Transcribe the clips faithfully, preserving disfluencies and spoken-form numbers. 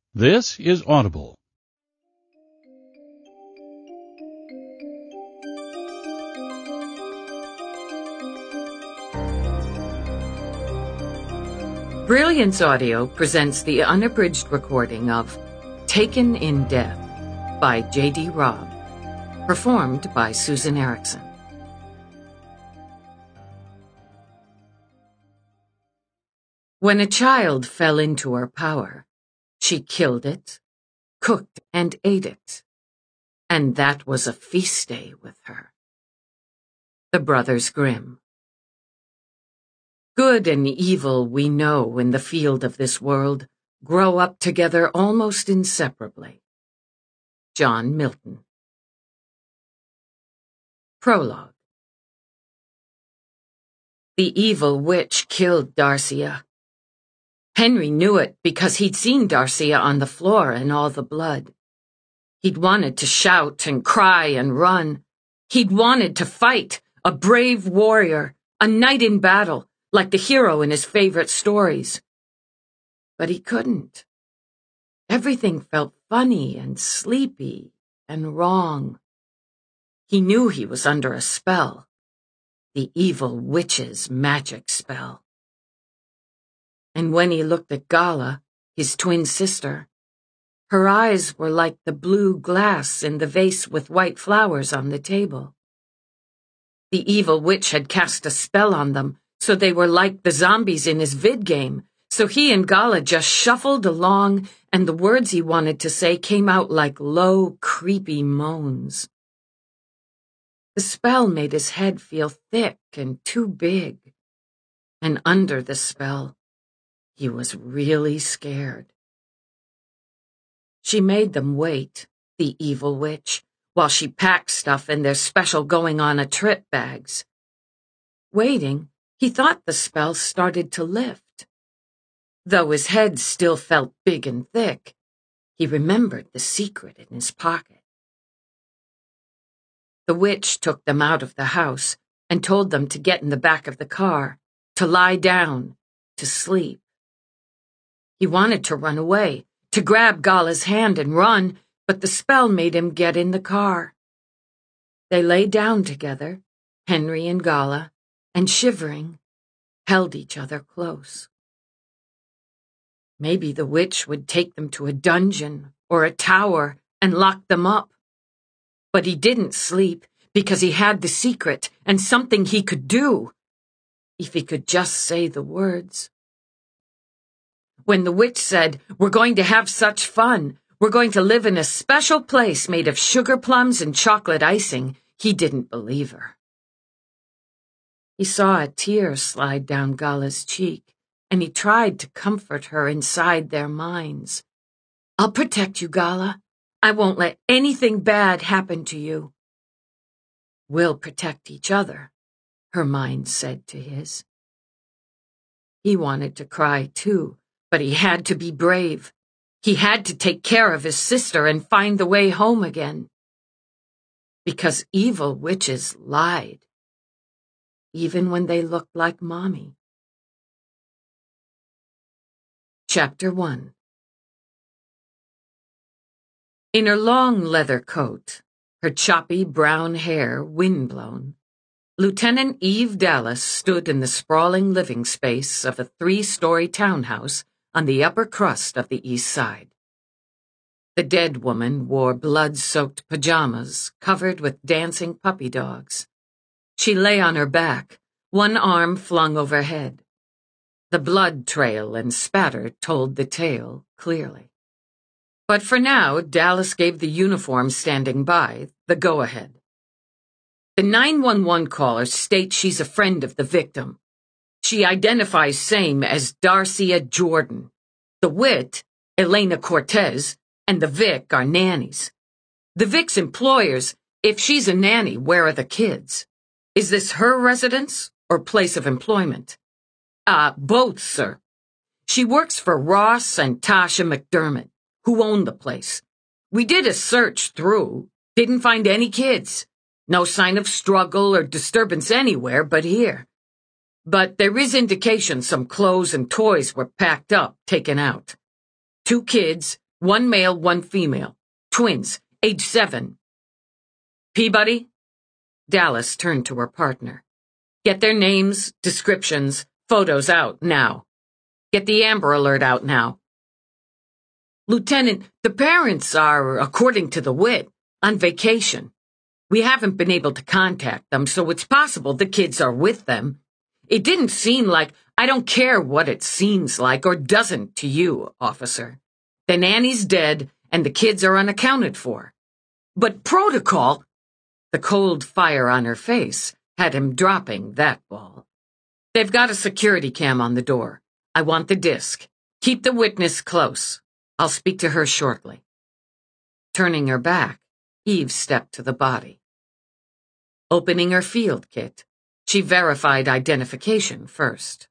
This is Audible. Brilliance Audio presents the unabridged recording of Taken in Death by J D. Robb, performed by Susan Erickson. When a child fell into her power, she killed it, cooked and ate it, and that was a feast day with her. The Brothers Grimm. Good and evil, we know, in the field of this world, grow up together almost inseparably. John Milton. Prologue. The evil witch killed Darcia. Henry knew it because he'd seen Darcia on the floor in all the blood. He'd wanted to shout and cry and run. He'd wanted to fight, a brave warrior, a knight in battle, like the hero in his favorite stories. But he couldn't. Everything felt funny and sleepy and wrong. He knew he was under a spell, the evil witch's magic spell. And when he looked at Gala, his twin sister, her eyes were like the blue glass in the vase with white flowers on the table. The evil witch had cast a spell on them, so they were like the zombies in his vid game, so he and Gala just shuffled along, and the words he wanted to say came out like low, creepy moans. The spell made his head feel thick and too big, and under the spell, he was really scared. She made them wait, the evil witch, while she packed stuff in their special going-on-a-trip bags. Waiting, he thought the spell started to lift. Though his head still felt big and thick, he remembered the secret in his pocket. The witch took them out of the house and told them to get in the back of the car, to lie down, to sleep. He wanted to run away, to grab Gala's hand and run, but the spell made him get in the car. They lay down together, Henry and Gala, and shivering, held each other close. Maybe the witch would take them to a dungeon or a tower and lock them up. But he didn't sleep because he had the secret and something he could do, if he could just say the words. When the witch said, "We're going to have such fun, we're going to live in a special place made of sugar plums and chocolate icing," he didn't believe her. He saw a tear slide down Gala's cheek, and he tried to comfort her inside their minds. "I'll protect you, Gala. I won't let anything bad happen to you." "We'll protect each other," her mind said to his. He wanted to cry, too, but he had to be brave. He had to take care of his sister and find the way home again. Because evil witches lied, even when they looked like Mommy. Chapter one. In her long leather coat, her choppy brown hair windblown, Lieutenant Eve Dallas stood in the sprawling living space of a three-story townhouse on the upper crust of the East Side. The dead woman wore blood-soaked pajamas covered with dancing puppy dogs. She lay on her back, one arm flung overhead. The blood trail and spatter told the tale clearly. But for now, Dallas gave the uniform standing by the go-ahead. The nine one one caller states she's a friend of the victim. She identifies same as Darcia Jordan. The wit, Elena Cortez, and the Vic are nannies. The Vic's employers, if she's a nanny, where are the kids? Is this her residence or place of employment? Ah, uh, both, sir. She works for Ross and Tasha McDermott, who own the place. We did a search through, didn't find any kids. No sign of struggle or disturbance anywhere but here. But there is indication some clothes and toys were packed up, taken out. Two kids, One male, one female. Twins, age seven. Peabody? Dallas turned to her partner. Get their names, descriptions, photos out now. Get the Amber Alert out now. Lieutenant, the parents are, according to the W I T, on vacation. We haven't been able to contact them, so it's possible the kids are with them. It didn't seem like, I don't care what it seems like or doesn't to you, officer. The nanny's dead and the kids are unaccounted for. But protocol, the cold fire on her face had him dropping that ball. They've got a security cam on the door. I want the disc. Keep the witness close. I'll speak to her shortly. Turning her back, Eve stepped to the body. Opening her field kit, she verified identification first.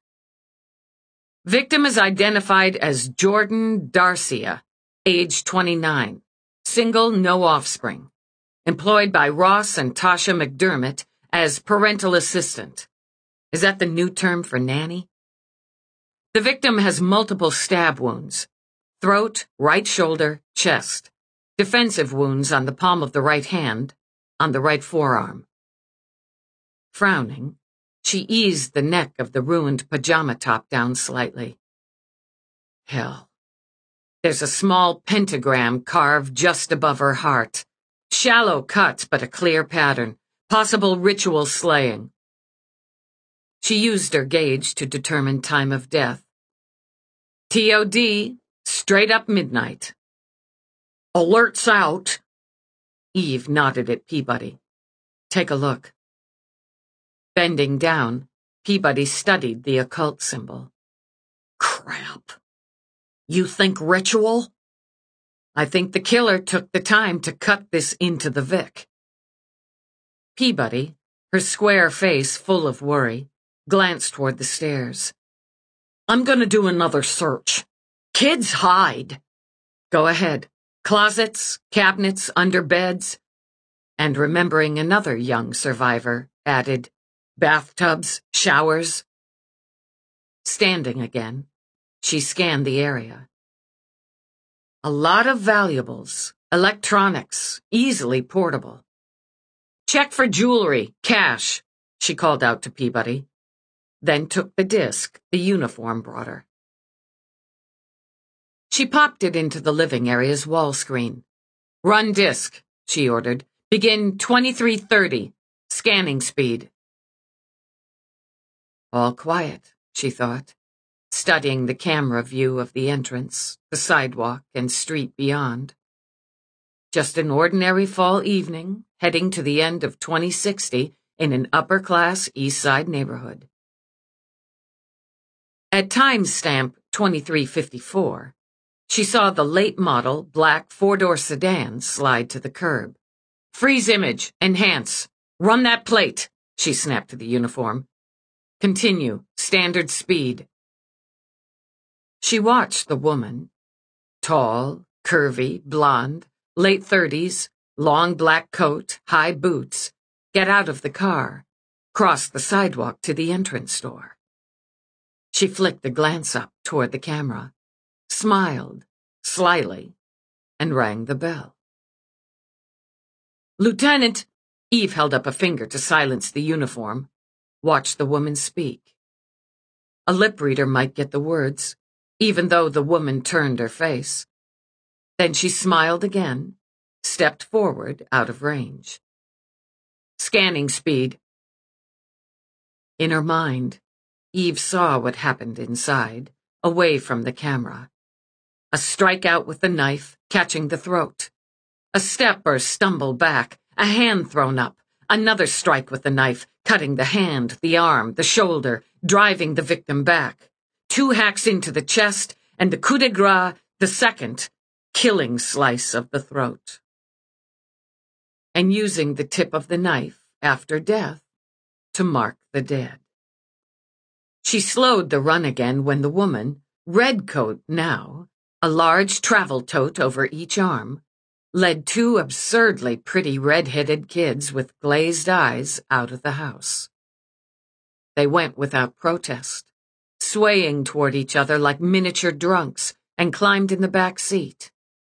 Victim is identified as Jordan Darcia, age twenty-nine, single, no offspring, employed by Ross and Tasha McDermott as parental assistant. Is that the new term for nanny? The victim has multiple stab wounds, throat, right shoulder, chest, defensive wounds on the palm of the right hand, on the right forearm. Frowning, she eased the neck of the ruined pajama top down slightly. Hell. There's a small pentagram carved just above her heart. Shallow cuts, but a clear pattern. Possible ritual slaying. She used her gauge to determine time of death. T O D, straight up midnight. Alerts out. Eve nodded at Peabody. Take a look. Bending down, Peabody studied the occult symbol. Crap. You think ritual? I think the killer took the time to cut this into the Vic. Peabody, her square face full of worry, glanced toward the stairs. I'm gonna do another search. Kids hide. Go ahead. Closets, cabinets, under beds. And remembering another young survivor, added, bathtubs, showers. Standing again, she scanned the area. A lot of valuables, electronics, easily portable. Check for jewelry, cash, she called out to Peabody, then took the disc the uniform brought her. She popped it into the living area's wall screen. Run disc, she ordered. Begin twenty-three thirty. Scanning speed. All quiet, she thought, studying the camera view of the entrance, the sidewalk, and street beyond. Just an ordinary fall evening, heading to the end of twenty sixty in an upper-class East Side neighborhood. At timestamp twenty-three fifty-four, she saw the late-model black four-door sedan slide to the curb. Freeze image, enhance, run that plate, she snapped to the uniform. Continue, standard speed. She watched the woman, tall, curvy, blonde, late thirties, long black coat, high boots, get out of the car, cross the sidewalk to the entrance door. She flicked a glance up toward the camera, smiled, slyly, and rang the bell. Lieutenant, Eve held up a finger to silence the uniform, watched the woman speak. A lip reader might get the words, even though the woman turned her face. Then she smiled again, stepped forward out of range. Scanning speed. In her mind, Eve saw what happened inside, away from the camera. A strikeout with the knife, catching the throat. A step or stumble back, a hand thrown up, another strike with the knife, cutting the hand, the arm, the shoulder, driving the victim back. Two hacks into the chest, and the coup de grace, the second, killing slice of the throat. And using the tip of the knife, after death, to mark the dead. She slowed the run again when the woman, red coat now, a large travel tote over each arm, led two absurdly pretty red-headed kids with glazed eyes out of the house. They went without protest, swaying toward each other like miniature drunks, and climbed in the back seat.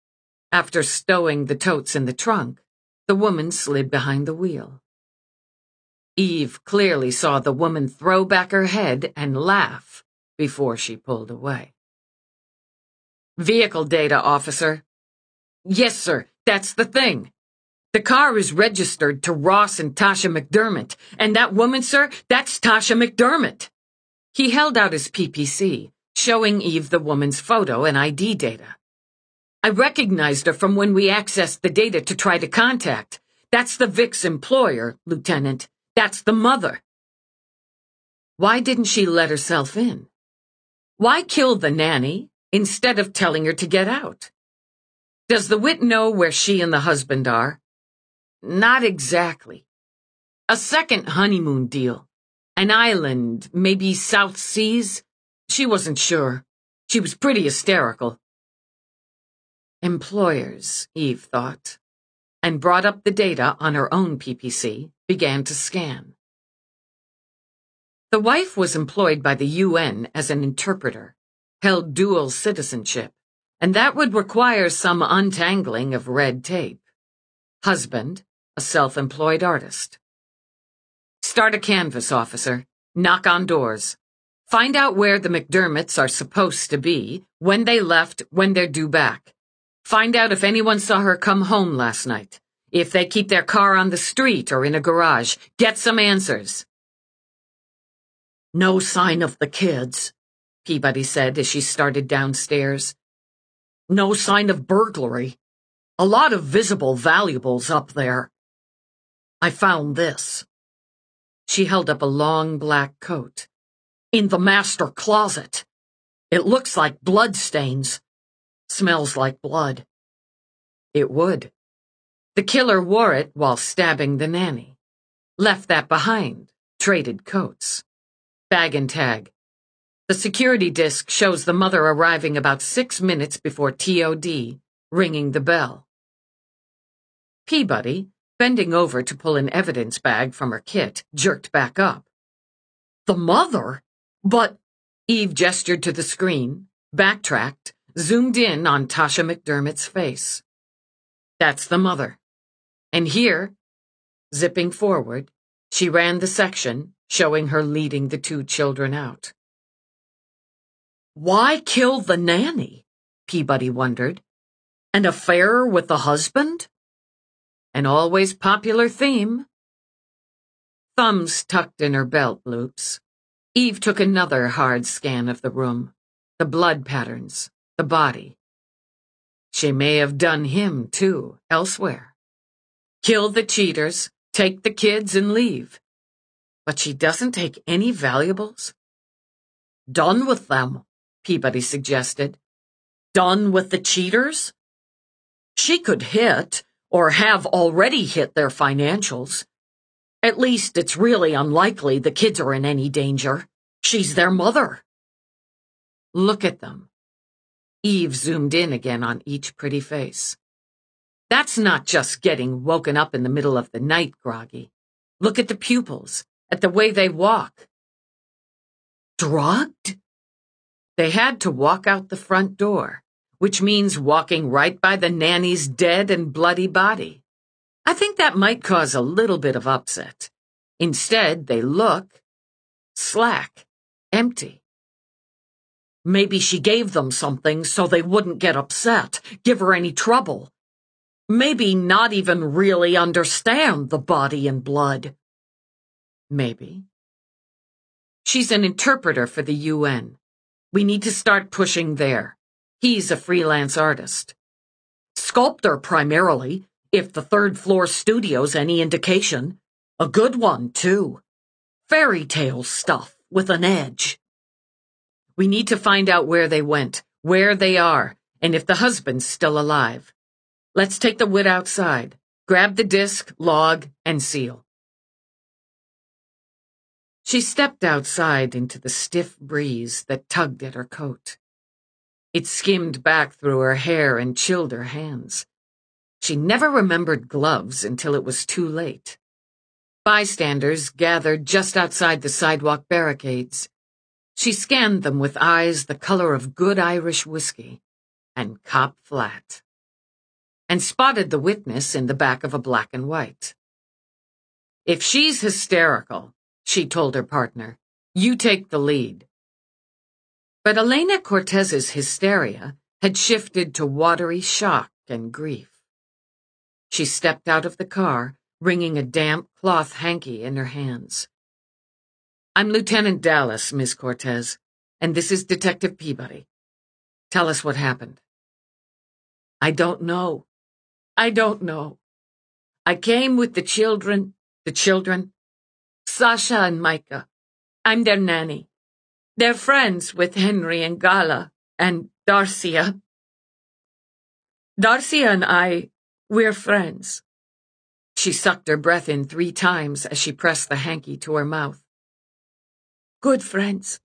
After stowing the totes in the trunk, the woman slid behind the wheel. Eve clearly saw the woman throw back her head and laugh before she pulled away. Vehicle data, officer. Yes, sir, that's the thing. The car is registered to Ross and Tasha McDermott, and that woman, sir, that's Tasha McDermott. He held out his P P C, showing Eve the woman's photo and I D data. I recognized her from when we accessed the data to try to contact. That's the Vic's employer, Lieutenant. That's the mother. Why didn't she let herself in? Why kill the nanny instead of telling her to get out? Does the wit know where she and the husband are? Not exactly. A second honeymoon deal. An island, maybe South Seas? She wasn't sure. She was pretty hysterical. Employers, Eve thought, and brought up the data on her own P P C, began to scan. The wife was employed by the U N as an interpreter, held dual citizenship, and that would require some untangling of red tape. Husband, a self-employed artist. Start a canvass, officer. Knock on doors. Find out where the McDermotts are supposed to be, when they left, when they're due back. Find out if anyone saw her come home last night. If they keep their car on the street or in a garage. Get some answers. No sign of the kids, Peabody said as she started downstairs. No sign of burglary. A lot of visible valuables up there. I found this. She held up a long black coat. In the master closet. It looks like blood stains. Smells like blood. It would. The killer wore it while stabbing the nanny. Left that behind. Traded coats. Bag and tag. The security disc shows the mother arriving about six minutes before T O D, ringing the bell. Peabody, bending over to pull an evidence bag from her kit, jerked back up. The mother? But... Eve gestured to the screen, backtracked, zoomed in on Tasha McDermott's face. That's the mother. And here, zipping forward, she ran the section, showing her leading the two children out. Why kill the nanny? Peabody wondered. An affair with the husband? An always popular theme. Thumbs tucked in her belt loops. Eve took another hard scan of the room, the blood patterns, the body. She may have done him, too, elsewhere. Kill the cheaters, take the kids, and leave. But she doesn't take any valuables? Done with them, Peabody suggested. Done with the cheaters? She could hit, or have already hit their financials. At least it's really unlikely the kids are in any danger. She's their mother. Look at them. Eve zoomed in again on each pretty face. That's not just getting woken up in the middle of the night groggy. Look at the pupils, at the way they walk. Drugged? They had to walk out the front door, which means walking right by the nanny's dead and bloody body. I think that might cause a little bit of upset. Instead, they look slack, empty. Maybe she gave them something so they wouldn't get upset, give her any trouble. Maybe not even really understand the body and blood. Maybe. She's an interpreter for the U N. We need to start pushing there. He's a freelance artist. Sculptor, primarily, if the third floor studio's any indication. A good one, too. Fairy tale stuff with an edge. We need to find out where they went, where they are, and if the husband's still alive. Let's take the wit outside, grab the disc, log, and seal. She stepped outside into the stiff breeze that tugged at her coat. It skimmed back through her hair and chilled her hands. She never remembered gloves until it was too late. Bystanders gathered just outside the sidewalk barricades. She scanned them with eyes the color of good Irish whiskey, and cop flat. and spotted the witness in the back of a black and white. If she's hysterical, she told her partner, you take the lead. But Elena Cortez's hysteria had shifted to watery shock and grief. She stepped out of the car, wringing a damp cloth hanky in her hands. I'm Lieutenant Dallas, Miss Cortez, and this is Detective Peabody. Tell us what happened. I don't know. I don't know. I came with the children, the children, Sasha and Micah. I'm their nanny. They're friends with Henry and Gala and Darcia. Darcia and I, we're friends. She sucked her breath in three times as she pressed the hanky to her mouth. Good friends.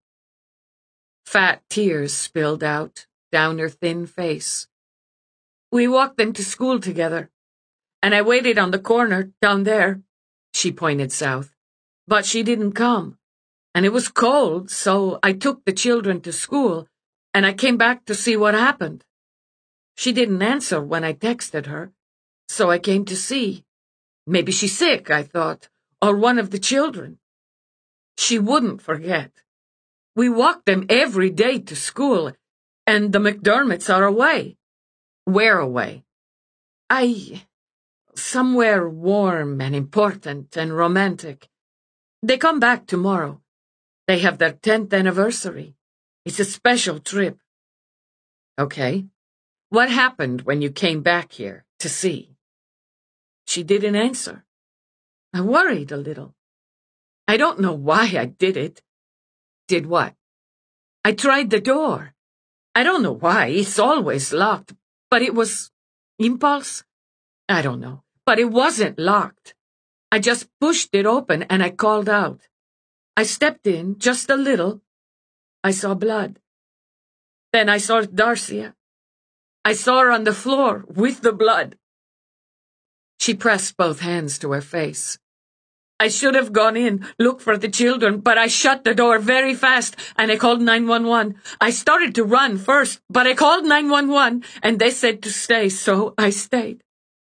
Fat tears spilled out down her thin face. We walked them to school together, and I waited on the corner down there. She pointed south. But she didn't come, and it was cold, so I took the children to school, and I came back to see what happened. She didn't answer when I texted her, so I came to see. Maybe she's sick, I thought, or one of the children. She wouldn't forget. We walk them every day to school, and the McDermotts are away. Where away? I... somewhere warm and important and romantic. They come back tomorrow. They have their tenth anniversary. It's a special trip. Okay. What happened when you came back here to see? She didn't answer. I worried a little. I don't know why I did it. Did what? I tried the door. I don't know why. It's always locked. But it was... impulse? I don't know. But it wasn't locked. I just pushed it open and I called out. I stepped in just a little. I saw blood. Then I saw Darcia. I saw her on the floor with the blood. She pressed both hands to her face. I should have gone in, looked for the children, but I shut the door very fast and I called nine one one. I started to run first, but I called nine one one and they said to stay, so I stayed.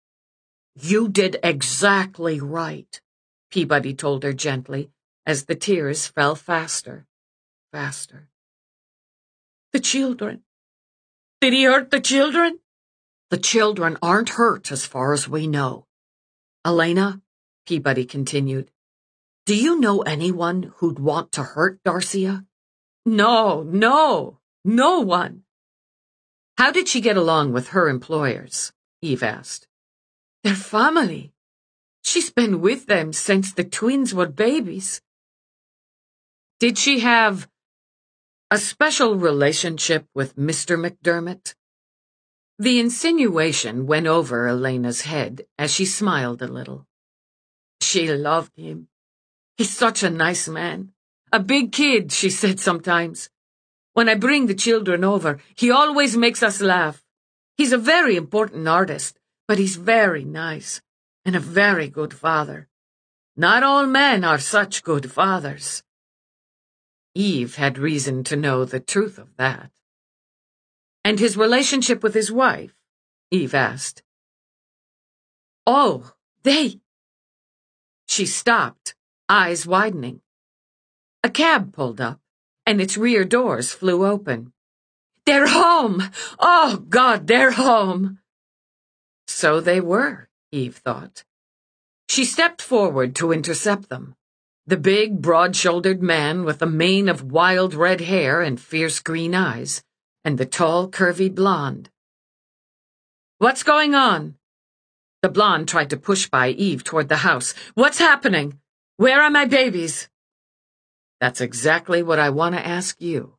You did exactly right, Peabody told her gently as the tears fell faster, faster. The children. Did he hurt the children? The children aren't hurt as far as we know. Elena, Peabody continued, do you know anyone who'd want to hurt Darcia? No, no, no one. How did she get along with her employers? Eve asked. Their family. She's been with them since the twins were babies. Did she have a special relationship with Mister McDermott? The insinuation went over Elena's head as she smiled a little. She loved him. He's such a nice man. A big kid, she said sometimes. When I bring the children over, he always makes us laugh. He's a very important artist, but he's very nice and a very good father. Not all men are such good fathers. Eve had reason to know the truth of that. And his relationship with his wife? Eve asked. Oh, they... She stopped, eyes widening. A cab pulled up, and its rear doors flew open. They're home! Oh, God, they're home! So they were, Eve thought. She stepped forward to intercept them. The big, broad-shouldered man with a mane of wild red hair and fierce green eyes, and the tall, curvy blonde. What's going on? The blonde tried to push by Eve toward the house. What's happening? Where are my babies? That's exactly what I want to ask you.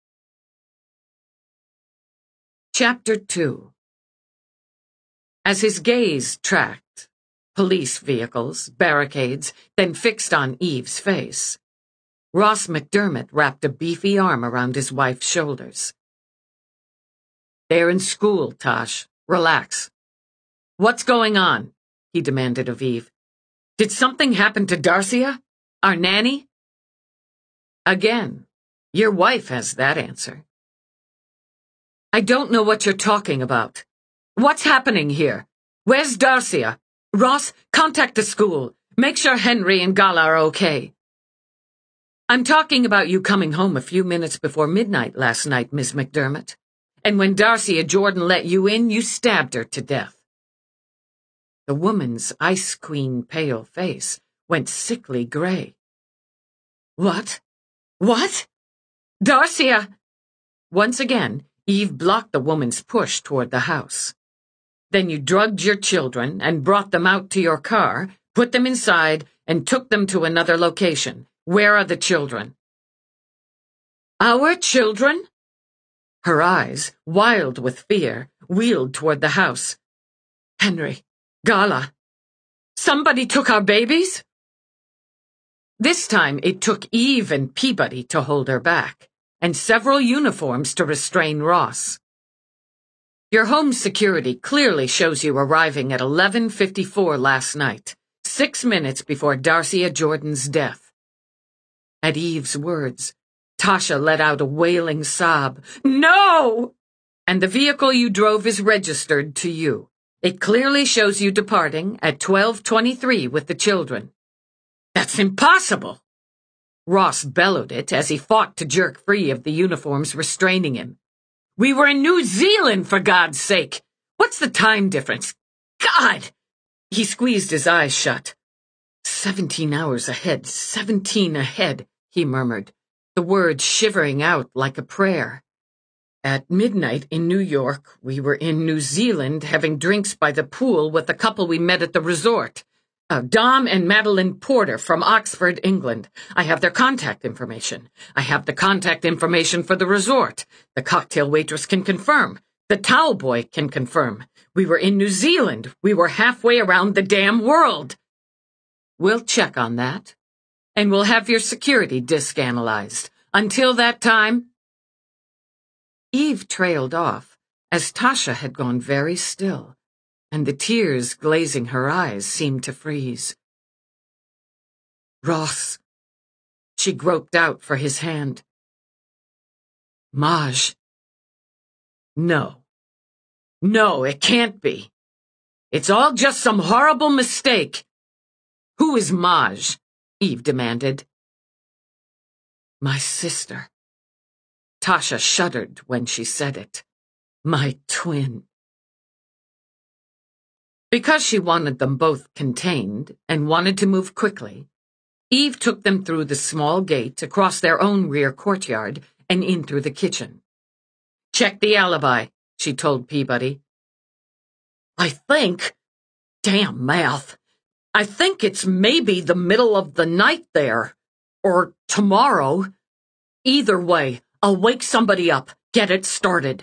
Chapter two. As his gaze tracked police vehicles, barricades, then fixed on Eve's face, Ross McDermott wrapped a beefy arm around his wife's shoulders. They're in school, Tosh. Relax. What's going on? He demanded of Eve. Did something happen to Darcia? Our nanny? Again, your wife has that answer. I don't know what you're talking about. What's happening here? Where's Darcia? Ross, contact the school. Make sure Henry and Gala are okay. I'm talking about you coming home a few minutes before midnight last night, Miss McDermott. And when Darcia Jordan let you in, you stabbed her to death. The woman's ice queen pale face went sickly gray. What? What? Darcia! Once again, Eve blocked the woman's push toward the house. Then you drugged your children and brought them out to your car, put them inside, and took them to another location. Where are the children? Our children? Her eyes, wild with fear, wheeled toward the house. Henry, Gala, somebody took our babies? This time it took Eve and Peabody to hold her back, and several uniforms to restrain Ross. Your home security clearly shows you arriving at eleven fifty-four last night, six minutes before Darcia Jordan's death. At Eve's words, Tasha let out a wailing sob. No! And the vehicle you drove is registered to you. It clearly shows you departing at twelve twenty-three with the children. That's impossible! Ross bellowed it as he fought to jerk free of the uniforms restraining him. We were in New Zealand, for God's sake! What's the time difference? God! He squeezed his eyes shut. Seventeen hours ahead, seventeen ahead, he murmured, the words shivering out like a prayer. At midnight in New York, we were in New Zealand having drinks by the pool with the couple we met at the resort. Uh, Dom and Madeline Porter from Oxford, England. I have their contact information. I have the contact information for the resort. The cocktail waitress can confirm. The towel boy can confirm. We were in New Zealand. We were halfway around the damn world. We'll check on that. And we'll have your security disk analyzed. Until that time... Eve trailed off, as Tasha had gone very still, and the tears glazing her eyes seemed to freeze. Ross. She groped out for his hand. Maj. No. No, it can't be. It's all just some horrible mistake. Who is Maj? Eve demanded. My sister. Tasha shuddered when she said it. My twin. Because she wanted them both contained and wanted to move quickly, Eve took them through the small gate across their own rear courtyard and in through the kitchen. Check the alibi, she told Peabody. I think, damn mouth, I think it's maybe the middle of the night there, or tomorrow. Either way, I'll wake somebody up, get it started.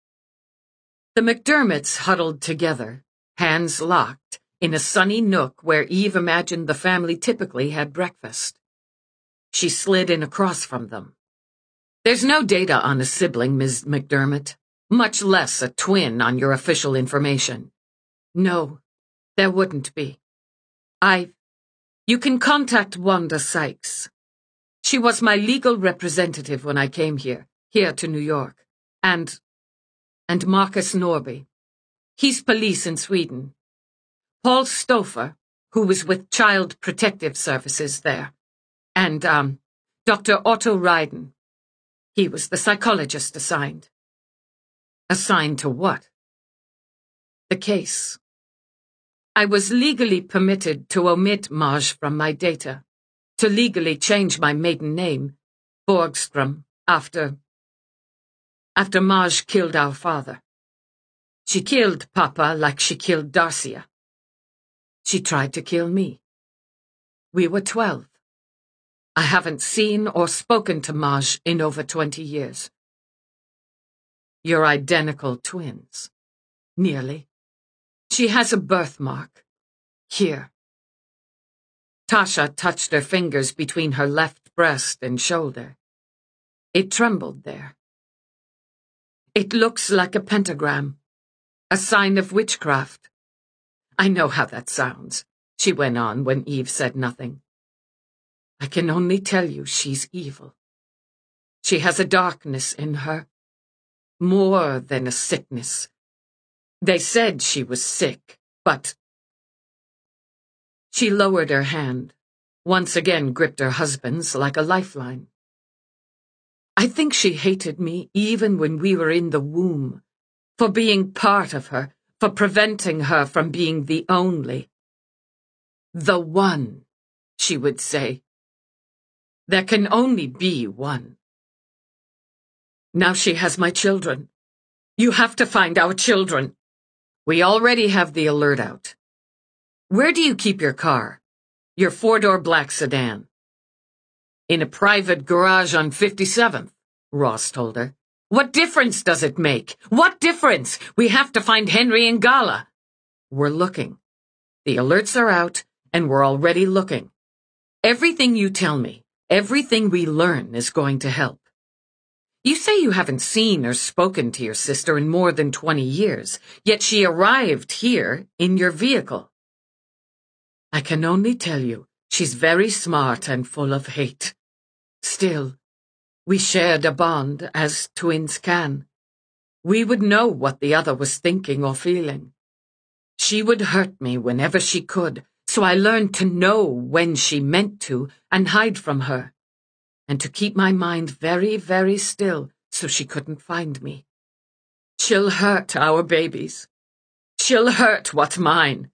The McDermotts huddled together, hands locked, in a sunny nook where Eve imagined the family typically had breakfast. She slid in across from them. There's no data on a sibling, Miz McDermott, much less a twin on your official information. No, there wouldn't be. I... You can contact Wanda Sykes. She was my legal representative when I came here, here to New York. And... and Marcus Norby. He's police in Sweden. Paul Stouffer, who was with Child Protective Services there. And, um, Doctor Otto Ryden. He was the psychologist assigned. Assigned to what? The case. I was legally permitted to omit Maj from my data, to legally change my maiden name, Borgstrom, after... after Maj killed our father. She killed Papa like she killed Darcia. She tried to kill me. We were twelve. I haven't seen or spoken to Maj in over twenty years. You're identical twins. Nearly. She has a birthmark. Here. Tasha touched her fingers between her left breast and shoulder. It trembled there. It looks like a pentagram. A sign of witchcraft. I know how that sounds, she went on when Eve said nothing. I can only tell you she's evil. She has a darkness in her. More than a sickness. They said she was sick, but... She lowered her hand, once again gripped her husband's like a lifeline. I think she hated me even when we were in the womb, for being part of her, for preventing her from being the only. The one, she would say. There can only be one. Now she has my children. You have to find our children. We already have the alert out. Where do you keep your car? Your four-door black sedan. In a private garage on fifty-seventh, Ross told her. What difference does it make? What difference? We have to find Henry and Gala. We're looking. The alerts are out, and we're already looking. Everything you tell me, everything we learn is going to help. You say you haven't seen or spoken to your sister in more than twenty years, yet she arrived here in your vehicle. I can only tell you, she's very smart and full of hate. Still, we shared a bond, as twins can. We would know what the other was thinking or feeling. She would hurt me whenever she could, so I learned to know when she meant to and hide from her, and to keep my mind very, very still so she couldn't find me. She'll hurt our babies. She'll hurt what's mine.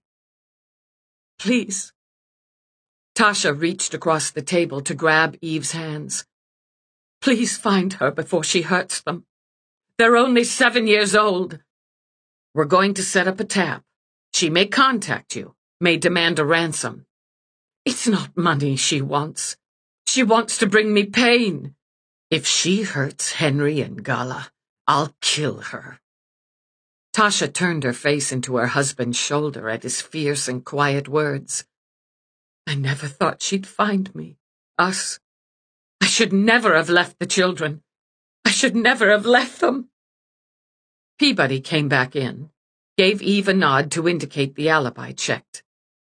Please. Tasha reached across the table to grab Eve's hands. Please find her before she hurts them. They're only seven years old. We're going to set up a tap. She may contact you, may demand a ransom. It's not money she wants. She wants to bring me pain. If she hurts Henry and Gala, I'll kill her. Tasha turned her face into her husband's shoulder at his fierce and quiet words. I never thought she'd find me, us. I should never have left the children. I should never have left them. Peabody came back in, gave Eve a nod to indicate the alibi checked.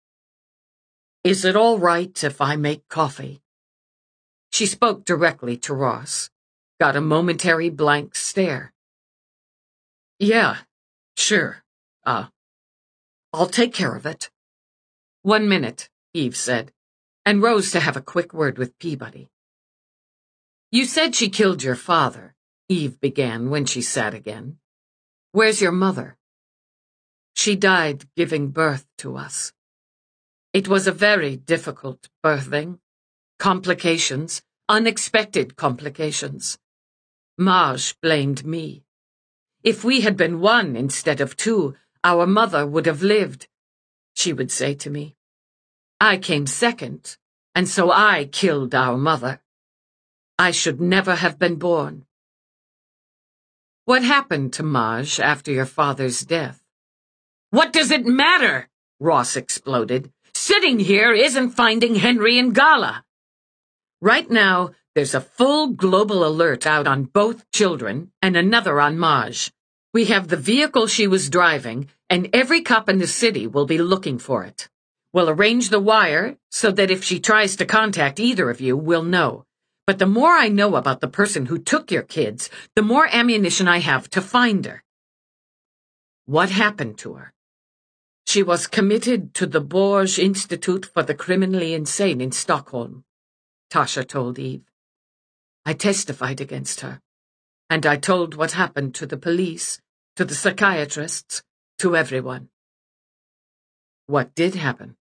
Is it all right if I make coffee? She spoke directly to Ross, got a momentary blank stare. Yeah, sure. Uh, I'll take care of it. One minute, Eve said, and rose to have a quick word with Peabody. You said she killed your father, Eve began when she sat again. Where's your mother? She died giving birth to us. It was a very difficult birthing. Complications, unexpected complications. Marge blamed me. If we had been one instead of two, our mother would have lived, she would say to me. I came second, and so I killed our mother. I should never have been born. What happened to Marge after your father's death? What does it matter? Ross exploded. Sitting here isn't finding Henry and Gala. Right now, there's a full global alert out on both children and another on Marge. We have the vehicle she was driving, and every cop in the city will be looking for it. We'll arrange the wire so that if she tries to contact either of you, we'll know. But the more I know about the person who took your kids, the more ammunition I have to find her. What happened to her? She was committed to the Borge Institute for the Criminally Insane in Stockholm, Tasha told Eve. I testified against her, and I told what happened to the police, to the psychiatrists, to everyone. What did happen?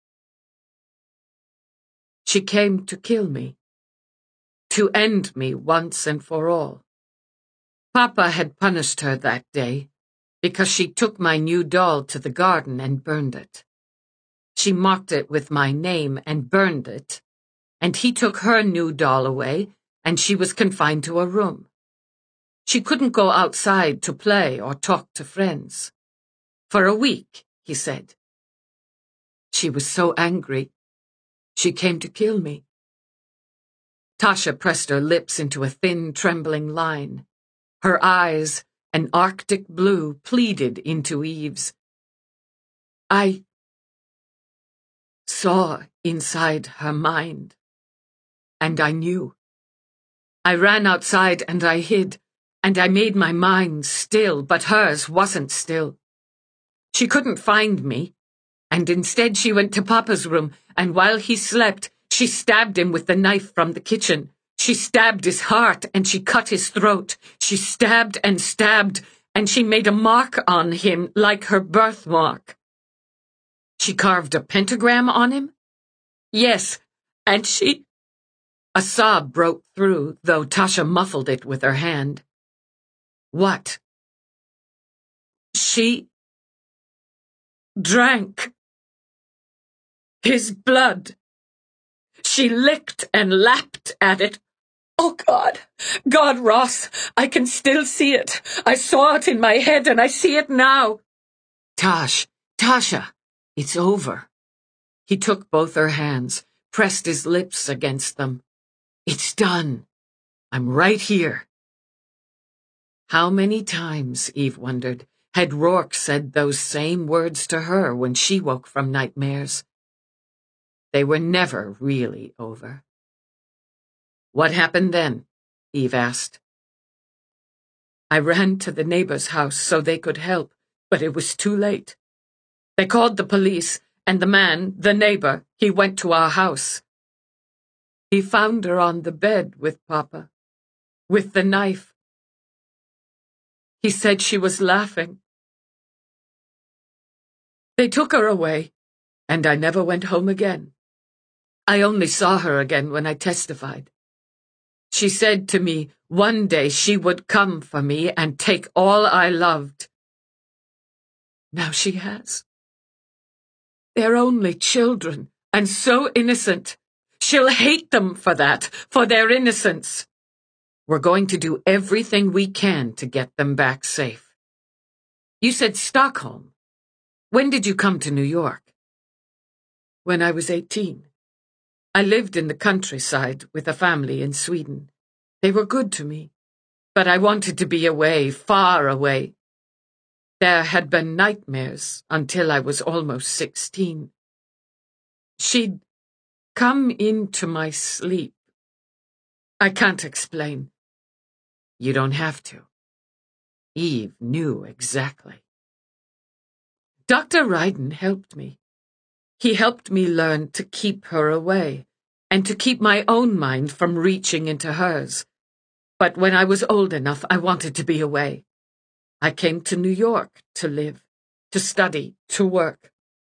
She came to kill me. To end me once and for all. Papa had punished her that day because she took my new doll to the garden and burned it. She marked it with my name and burned it, and he took her new doll away, and she was confined to a room. She couldn't go outside to play or talk to friends. For a week, he said. She was so angry. She came to kill me. Tasha pressed her lips into a thin, trembling line. Her eyes, an Arctic blue, pleaded into Eve's. I saw inside her mind, and I knew. I ran outside and I hid, and I made my mind still, but hers wasn't still. She couldn't find me. And instead she went to Papa's room, and while he slept, she stabbed him with the knife from the kitchen. She stabbed his heart, and she cut his throat. She stabbed and stabbed, and she made a mark on him like her birthmark. She carved a pentagram on him? Yes, and she... A sob broke through, though Tasha muffled it with her hand. What? She... drank his blood. She licked and lapped at it. Oh, God. God, Ross, I can still see it. I saw it in my head, and I see it now. Tosh, Tasha, it's over. He took both her hands, pressed his lips against them. It's done. I'm right here. How many times, Eve wondered, had Rourke said those same words to her when she woke from nightmares? They were never really over. What happened then? Eve asked. I ran to the neighbor's house so they could help, but it was too late. They called the police, and the man, the neighbor, he went to our house. He found her on the bed with Papa, with the knife. He said she was laughing. They took her away, and I never went home again. I only saw her again when I testified. She said to me one day she would come for me and take all I loved. Now she has. They're only children, and so innocent. She'll hate them for that, for their innocence. We're going to do everything we can to get them back safe. You said Stockholm. When did you come to New York? When I was eighteen. I lived in the countryside with a family in Sweden. They were good to me, but I wanted to be away, far away. There had been nightmares until I was almost sixteen. She'd come into my sleep. I can't explain. You don't have to. Eve knew exactly. Doctor Ryden helped me. He helped me learn to keep her away, and to keep my own mind from reaching into hers. But when I was old enough, I wanted to be away. I came to New York to live, to study, to work.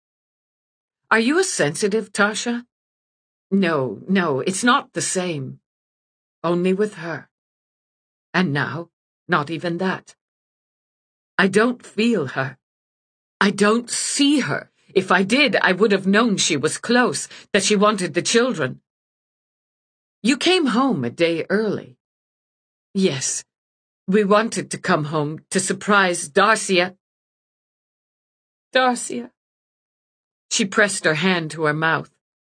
Are you a sensitive, Tasha? No, no, it's not the same. Only with her. And now, not even that. I don't feel her. I don't see her. If I did, I would have known she was close, that she wanted the children. You came home a day early. Yes, we wanted to come home to surprise Darcia. Darcia. She pressed her hand to her mouth.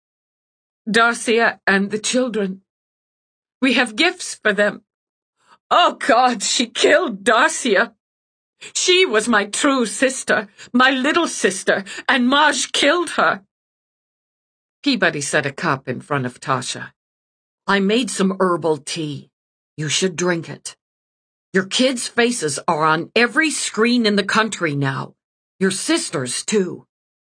Darcia and the children. We have gifts for them. Oh, God, she killed Darcia. She was my true sister, my little sister, and Maj killed her. Peabody set a cup in front of Tasha. I made some herbal tea. You should drink it. Your kids' faces are on every screen in the country now. Your sister's, too.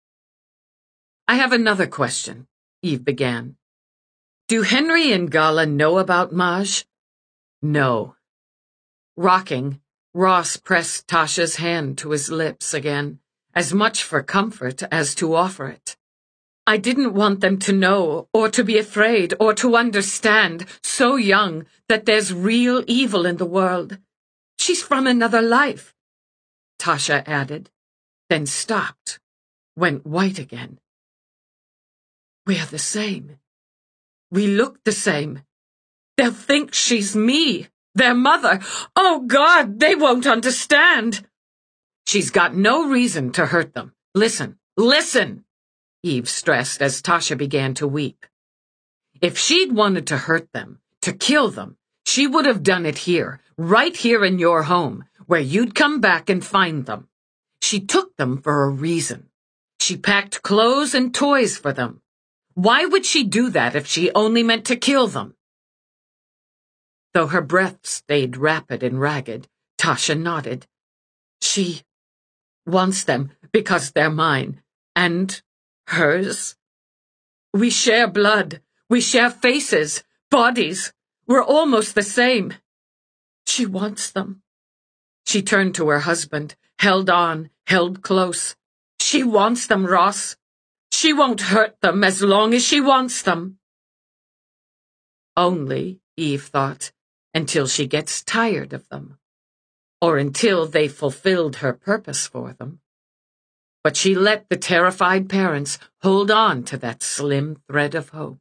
I have another question, Eve began. Do Henry and Gala know about Maj? No. Rocking, Ross pressed Tasha's hand to his lips again, as much for comfort as to offer it. I didn't want them to know, or to be afraid, or to understand, so young, that there's real evil in the world. She's from another life, Tasha added, then stopped, went white again. We're the same. We look the same. They'll think she's me. Their mother. Oh, God, they won't understand. She's got no reason to hurt them. Listen, listen, Eve stressed as Tasha began to weep. If she'd wanted to hurt them, to kill them, she would have done it here, right here in your home, where you'd come back and find them. She took them for a reason. She packed clothes and toys for them. Why would she do that if she only meant to kill them? Though her breath stayed rapid and ragged, Tasha nodded. She wants them because they're mine, And hers. We share blood. We share faces, bodies. We're almost the same. She wants them. She turned to her husband, held on, held close. She wants them, Ross. She won't hurt them as long as she wants them. Only, Eve thought, until she gets tired of them, or until they fulfilled her purpose for them. But she let the terrified parents hold on to that slim thread of hope.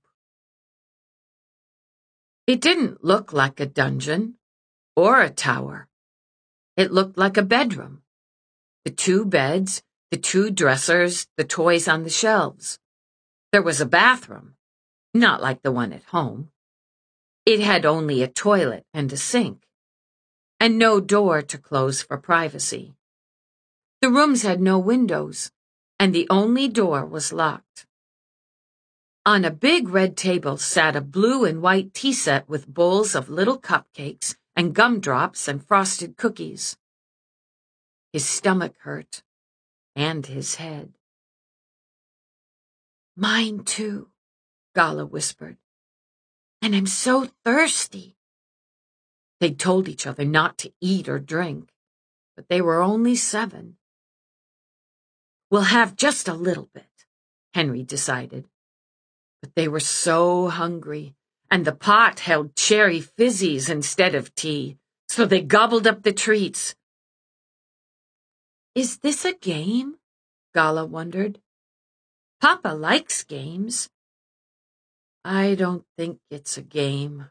It didn't look like a dungeon or a tower. It looked like a bedroom. The two beds, the two dressers, the toys on the shelves. There was a bathroom, not like the one at home. It had only a toilet and a sink, and no door to close for privacy. The rooms had no windows, and the only door was locked. On a big red table sat a blue and white tea set with bowls of little cupcakes and gumdrops and frosted cookies. His stomach hurt, and his head. "Mine too," Gala whispered. "And I'm so thirsty." They'd told each other not to eat or drink, but they were only seven. "We'll have just a little bit," Henry decided. But they were so hungry, and the pot held cherry fizzies instead of tea, so they gobbled up the treats. "Is this a game?" Gala wondered. "Papa likes games." "I don't think it's a game.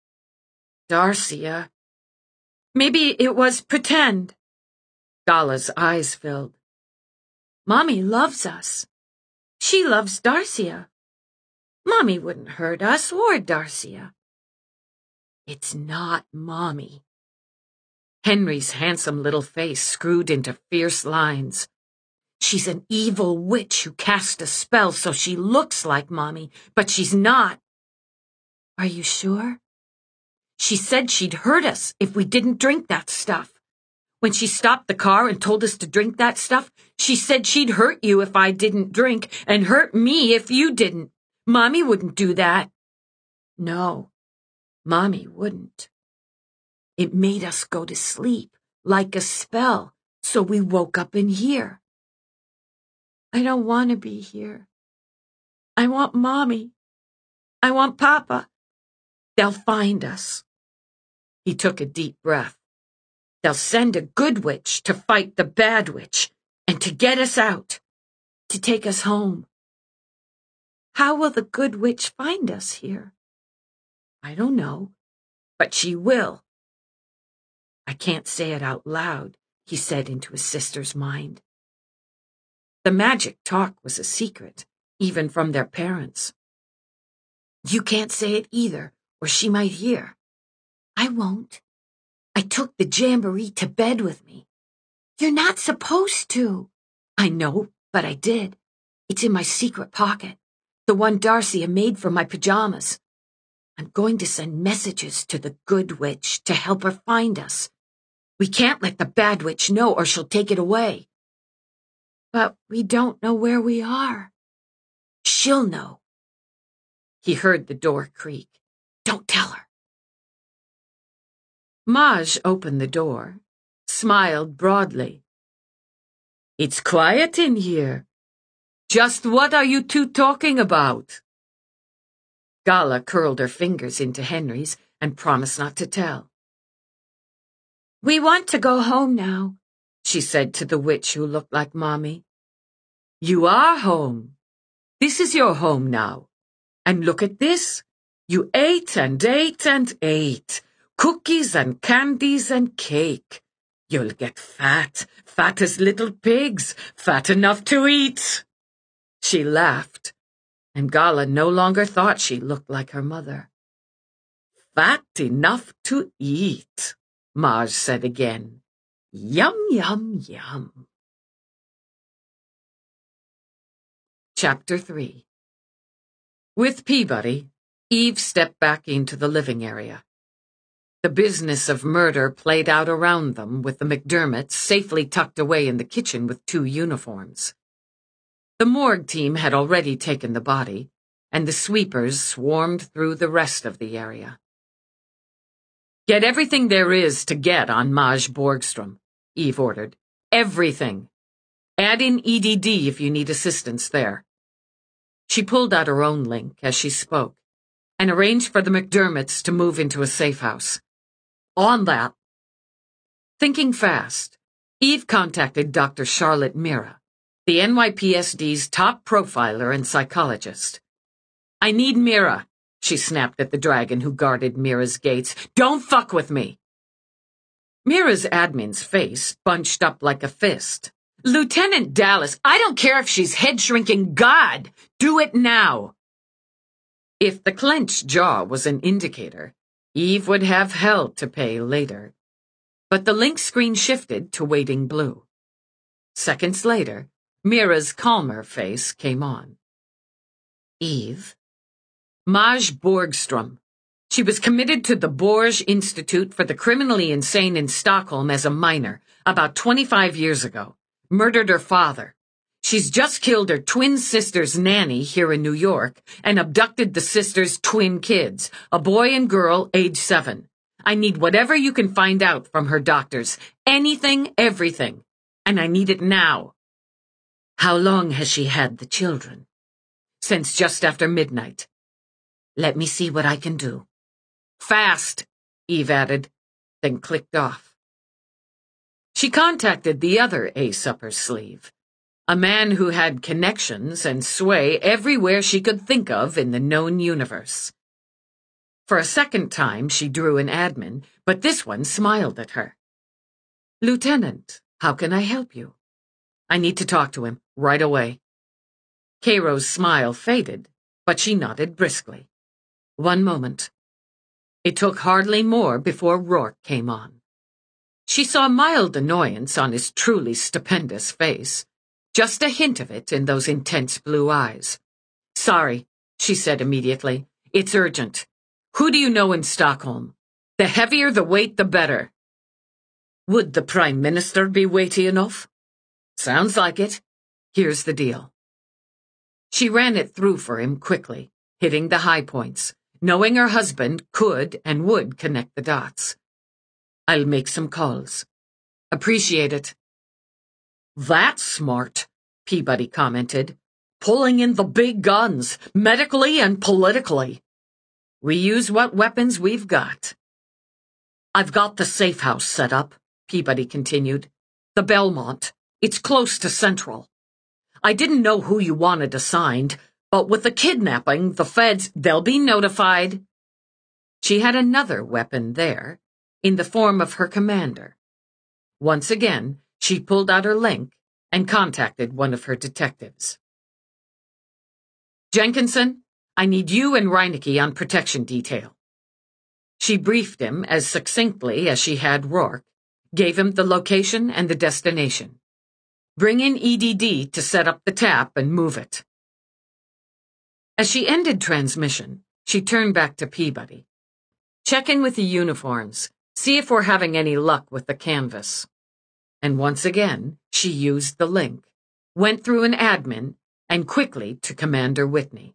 Darcia." "Maybe it was pretend." Gala's eyes filled. "Mommy loves us. She loves Darcia. Mommy wouldn't hurt us or Darcia." "It's not Mommy." Henry's handsome little face screwed into fierce lines. "She's an evil witch who cast a spell so she looks like Mommy, but she's not." "Are you sure?" "She said she'd hurt us if we didn't drink that stuff. When she stopped the car and told us to drink that stuff, she said she'd hurt you if I didn't drink and hurt me if you didn't. Mommy wouldn't do that." "No, Mommy wouldn't. It made us go to sleep, like a spell, so we woke up in here." "I don't want to be here. I want Mommy. I want Papa." "They'll find us." He took a deep breath. "They'll send a good witch to fight the bad witch and to get us out, to take us home." "How will the good witch find us here?" "I don't know, but she will." "I can't say it out loud," he said into his sister's mind. The magic talk was a secret, even from their parents. "You can't say it either, or she might hear." "I won't. I took the jamboree to bed with me." "You're not supposed to." "I know, but I did. It's in my secret pocket, the one Darcia made from my pajamas. I'm going to send messages to the good witch to help her find us. We can't let the bad witch know or she'll take it away." "But we don't know where we are." "She'll know." He heard the door creak. "Don't tell her." Maj opened the door, smiled broadly. "It's quiet in here. Just what are you two talking about?" Gala curled her fingers into Henry's and promised not to tell. "We want to go home now," she said to the witch who looked like Mommy. "You are home. This is your home now. And look at this. You ate and ate and ate. Cookies and candies and cake. You'll get fat, fat as little pigs, fat enough to eat." She laughed, and Gala no longer thought she looked like her mother. "Fat enough to eat," Maj said again. "Yum, yum, yum." Chapter three. With Peabody, Eve stepped back into the living area. The business of murder played out around them, with the McDermotts safely tucked away in the kitchen with two uniforms. The morgue team had already taken the body, and the sweepers swarmed through the rest of the area. Get everything there is to get on Maj Borgstrom, Eve ordered. Everything. Add in E D D if you need assistance there. She pulled out her own link as she spoke, and arranged for the McDermotts to move into a safe house. On that. Thinking fast, Eve contacted Doctor Charlotte Mira, the N Y P S D's top profiler and psychologist. I need Mira, she snapped at the dragon who guarded Mira's gates. Don't fuck with me. Mira's admin's face bunched up like a fist. Lieutenant Dallas, I don't care if she's head-shrinking God. Do it now. If the clenched jaw was an indicator, Eve would have hell to pay later. But the link screen shifted to waiting blue. Seconds later, Mira's calmer face came on. Eve? Maj Borgstrom. She was committed to the Borg Institute for the Criminally Insane in Stockholm as a minor, about twenty-five years ago. Murdered her father. She's just killed her twin sister's nanny here in New York and abducted the sister's twin kids, a boy and girl age seven. I need whatever you can find out from her doctors. Anything, everything. And I need it now. How long has she had the children? Since just after midnight. Let me see what I can do. Fast, Eve added, then clicked off. She contacted the other ace up her sleeve, a man who had connections and sway everywhere she could think of in the known universe. For a second time, she drew an admin, but this one smiled at her. Lieutenant, how can I help you? I need to talk to him, right away. Cairo's smile faded, but she nodded briskly. One moment. It took hardly more before Rourke came on. She saw mild annoyance on his truly stupendous face, just a hint of it in those intense blue eyes. Sorry, she said immediately. It's urgent. Who do you know in Stockholm? The heavier the weight, the better. Would the Prime Minister be weighty enough? Sounds like it. Here's the deal. She ran it through for him quickly, hitting the high points, knowing her husband could and would connect the dots. I'll make some calls. Appreciate it. That's smart, Peabody commented. Pulling in the big guns, medically and politically. We use what weapons we've got. I've got the safe house set up, Peabody continued. The Belmont. It's close to Central. I didn't know who you wanted assigned, but with the kidnapping, the feds, they'll be notified. She had another weapon there, in the form of her commander. Once again, she pulled out her link and contacted one of her detectives. Jenkinson, I need you and Reinecke on protection detail. She briefed him as succinctly as she had Rourke, gave him the location and the destination. Bring in E D D to set up the tap and move it. As she ended transmission, she turned back to Peabody. Check in with the uniforms. See if we're having any luck with the canvas. And once again, she used the link, went through an admin, and quickly to Commander Whitney.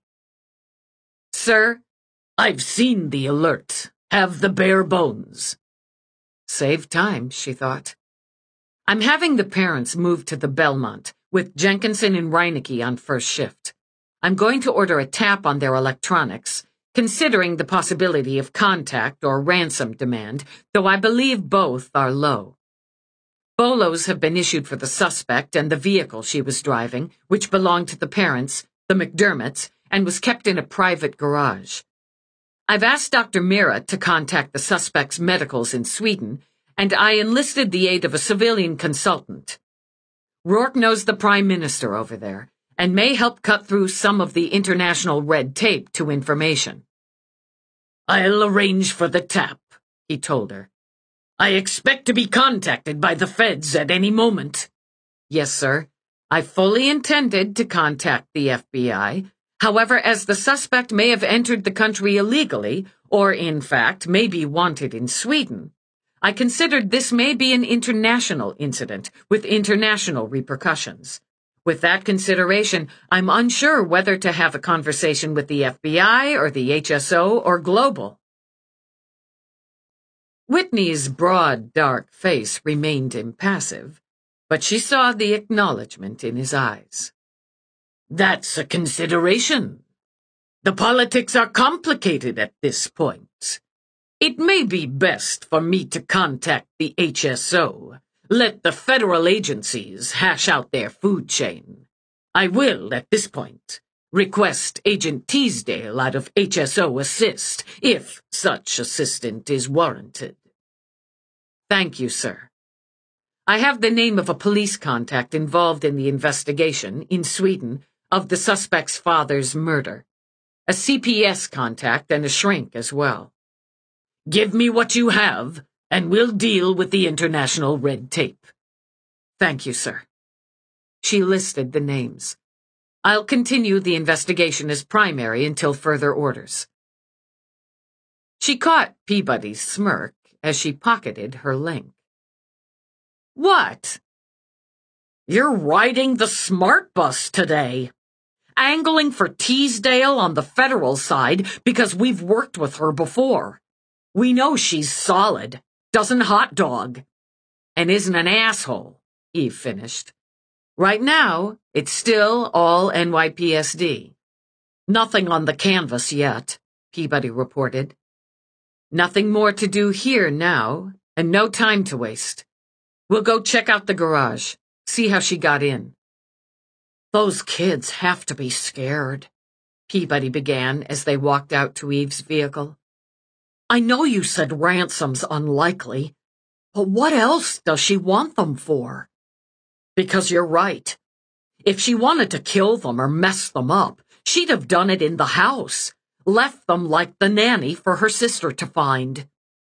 Sir, I've seen the alert. Have the bare bones. Save time, she thought. I'm having the parents move to the Belmont, with Jenkinson and Reinecke on first shift. I'm going to order a tap on their electronics, considering the possibility of contact or ransom demand, though I believe both are low. Bolos have been issued for the suspect and the vehicle she was driving, which belonged to the parents, the McDermotts, and was kept in a private garage. I've asked Doctor Mira to contact the suspect's medicals in Sweden, and I enlisted the aid of a civilian consultant. Rourke knows the Prime Minister over there, and may help cut through some of the international red tape to information. I'll arrange for the tap, he told her. I expect to be contacted by the feds at any moment. Yes, sir. I fully intended to contact the F B I. However, as the suspect may have entered the country illegally, or in fact may be wanted in Sweden, I considered this may be an international incident with international repercussions. With that consideration, I'm unsure whether to have a conversation with the F B I or the H S O or Global. Whitney's broad, dark face remained impassive, but she saw the acknowledgement in his eyes. That's a consideration. The politics are complicated at this point. It may be best for me to contact the H S O. Let the federal agencies hash out their food chain. I will, at this point, request Agent Teasdale out of H S O assist, if such assistant is warranted. Thank you, sir. I have the name of a police contact involved in the investigation, in Sweden, of the suspect's father's murder. A C P S contact and a shrink as well. Give me what you have, and we'll deal with the international red tape. Thank you, sir. She listed the names. I'll continue the investigation as primary until further orders. She caught Peabody's smirk as she pocketed her link. What? You're riding the smart bus today. Angling for Teasdale on the federal side because we've worked with her before. We know she's solid, doesn't hot dog, and isn't an asshole, Eve finished. Right now, it's still all N Y P S D. Nothing on the canvas yet, Peabody reported. Nothing more to do here now, and no time to waste. We'll go check out the garage, see how she got in. Those kids have to be scared, Peabody began as they walked out to Eve's vehicle. I know you said ransom's unlikely, but what else does she want them for? Because you're right. If she wanted to kill them or mess them up, she'd have done it in the house, left them like the nanny for her sister to find.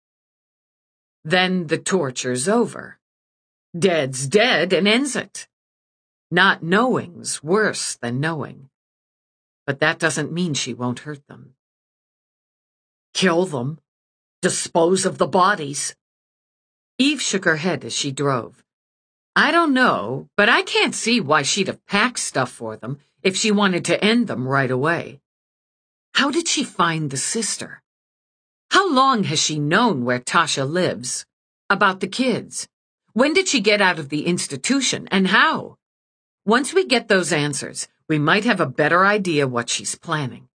Then the torture's over. Dead's dead and ends it. Not knowing's worse than knowing. But that doesn't mean she won't hurt them. Kill them. Dispose of the bodies. Eve shook her head as she drove. I don't know, but I can't see why she'd have packed stuff for them if she wanted to end them right away. How did she find the sister? How long has she known where Tasha lives? About the kids? When did she get out of the institution, and how? Once we get those answers, we might have a better idea what she's planning.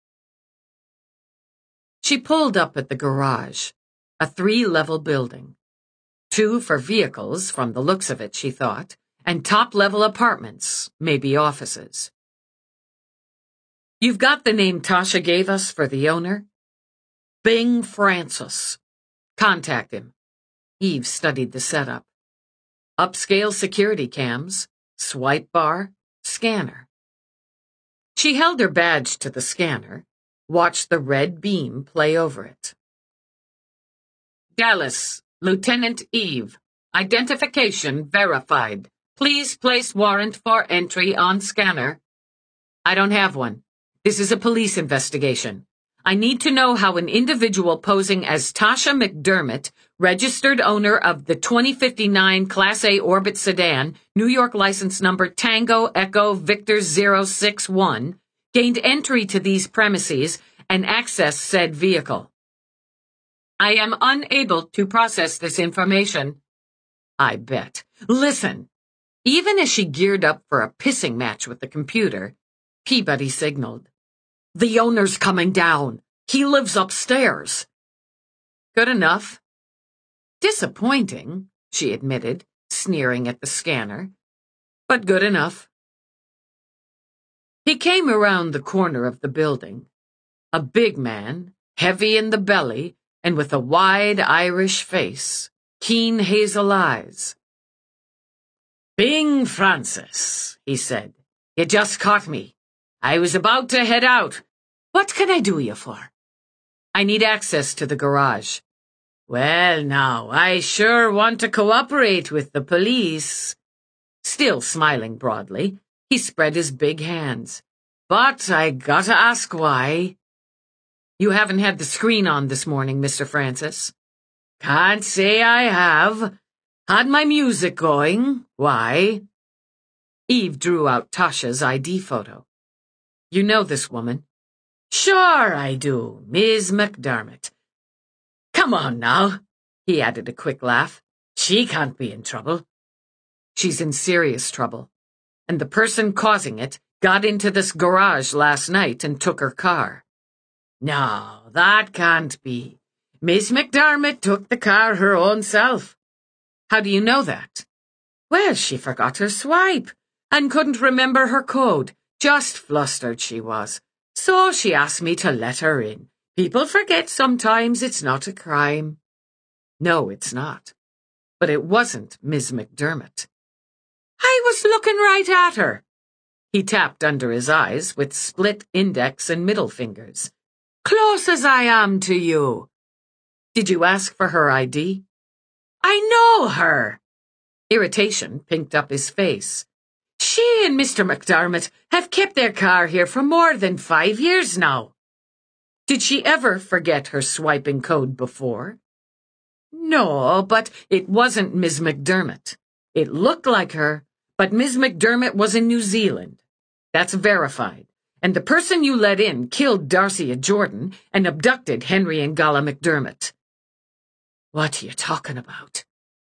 She pulled up at the garage, a three-level building. Two for vehicles, from the looks of it, she thought, and top-level apartments, maybe offices. You've got the name Tasha gave us for the owner? Bing Francis. Contact him. Eve studied the setup. Upscale security cams, swipe bar, scanner. She held her badge to the scanner, watched the red beam play over it. Dallas, Lieutenant Eve. Identification verified. Please place warrant for entry on scanner. I don't have one. This is a police investigation. I need to know how an individual posing as Tasha McDermott, registered owner of the twenty fifty-nine Class A Orbit sedan, New York license number Tango Echo Victor zero six one, gained entry to these premises and accessed said vehicle. I am unable to process this information. I bet. Listen, even as she geared up for a pissing match with the computer, Peabody signaled. The owner's coming down. He lives upstairs. Good enough. Disappointing, she admitted, sneering at the scanner, but good enough. He came around the corner of the building, a big man, heavy in the belly, and with a wide Irish face, keen hazel eyes. Bing Francis, he said. You just caught me. I was about to head out. What can I do you for? I need access to the garage. Well, now, I sure want to cooperate with the police. Still smiling broadly, he spread his big hands. But I gotta ask why. You haven't had the screen on this morning, Mister Francis. Can't say I have. Had my music going. Why? Eve drew out Tasha's I D photo. You know this woman? Sure I do, Miz McDermott. Come on now, he added a quick laugh. She can't be in trouble. She's in serious trouble, and the person causing it got into this garage last night and took her car. No, that can't be. Miss McDermott took the car her own self. How do you know that? Well, she forgot her swipe and couldn't remember her code. Just flustered she was. So she asked me to let her in. People forget sometimes. It's not a crime. No, it's not. But it wasn't Miz McDermott. I was looking right at her. He tapped under his eyes with split index and middle fingers. Close as I am to you. Did you ask for her I D? I know her. Irritation pinked up his face. She and Mister McDermott have kept their car here for more than five years now. Did she ever forget her swiping code before? No, but it wasn't Miz McDermott. It looked like her, but Miz McDermott was in New Zealand. That's verified. And the person you let in killed Darcia Jordan and abducted Henry and Gala McDermott. What are you talking about?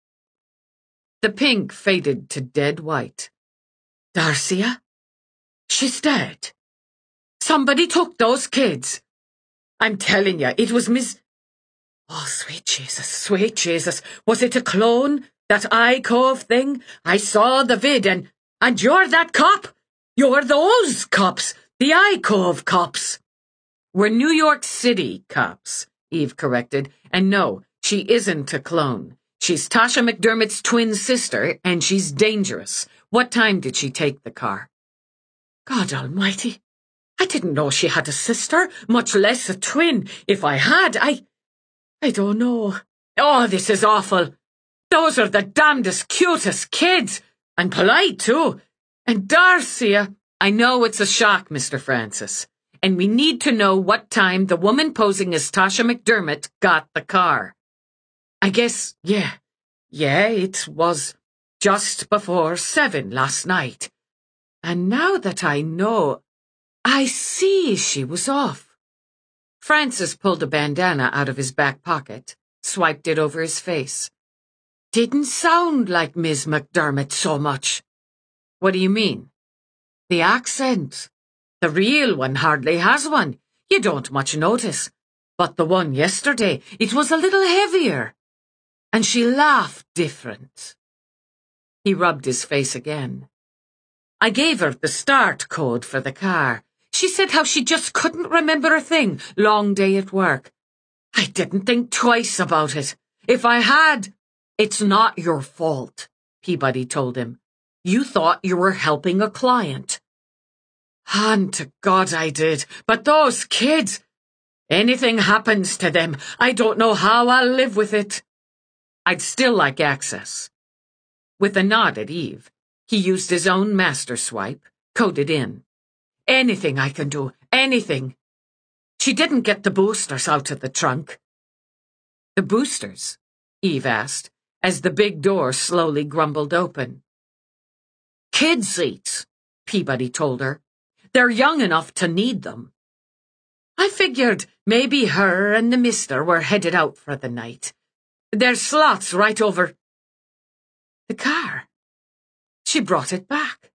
The pink faded to dead white. Darcia? She's dead. Somebody took those kids. I'm telling you, it was Miss... Oh, sweet Jesus, sweet Jesus. Was it a clone? That eye cove thing? I saw the vid and... And you're that cop? You're those cops. The eye cove cops. We're New York City cops, Eve corrected. And no, she isn't a clone. She's Tasha McDermott's twin sister, and she's dangerous. What time did she take the car? God almighty. I didn't know she had a sister, much less a twin. If I had, I... I don't know. Oh, this is awful. Those are the damnedest, cutest kids. And polite, too. And Darcia... I know it's a shock, Mister Francis. And we need to know what time the woman posing as Tasha McDermott got the car. I guess, yeah. Yeah, it was just before seven last night. And now that I know... I see she was off. Francis pulled a bandana out of his back pocket, swiped it over his face. Didn't sound like Miz McDermott so much. What do you mean? The accent. The real one hardly has one. You don't much notice. But the one yesterday, it was a little heavier. And she laughed different. He rubbed his face again. I gave her the start code for the car. She said how she just couldn't remember a thing. Long day at work. I didn't think twice about it. If I had... It's not your fault, Peabody told him. You thought you were helping a client. And to God I did. But those kids... Anything happens to them, I don't know how I'll live with it. I'd still like access. With a nod at Eve, he used his own master swipe, coded in. Anything I can do, anything. She didn't get the boosters out of the trunk. The boosters? Eve asked, as the big door slowly grumbled open. Kid seats, Peabody told her. They're young enough to need them. I figured maybe her and the mister were headed out for the night. There's slots right over... The car. She brought it back.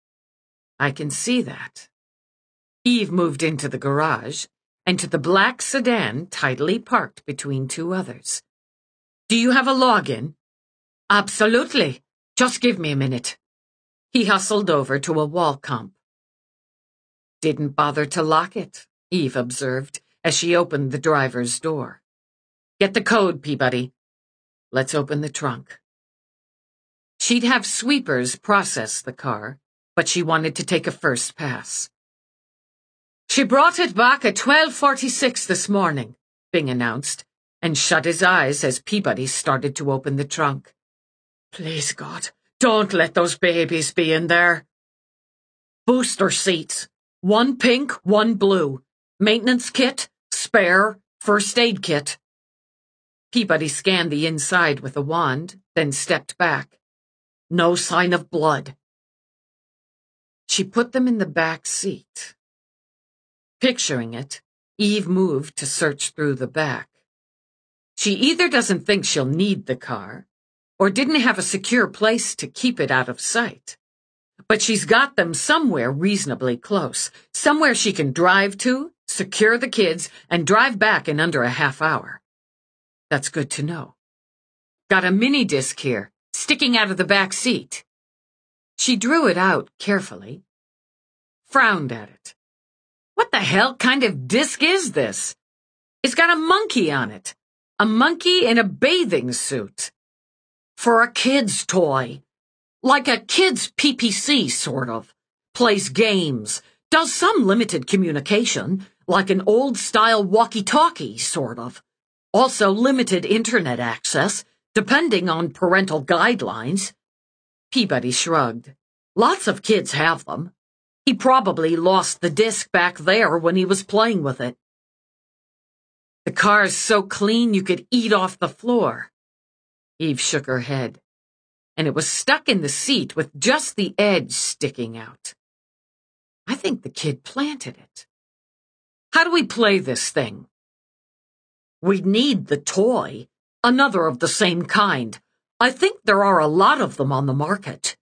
I can see that. Eve moved into the garage and to the black sedan tidily parked between two others. Do you have a login? Absolutely. Just give me a minute. He hustled over to a wall comp. Didn't bother to lock it, Eve observed as she opened the driver's door. Get the code, Peabody. Let's open the trunk. She'd have sweepers process the car, but she wanted to take a first pass. She brought it back at twelve forty-six this morning, Bing announced, and shut his eyes as Peabody started to open the trunk. Please, God, don't let those babies be in there. Booster seats. One pink, one blue. Maintenance kit, spare, first aid kit. Peabody scanned the inside with a wand, then stepped back. No sign of blood. She put them in the back seat. Picturing it, Eve moved to search through the back. She either doesn't think she'll need the car, or didn't have a secure place to keep it out of sight. But she's got them somewhere reasonably close, somewhere she can drive to, secure the kids, and drive back in under a half hour. That's good to know. Got a mini disc here, sticking out of the back seat. She drew it out carefully, frowned at it. What the hell kind of disc is this? It's got a monkey on it. A monkey in a bathing suit. For a kid's toy. Like a kid's P P C, sort of. Plays games. Does some limited communication. Like an old-style walkie-talkie, sort of. Also limited internet access, depending on parental guidelines. Peabody shrugged. Lots of kids have them. He probably lost the disc back there when he was playing with it. The car's so clean you could eat off the floor. Eve shook her head, and it was stuck in the seat with just the edge sticking out. I think the kid planted it. How do we play this thing? We need the toy, another of the same kind. I think there are a lot of them on the market.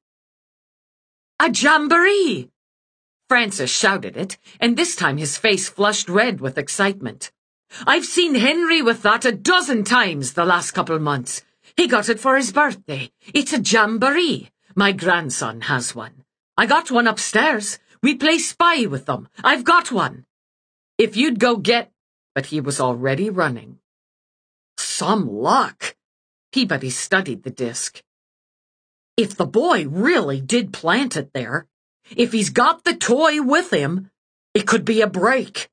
A jamboree! Francis shouted it, and this time his face flushed red with excitement. I've seen Henry with that a dozen times the last couple months. He got it for his birthday. It's a jamboree. My grandson has one. I got one upstairs. We play spy with them. I've got one. If you'd go get... But he was already running. Some luck. Peabody studied the disc. If the boy really did plant it there, if he's got the toy with him, it could be a break.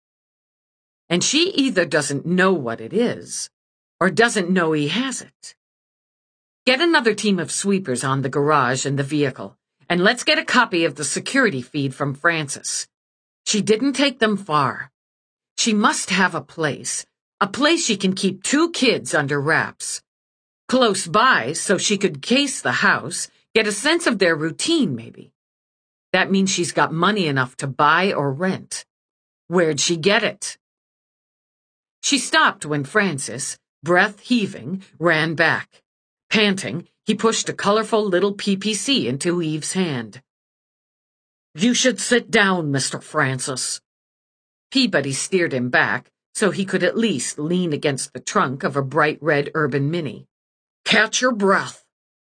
And she either doesn't know what it is, or doesn't know he has it. Get another team of sweepers on the garage and the vehicle, and let's get a copy of the security feed from Francis. She didn't take them far. She must have a place, a place she can keep two kids under wraps. Close by so she could case the house, get a sense of their routine maybe. That means she's got money enough to buy or rent. Where'd she get it? She stopped when Francis, breath heaving, ran back. Panting, he pushed a colorful little P P C into Eve's hand. You should sit down, Mister Francis. Peabody steered him back so he could at least lean against the trunk of a bright red Urban Mini. Catch your breath.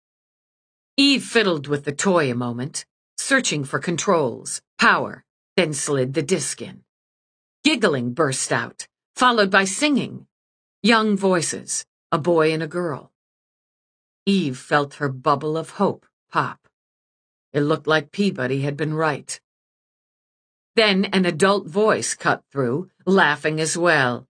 Eve fiddled with the toy a moment, searching for controls, power, then slid the disc in. Giggling burst out, followed by singing. Young voices, a boy and a girl. Eve felt her bubble of hope pop. It looked like Peabody had been right. Then an adult voice cut through, laughing as well.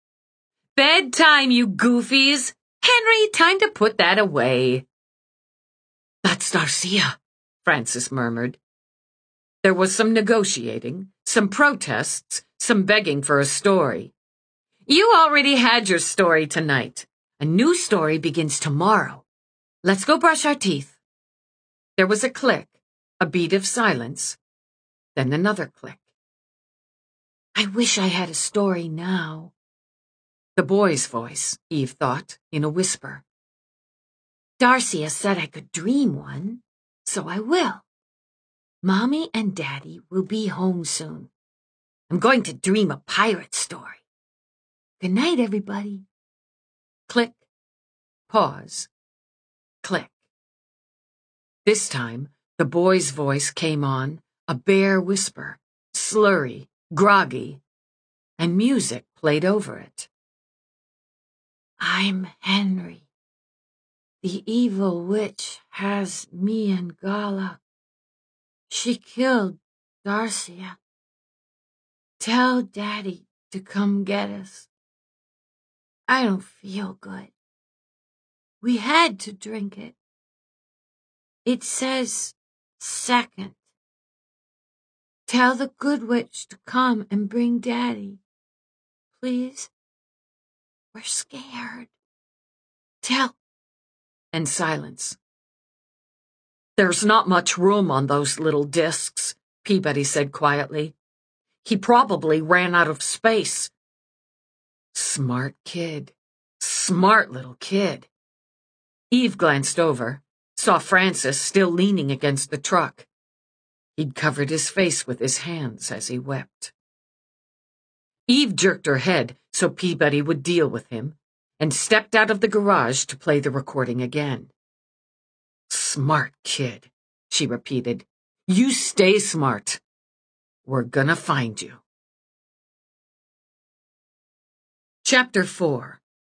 Bedtime, you goofies! Henry, time to put that away. That's Darcia, Francis murmured. There was some negotiating, some protests, some begging for a story. You already had your story tonight. A new story begins tomorrow. Let's go brush our teeth. There was a click, a beat of silence, then another click. I wish I had a story now. The boy's voice, Eve thought, in a whisper. Darcia said I could dream one, so I will. Mommy and Daddy will be home soon. I'm going to dream a pirate story. Good night, everybody. Click, pause, click. This time, the boy's voice came on, a bare whisper, slurry, groggy, and music played over it. I'm Henry. The evil witch has me and Gala. She killed Darcia. Tell Daddy to come get us. I don't feel good. We had to drink it. It says second. Tell the good witch to come and bring Daddy. Please? We're scared. Tell. And silence. There's not much room on those little discs, Peabody said quietly. He probably ran out of space. Smart kid. Smart little kid. Eve glanced over, saw Francis still leaning against the truck. He'd covered his face with his hands as he wept. Eve jerked her head so Peabody would deal with him, and stepped out of the garage to play the recording again. Smart kid, she repeated. You stay smart. We're gonna find you. Chapter four.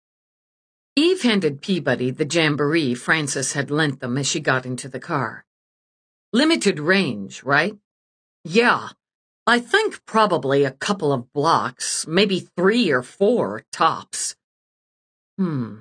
Eve handed Peabody the jamboree Francis had lent them as she got into the car. Limited range, right? Yeah, I think probably a couple of blocks, maybe three or four tops. Hmm.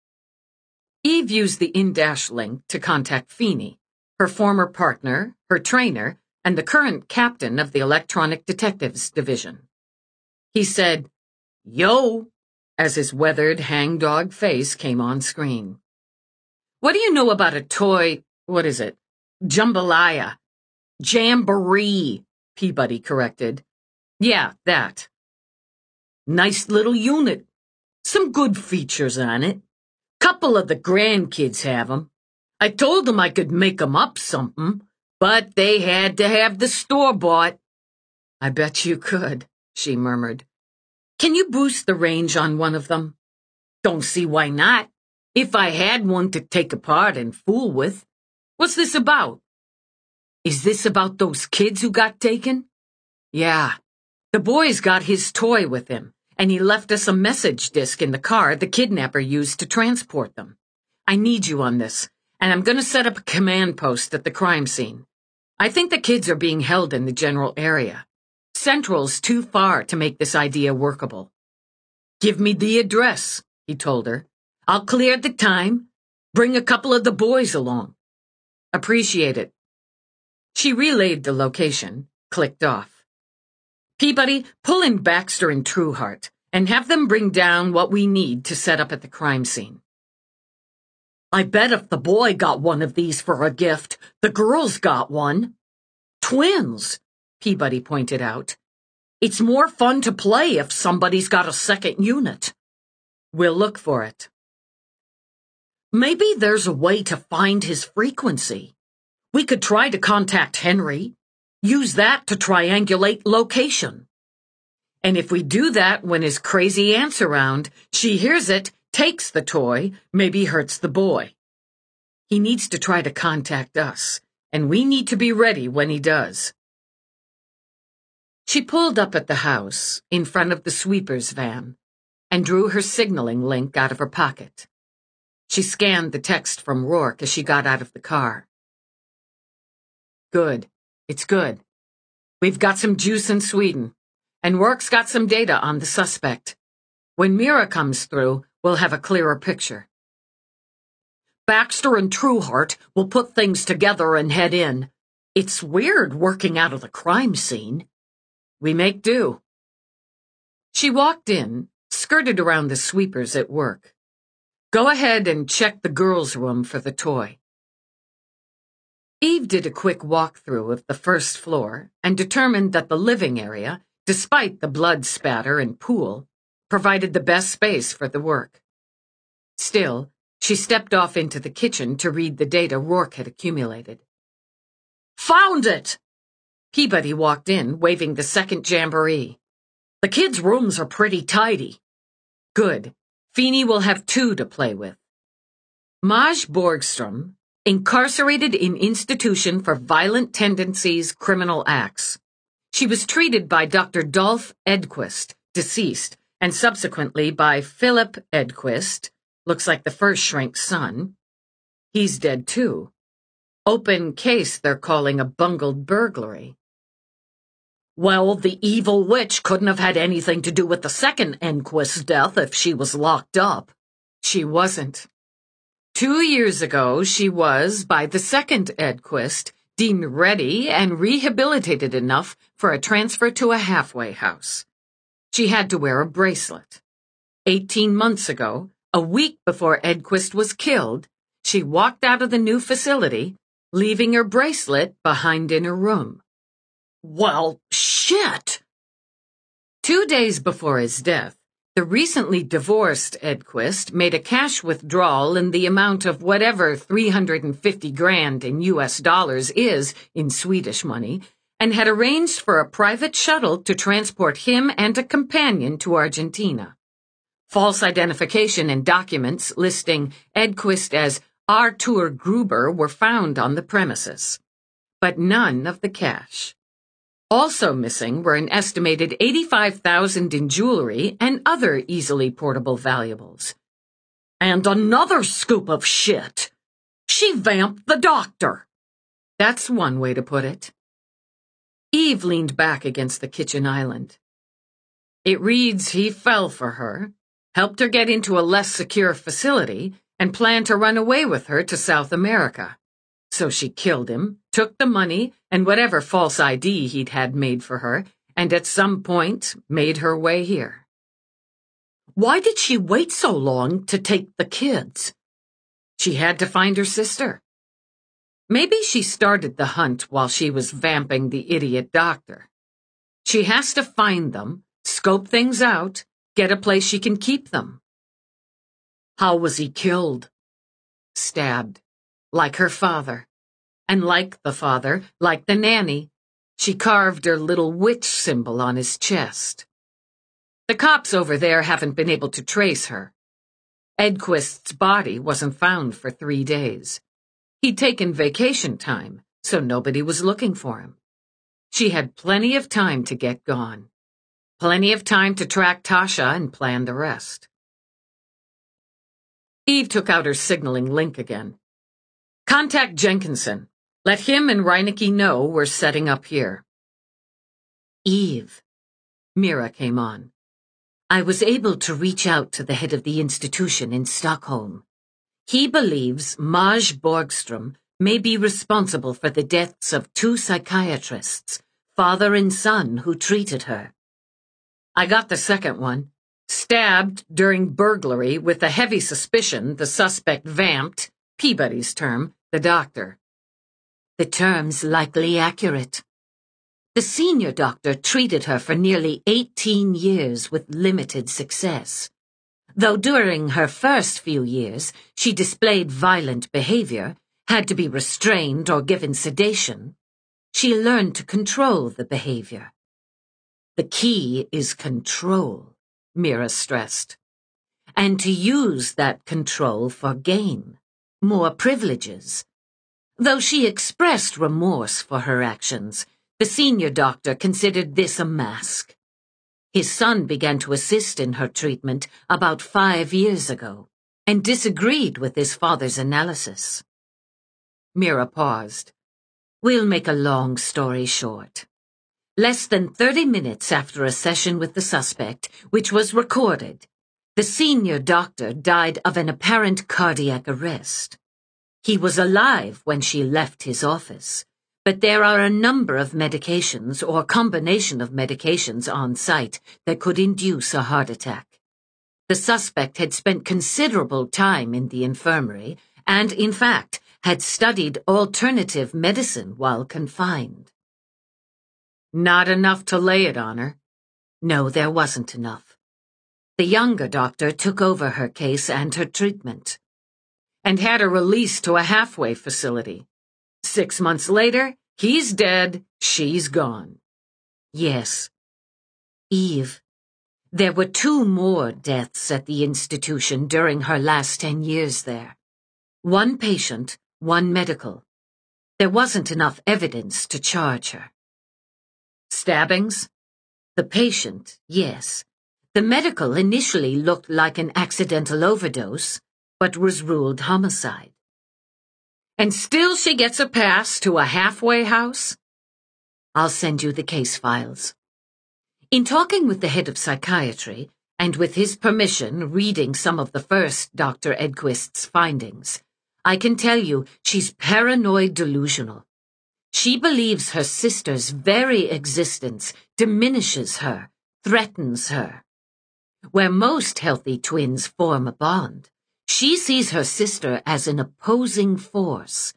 Eve used the in-dash link to contact Feeney, her former partner, her trainer, and the current captain of the Electronic Detectives Division. He said, "Yo," as his weathered hangdog face came on screen. What do you know about a toy, what is it? Jambalaya. Jamboree, Peabody corrected. Yeah, that. Nice little unit. Some good features on it. Couple of the grandkids have 'em. I told them I could make 'em up something, but they had to have the store-bought. I bet you could, she murmured. Can you boost the range on one of them? Don't see why not. If I had one to take apart and fool with. What's this about? Is this about those kids who got taken? Yeah. The boy's got his toy with him, and he left us a message disc in the car the kidnapper used to transport them. I need you on this, and I'm going to set up a command post at the crime scene. I think the kids are being held in the general area. Central's too far to make this idea workable. Give me the address, he told her. I'll clear the time. Bring a couple of the boys along. Appreciate it. She relayed the location, clicked off. Peabody, pull in Baxter and Trueheart, and have them bring down what we need to set up at the crime scene. I bet if the boy got one of these for a gift, the girl's got one. Twins, Peabody pointed out. It's more fun to play if somebody's got a second unit. We'll look for it. Maybe there's a way to find his frequency. We could try to contact Henry. Use that to triangulate location. And if we do that when his crazy aunt's around, she hears it, takes the toy, maybe hurts the boy. He needs to try to contact us, and we need to be ready when he does. She pulled up at the house, in front of the sweeper's van, and drew her signaling link out of her pocket. She scanned the text from Rourke as she got out of the car. Good. It's good. We've got some juice in Sweden, and Rourke's got some data on the suspect. When Mira comes through, we'll have a clearer picture. Baxter and Trueheart will put things together and head in. It's weird working out of the crime scene. We make do. She walked in, skirted around the sweepers at work. Go ahead and check the girls' room for the toy. Eve did a quick walkthrough of the first floor and determined that the living area, despite the blood spatter and pool, provided the best space for the work. Still, she stepped off into the kitchen to read the data Rourke had accumulated. Found it! Peabody walked in, waving the second jamboree. The kids' rooms are pretty tidy. Good. Feeney will have two to play with. Maj Borgstrom, incarcerated in institution for violent tendencies, criminal acts. She was treated by Doctor Dolph Edquist, deceased, and subsequently by Philip Edquist, looks like the first shrink's son. He's dead too. Open case they're calling a bungled burglary. Well, the evil witch couldn't have had anything to do with the second Edquist death if she was locked up. She wasn't. Two years ago, she was, by the second Edquist, deemed ready and rehabilitated enough for a transfer to a halfway house. She had to wear a bracelet. Eighteen months ago, a week before Edquist was killed, she walked out of the new facility, leaving her bracelet behind in her room. Well, shit! Two days before his death, the recently divorced Edquist made a cash withdrawal in the amount of whatever three hundred fifty grand in U S dollars is in Swedish money, and had arranged for a private shuttle to transport him and a companion to Argentina. False identification and documents listing Edquist as Artur Gruber were found on the premises, but none of the cash. Also missing were an estimated eighty-five thousand dollars in jewelry and other easily portable valuables. And another scoop of shit. She vamped the doctor. That's one way to put it. Eve leaned back against the kitchen island. It reads he fell for her, helped her get into a less secure facility, and planned to run away with her to South America. So she killed him, took the money and whatever false I D he'd had made for her, and at some point made her way here. Why did she wait so long to take the kids? She had to find her sister. Maybe she started the hunt while she was vamping the idiot doctor. She has to find them, scope things out, get a place she can keep them. How was he killed? Stabbed. Like her father. And like the father, like the nanny, she carved her little witch symbol on his chest. The cops over there haven't been able to trace her. Edquist's body wasn't found for three days. He'd taken vacation time, so nobody was looking for him. She had plenty of time to get gone. Plenty of time to track Tasha and plan the rest. Eve took out her signaling link again. Contact Jenkinson. Let him and Reinecke know we're setting up here. Eve. Mira came on. I was able to reach out to the head of the institution in Stockholm. He believes Maj Borgstrom may be responsible for the deaths of two psychiatrists, father and son, who treated her. I got the second one. Stabbed during burglary with a heavy suspicion the suspect vamped, Peabody's term, the doctor. The term's likely accurate. The senior doctor treated her for nearly eighteen years with limited success. Though during her first few years she displayed violent behavior, had to be restrained or given sedation, she learned to control the behavior. The key is control, Mira stressed, and to use that control for gain, more privileges. Though she expressed remorse for her actions, the senior doctor considered this a mask. His son began to assist in her treatment about five years ago, and disagreed with his father's analysis. Mira paused. We'll make a long story short. Less than thirty minutes after a session with the suspect, which was recorded, the senior doctor died of an apparent cardiac arrest. He was alive when she left his office, but there are a number of medications or combination of medications on site that could induce a heart attack. The suspect had spent considerable time in the infirmary and, in fact, had studied alternative medicine while confined. Not enough to lay it on her. No, there wasn't enough. The younger doctor took over her case and her treatment. And had her released to a halfway facility. Six months later, he's dead, she's gone. Yes. Eve, there were two more deaths at the institution during her last ten years there. One patient, one medical. There wasn't enough evidence to charge her. Stabbings? The patient, yes. The medical initially looked like an accidental overdose, but was ruled homicide. And still she gets a pass to a halfway house? I'll send you the case files. In talking with the head of psychiatry, and with his permission reading some of the first Doctor Edquist's findings, I can tell you she's paranoid delusional. She believes her sister's very existence diminishes her, threatens her. Where most healthy twins form a bond, she sees her sister as an opposing force,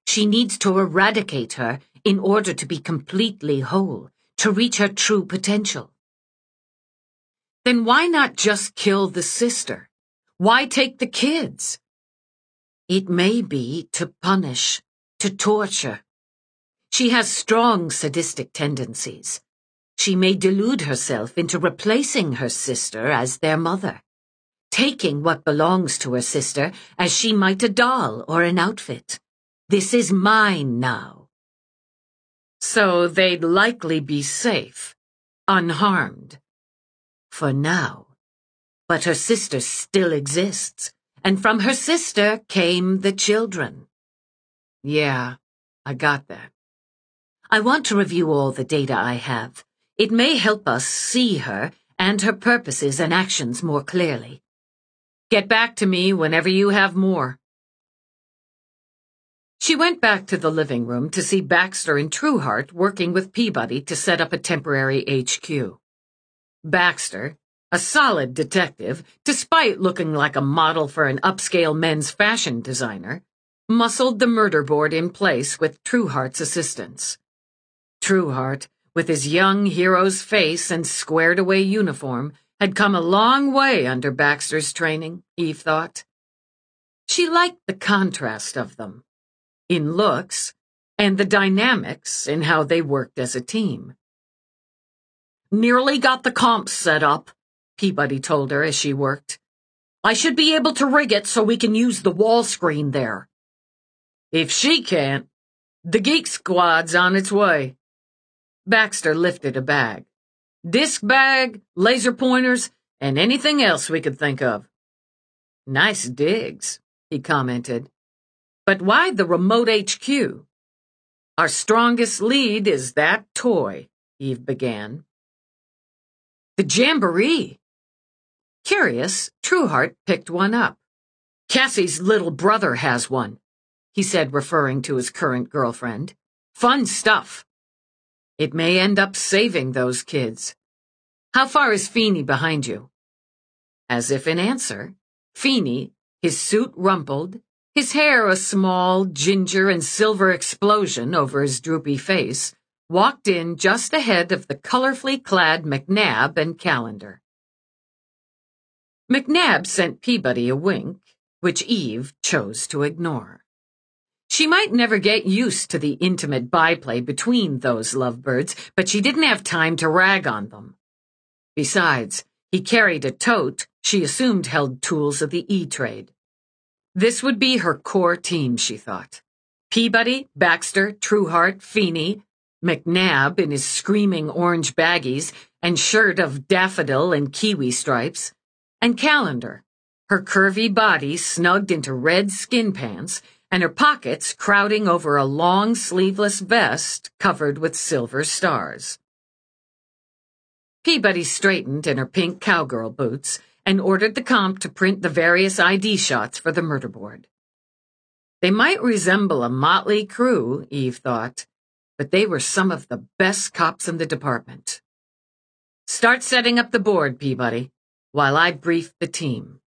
She needs to eradicate her in order to be completely whole, to reach her true potential. Then why not just kill the sister? Why take the kids? It may be to punish, to torture. She has strong sadistic tendencies. She may delude herself into replacing her sister as their mother, taking what belongs to her sister as she might a doll or an outfit. This is mine now. So they'd likely be safe, unharmed. For now. But her sister still exists, and from her sister came the children. Yeah, I got that. I want to review all the data I have. It may help us see her and her purposes and actions more clearly. Get back to me whenever you have more. She went back to the living room to see Baxter and Trueheart working with Peabody to set up a temporary H Q. Baxter, a solid detective, despite looking like a model for an upscale men's fashion designer, muscled the murder board in place with Trueheart's assistance. Trueheart, with his young hero's face and squared-away uniform, had come a long way under Baxter's training, Eve thought. She liked the contrast of them, in looks, and the dynamics in how they worked as a team. Nearly got the comps set up, Peabody told her as she worked. I should be able to rig it so we can use the wall screen there. If she can't, the Geek Squad's on its way. Baxter lifted a bag. Disc bag, laser pointers, and anything else we could think of. Nice digs, he commented. But why the remote H Q? Our strongest lead is that toy, Eve began. The Jamboree. Curious, Trueheart picked one up. Cassie's little brother has one, he said, referring to his current girlfriend. Fun stuff. It may end up saving those kids. How far is Feeney behind you? As if in answer, Feeney, his suit rumpled, his hair a small ginger and silver explosion over his droopy face, walked in just ahead of the colorfully clad McNabb and Calendar. McNabb sent Peabody a wink, which Eve chose to ignore. She might never get used to the intimate byplay between those lovebirds, but she didn't have time to rag on them. Besides, he carried a tote she assumed held tools of the E-Trade. This would be her core team, she thought. Peabody, Baxter, Trueheart, Feeney, McNabb in his screaming orange baggies and shirt of daffodil and kiwi stripes, and Calendar, her curvy body snugged into red skin pants and her pockets crowding over a long sleeveless vest covered with silver stars. Peabody straightened in her pink cowgirl boots and ordered the comp to print the various I D shots for the murder board. They might resemble a motley crew, Eve thought, but they were some of the best cops in the department. Start setting up the board, Peabody, while I brief the team.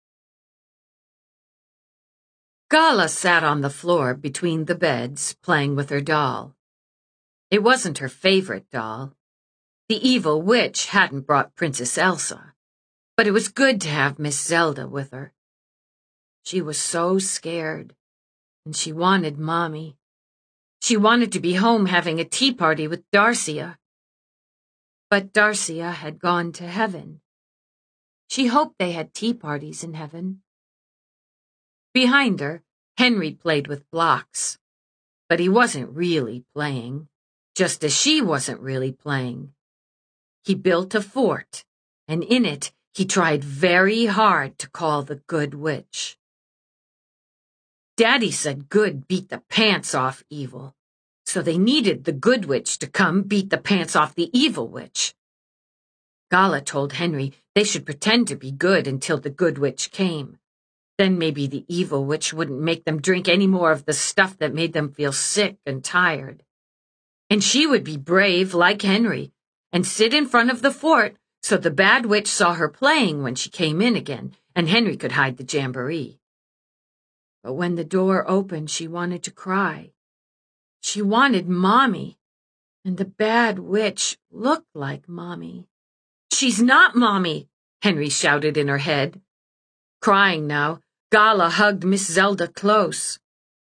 Gala sat on the floor between the beds, playing with her doll. It wasn't her favorite doll. The evil witch hadn't brought Princess Elsa, but it was good to have Miss Zelda with her. She was so scared, and she wanted Mommy. She wanted to be home having a tea party with Darcia. But Darcia had gone to heaven. She hoped they had tea parties in heaven. Behind her, Henry played with blocks. But he wasn't really playing, just as she wasn't really playing. He built a fort, and in it he tried very hard to call the Good Witch. Daddy said good beat the pants off evil, so they needed the Good Witch to come beat the pants off the evil witch. Gala told Henry they should pretend to be good until the Good Witch came. Then maybe the evil witch wouldn't make them drink any more of the stuff that made them feel sick and tired. And she would be brave like Henry and sit in front of the fort so the bad witch saw her playing when she came in again, and Henry could hide the jamboree. But when the door opened, she wanted to cry. She wanted Mommy, and the bad witch looked like Mommy. She's not Mommy, Henry shouted in her head. Crying now, Gala hugged Miss Zelda close.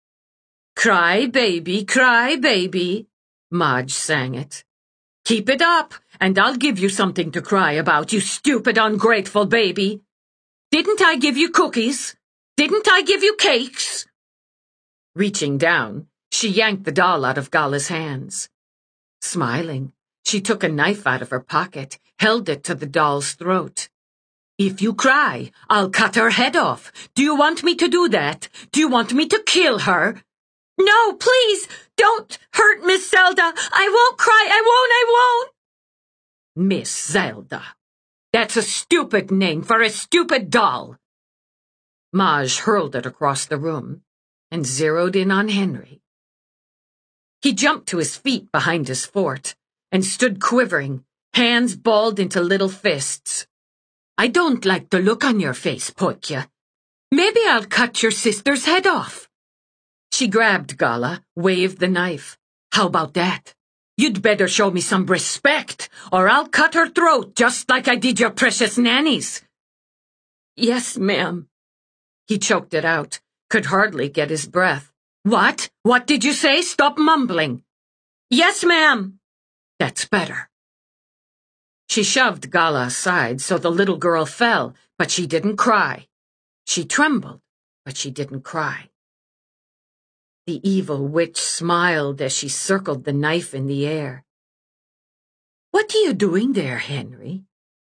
Cry, baby, cry, baby, Madge sang it. Keep it up, and I'll give you something to cry about, you stupid, ungrateful baby. Didn't I give you cookies? Didn't I give you cakes? Reaching down, she yanked the doll out of Gala's hands. Smiling, she took a knife out of her pocket, held it to the doll's throat. If you cry, I'll cut her head off. Do you want me to do that? Do you want me to kill her? No, please, don't hurt Miss Zelda. I won't cry, I won't, I won't. Miss Zelda. That's a stupid name for a stupid doll. Madge hurled it across the room and zeroed in on Henry. He jumped to his feet behind his fort and stood quivering, hands balled into little fists. I don't like the look on your face, Poikya. Maybe I'll cut your sister's head off. She grabbed Gala, waved the knife. How about that? You'd better show me some respect, or I'll cut her throat just like I did your precious nanny's. Yes, ma'am. He choked it out, could hardly get his breath. What? What did you say? Stop mumbling. Yes, ma'am. That's better. She shoved Gala aside so the little girl fell, but she didn't cry. She trembled, but she didn't cry. The evil witch smiled as she circled the knife in the air. What are you doing there, Henry?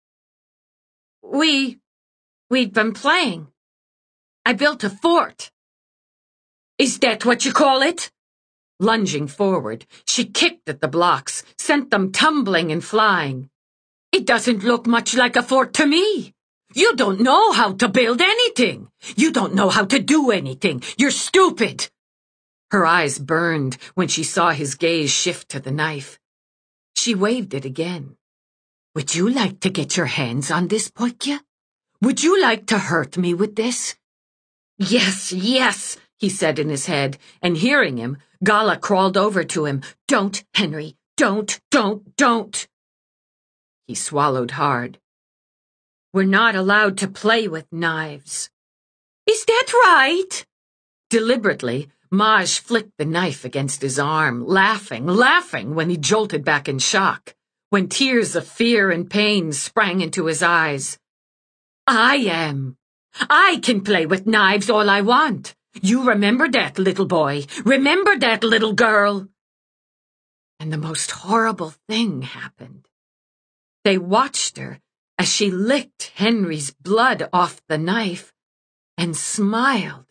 We... we'd been playing. I built a fort. Is that what you call it? Lunging forward, she kicked at the blocks, sent them tumbling and flying. It doesn't look much like a fort to me. You don't know how to build anything. You don't know how to do anything. You're stupid. Her eyes burned when she saw his gaze shift to the knife. She waved it again. Would you like to get your hands on this, Poikya? Would you like to hurt me with this? Yes, yes, he said in his head, and hearing him, Gala crawled over to him. Don't, Henry, don't, don't, don't. He swallowed hard. We're not allowed to play with knives. Is that right? Deliberately, Madge flicked the knife against his arm, laughing, laughing when he jolted back in shock, when tears of fear and pain sprang into his eyes. I am. I can play with knives all I want. You remember that, little boy. Remember that, little girl. And the most horrible thing happened. They watched her as she licked Henry's blood off the knife and smiled.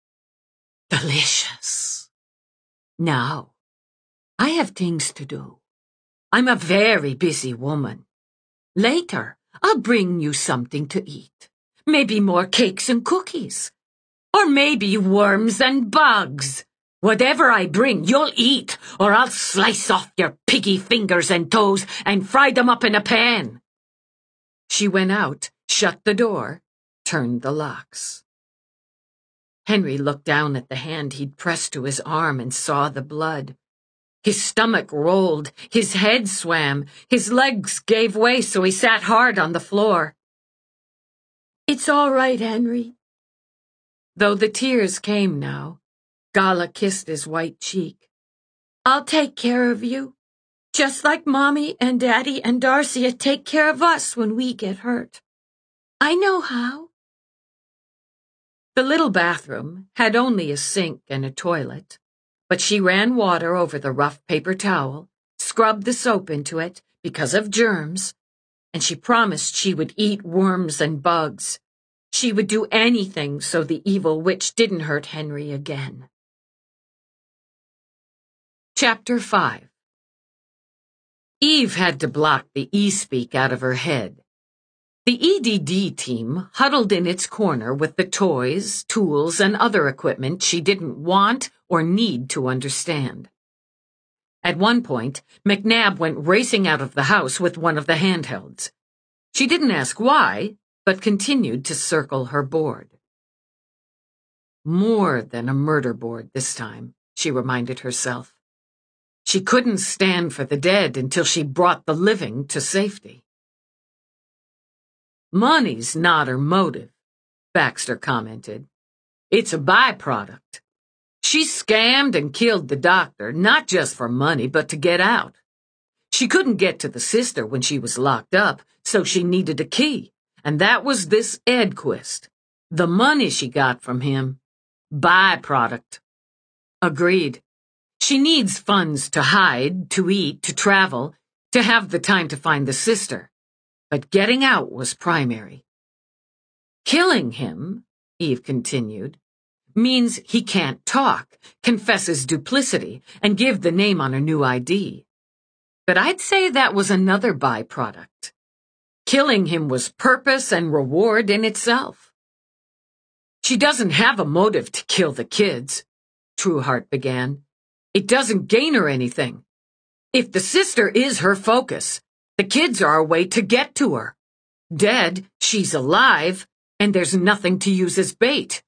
Delicious. Now, I have things to do. I'm a very busy woman. Later, I'll bring you something to eat. Maybe more cakes and cookies. Or maybe worms and bugs. Whatever I bring, you'll eat, or I'll slice off your piggy fingers and toes and fry them up in a pan. She went out, shut the door, turned the locks. Henry looked down at the hand he'd pressed to his arm and saw the blood. His stomach rolled, his head swam, his legs gave way so he sat hard on the floor. It's all right, Henry. Though the tears came now, Gala kissed his white cheek. I'll take care of you, just like Mommy and Daddy and Darcia take care of us when we get hurt. I know how. The little bathroom had only a sink and a toilet, but she ran water over the rough paper towel, scrubbed the soap into it because of germs, and she promised she would eat worms and bugs. She would do anything so the evil witch didn't hurt Henry again. Chapter five. Eve had to block the e-speak out of her head. The E D D team huddled in its corner with the toys, tools, and other equipment she didn't want or need to understand. At one point, McNabb went racing out of the house with one of the handhelds. She didn't ask why, but continued to circle her board. More than a murder board this time, she reminded herself. She couldn't stand for the dead until she brought the living to safety. Money's not her motive, Baxter commented. It's a byproduct. She scammed and killed the doctor, not just for money, but to get out. She couldn't get to the sister when she was locked up, so she needed a key, and that was this Edquist. The money she got from him. Byproduct. Agreed. She needs funds to hide, to eat, to travel, to have the time to find the sister. But getting out was primary. Killing him, Eve continued, means he can't talk, confess his duplicity, and give the name on her new I D. But I'd say that was another byproduct. Killing him was purpose and reward in itself. She doesn't have a motive to kill the kids, Trueheart began. It doesn't gain her anything. If the sister is her focus, the kids are a way to get to her. Dead, she's alive, and there's nothing to use as bait.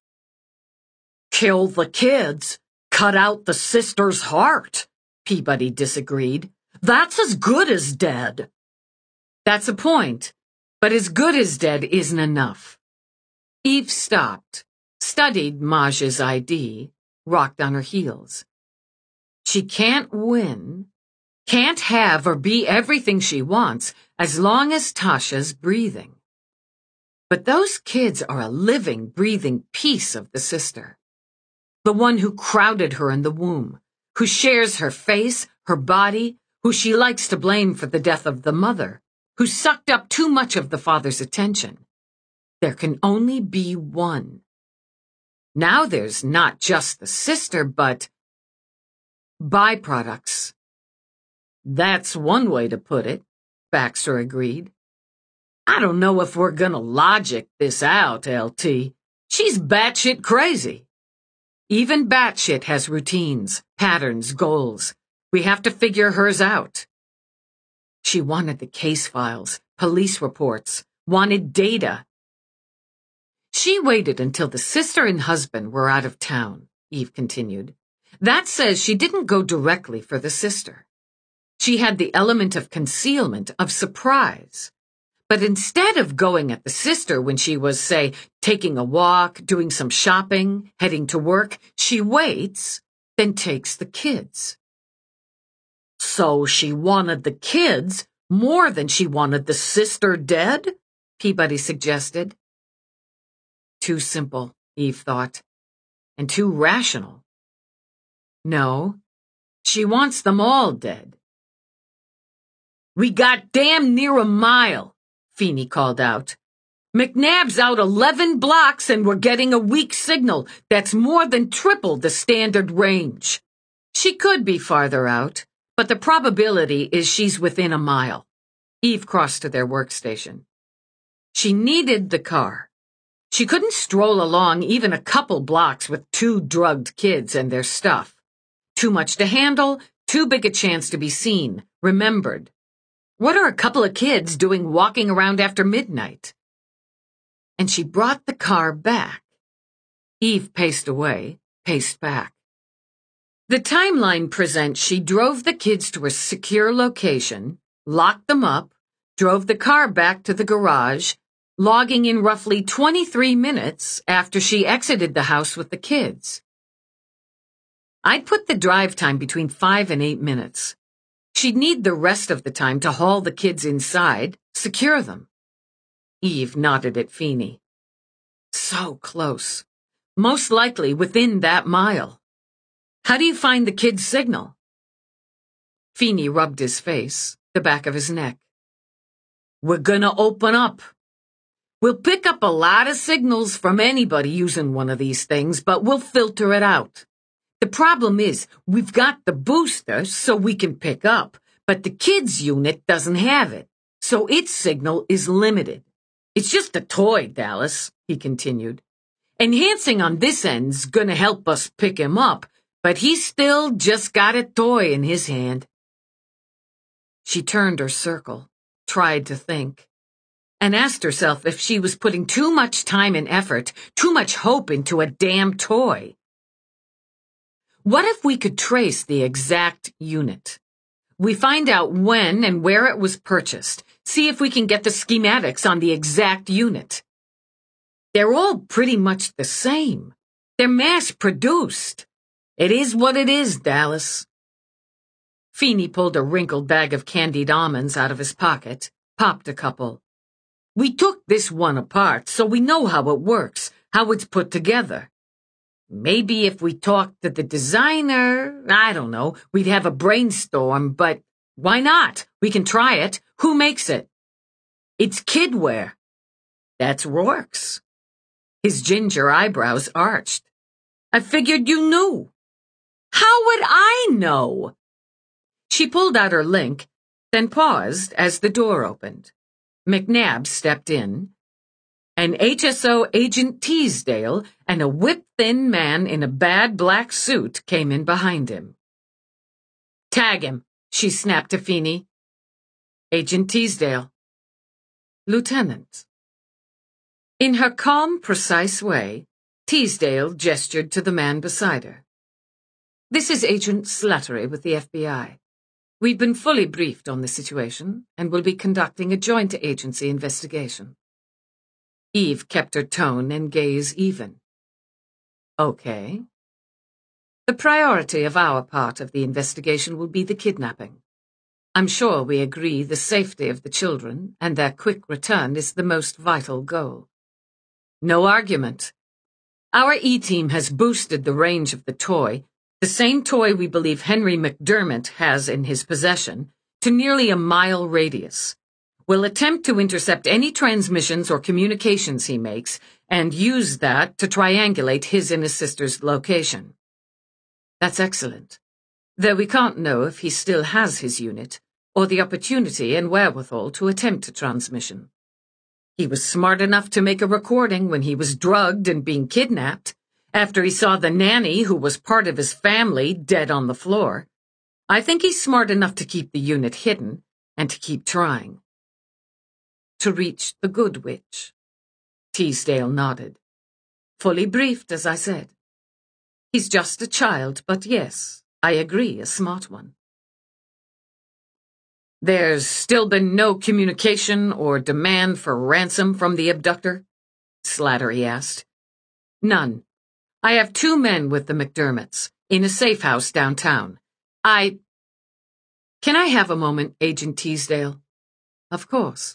Kill the kids, cut out the sister's heart, Peabody disagreed. That's as good as dead. That's a point, but as good as dead isn't enough. Eve stopped, studied Maj's I D, rocked on her heels. She can't win, can't have or be everything she wants as long as Tasha's breathing. But those kids are a living, breathing piece of the sister. The one who crowded her in the womb, who shares her face, her body, who she likes to blame for the death of the mother, who sucked up too much of the father's attention. There can only be one. Now there's not just the sister, but byproducts. That's one way to put it, Baxter agreed. I don't know if we're gonna logic this out, L T. She's batshit crazy. Even batshit has routines, patterns, goals. We have to figure hers out. She wanted the case files, police reports, wanted data. She waited until the sister and husband were out of town, Eve continued. That says she didn't go directly for the sister. She had the element of concealment, of surprise. But instead of going at the sister when she was, say, taking a walk, doing some shopping, heading to work, she waits, then takes the kids. So she wanted the kids more than she wanted the sister dead? Peabody suggested. Too simple, Eve thought, and too rational. No, she wants them all dead. We got damn near a mile, Feeney called out. McNabb's out eleven blocks and we're getting a weak signal that's more than triple the standard range. She could be farther out, but the probability is she's within a mile. Eve crossed to their workstation. She needed the car. She couldn't stroll along even a couple blocks with two drugged kids and their stuff. Too much to handle, too big a chance to be seen, remembered. What are a couple of kids doing walking around after midnight? And she brought the car back. Eve paced away, paced back. The timeline presents she drove the kids to a secure location, locked them up, drove the car back to the garage, logging in roughly twenty-three minutes after she exited the house with the kids. I'd put the drive time between five and eight minutes. She'd need the rest of the time to haul the kids inside, secure them. Eve nodded at Feeney. So close. Most likely within that mile. How do you find the kids' signal? Feeney rubbed his face, the back of his neck. We're gonna open up. We'll pick up a lot of signals from anybody using one of these things, but we'll filter it out. The problem is, we've got the booster so we can pick up, but the kids' unit doesn't have it, so its signal is limited. It's just a toy, Dallas, he continued. Enhancing on this end's gonna help us pick him up, but he's still just got a toy in his hand. She turned her circle, tried to think, and asked herself if she was putting too much time and effort, too much hope into a damn toy. What if we could trace the exact unit? We find out when and where it was purchased, see if we can get the schematics on the exact unit. They're all pretty much the same. They're mass-produced. It is what it is, Dallas. Feeney pulled a wrinkled bag of candied almonds out of his pocket, popped a couple. We took this one apart so we know how it works, how it's put together. Maybe if we talked to the designer, I don't know, we'd have a brainstorm, but why not? We can try it. Who makes it? It's Kidwear. That's Rourke's. His ginger eyebrows arched. I figured you knew. How would I know? She pulled out her link, then paused as the door opened. McNabb stepped in. An H S O Agent Teasdale and a whip-thin man in a bad black suit came in behind him. Tag him, she snapped to Feeney. Agent Teasdale. Lieutenant. In her calm, precise way, Teasdale gestured to the man beside her. This is Agent Slattery with the F B I. We've been fully briefed on the situation and will be conducting a joint agency investigation. Eve kept her tone and gaze even. Okay. The priority of our part of the investigation will be the kidnapping. I'm sure we agree the safety of the children and their quick return is the most vital goal. No argument. Our E-team has boosted the range of the toy, the same toy we believe Henry McDermott has in his possession, to nearly a mile radius. We'll attempt to intercept any transmissions or communications he makes and use that to triangulate his and his sister's location. That's excellent, though we can't know if he still has his unit or the opportunity and wherewithal to attempt a transmission. He was smart enough to make a recording when he was drugged and being kidnapped, after he saw the nanny who was part of his family dead on the floor. I think he's smart enough to keep the unit hidden and to keep trying. To reach the good witch. Teasdale nodded. Fully briefed, as I said. He's just a child, but yes, I agree, a smart one. There's still been no communication or demand for ransom from the abductor? Slattery asked. None. I have two men with the McDermotts, in a safe house downtown. I... Can I have a moment, Agent Teasdale? Of course.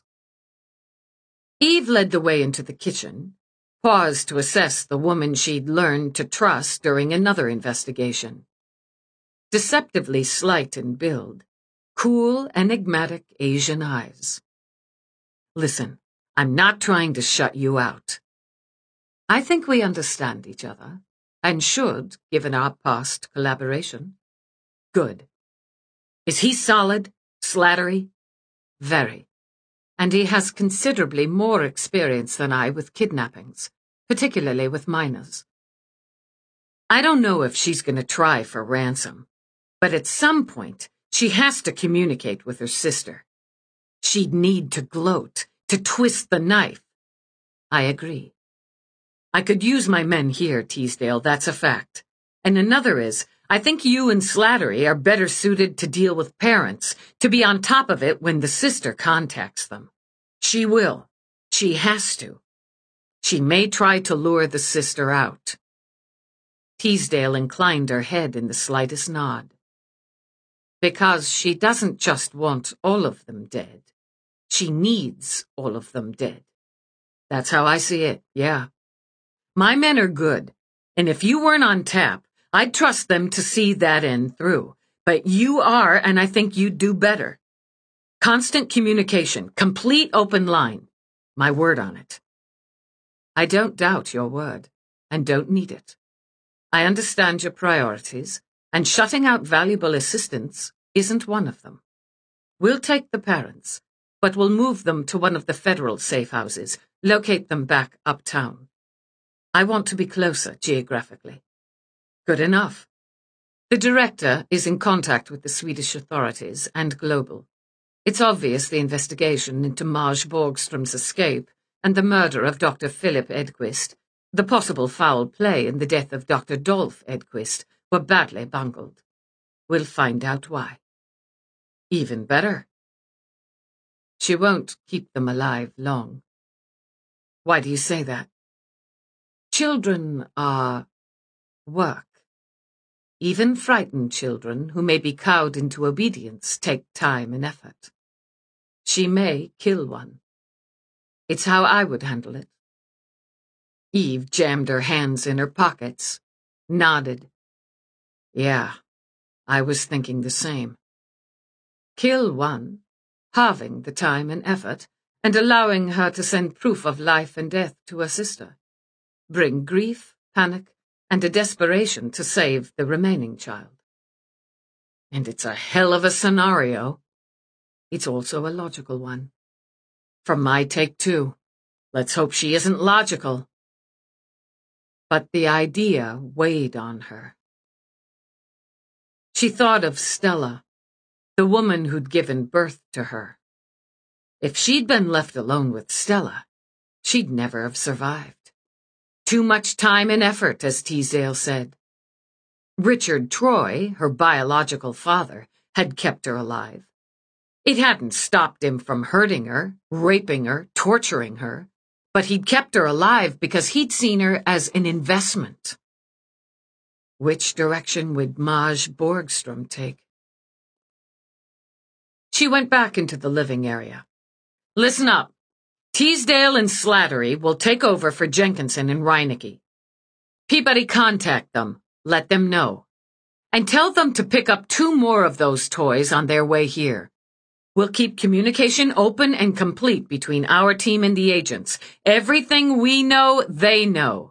Eve led the way into the kitchen, paused to assess the woman she'd learned to trust during another investigation. Deceptively slight in build, cool, enigmatic Asian eyes. Listen, I'm not trying to shut you out. I think we understand each other, and should, given our past collaboration. Good. Is he solid, Slattery? Very. And he has considerably more experience than I with kidnappings, particularly with minors. I don't know if she's going to try for ransom, but at some point she has to communicate with her sister. She'd need to gloat, to twist the knife. I agree. I could use my men here, Teasdale, that's a fact. And another is, I think you and Slattery are better suited to deal with parents, to be on top of it when the sister contacts them. She will. She has to. She may try to lure the sister out. Teasdale inclined her head in the slightest nod. Because she doesn't just want all of them dead. She needs all of them dead. That's how I see it, yeah. My men are good, and if you weren't on tap, I'd trust them to see that end through. But you are, and I think you'd do better. Constant communication, complete open line. My word on it. I don't doubt your word, and don't need it. I understand your priorities, and shutting out valuable assistance isn't one of them. We'll take the parents, but we'll move them to one of the federal safe houses, locate them back uptown. I want to be closer geographically. Good enough. The director is in contact with the Swedish authorities and global. It's obvious the investigation into Marge Borgstrom's escape and the murder of Doctor Philip Edquist, the possible foul play in the death of Doctor Dolph Edquist, were badly bungled. We'll find out why. Even better. She won't keep them alive long. Why do you say that? Children are work. Even frightened children who may be cowed into obedience take time and effort. She may kill one. It's how I would handle it. Eve jammed her hands in her pockets, nodded. Yeah, I was thinking the same. Kill one, halving the time and effort, and allowing her to send proof of life and death to her sister. Bring grief, panic, and a desperation to save the remaining child. And it's a hell of a scenario. It's also a logical one. From my take, too. Let's hope she isn't logical. But the idea weighed on her. She thought of Stella, the woman who'd given birth to her. If she'd been left alone with Stella, she'd never have survived. Too much time and effort, as Teasdale said. Richard Troy, her biological father, had kept her alive. It hadn't stopped him from hurting her, raping her, torturing her, but he'd kept her alive because he'd seen her as an investment. Which direction would Maj Borgstrom take? She went back into the living area. Listen up. Teasdale and Slattery will take over for Jenkinson and Reinecke. Peabody, contact them. Let them know. And tell them to pick up two more of those toys on their way here. We'll keep communication open and complete between our team and the agents. Everything we know, they know.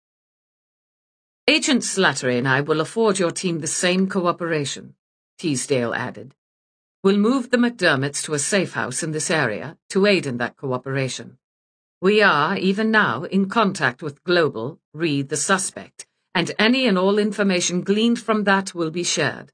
Agent Slattery and I will afford your team the same cooperation, Teasdale added. We'll move the McDermotts to a safe house in this area to aid in that cooperation. We are, even now, in contact with Global, Reed the suspect, and any and all information gleaned from that will be shared.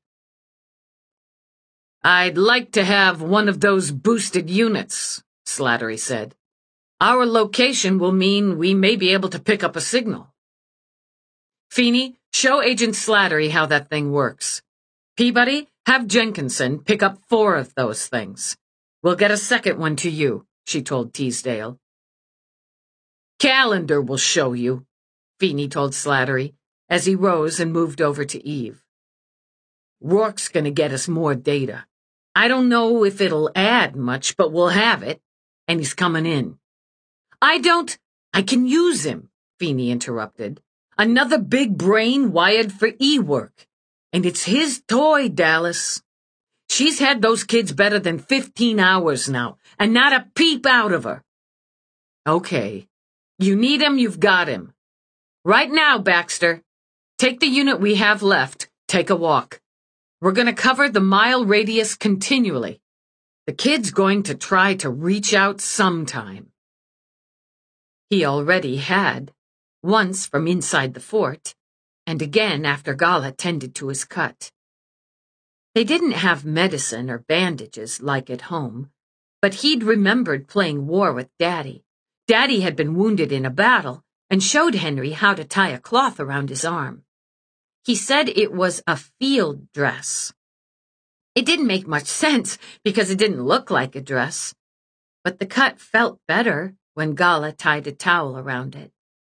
I'd like to have one of those boosted units, Slattery said. Our location will mean we may be able to pick up a signal. Feeney, show Agent Slattery how that thing works. Peabody, have Jenkinson pick up four of those things. We'll get a second one to you, she told Teasdale. Calendar will show you, Feeney told Slattery, as he rose and moved over to Eve. Rourke's gonna get us more data. I don't know if it'll add much, but we'll have it, and he's coming in. I don't... I can use him, Feeney interrupted. Another big brain wired for E-work. And it's his toy, Dallas. She's had those kids better than fifteen hours now, and not a peep out of her. Okay. You need him, you've got him. Right now, Baxter. Take the unit we have left. Take a walk. We're going to cover the mile radius continually. The kid's going to try to reach out sometime. He already had, once from inside the fort, and again after Gala tended to his cut. They didn't have medicine or bandages like at home, but he'd remembered playing war with Daddy. Daddy had been wounded in a battle and showed Henry how to tie a cloth around his arm. He said it was a field dress. It didn't make much sense because it didn't look like a dress, but the cut felt better when Gala tied a towel around it.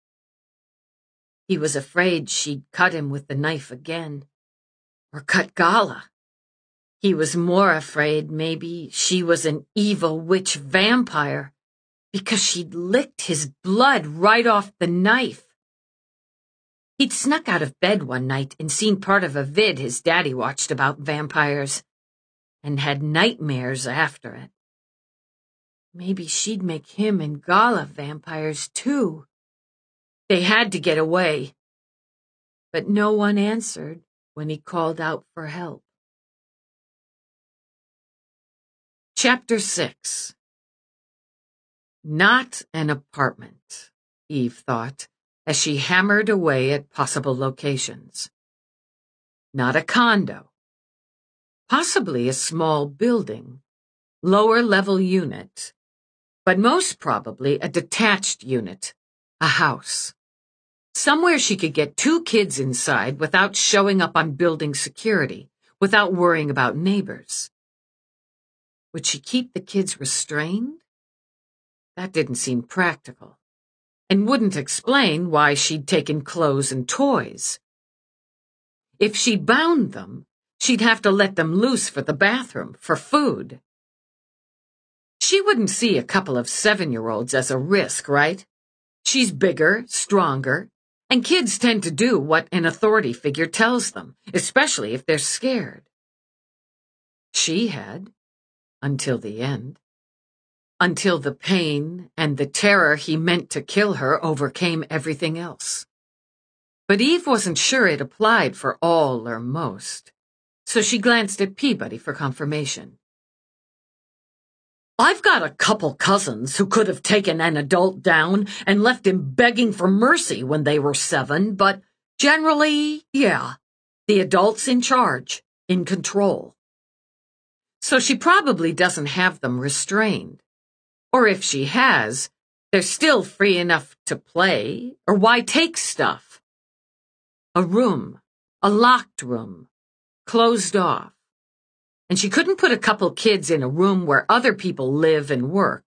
He was afraid she'd cut him with the knife again, or cut Gala. He was more afraid maybe she was an evil witch vampire, because she'd licked his blood right off the knife. He'd snuck out of bed one night and seen part of a vid his daddy watched about vampires, and had nightmares after it. Maybe she'd make him and Gala vampires too. They had to get away, but no one answered when he called out for help. Chapter six. Not an apartment, Eve thought, as she hammered away at possible locations. Not a condo. Possibly a small building, lower-level unit, but most probably a detached unit, a house. Somewhere she could get two kids inside without showing up on building security, without worrying about neighbors. Would she keep the kids restrained? That didn't seem practical, and wouldn't explain why she'd taken clothes and toys. If she bound them, she'd have to let them loose for the bathroom, for food. She wouldn't see a couple of seven-year-olds as a risk, right? She's bigger, stronger, and kids tend to do what an authority figure tells them, especially if they're scared. She had, until the end. Until the pain and the terror he meant to kill her overcame everything else. But Eve wasn't sure it applied for all or most, so she glanced at Peabody for confirmation. I've got a couple cousins who could have taken an adult down and left him begging for mercy when they were seven, but generally, yeah, the adult's in charge, in control. So she probably doesn't have them restrained. Or if she has, they're still free enough to play, or why take stuff? A room, a locked room, closed off. And she couldn't put a couple kids in a room where other people live and work.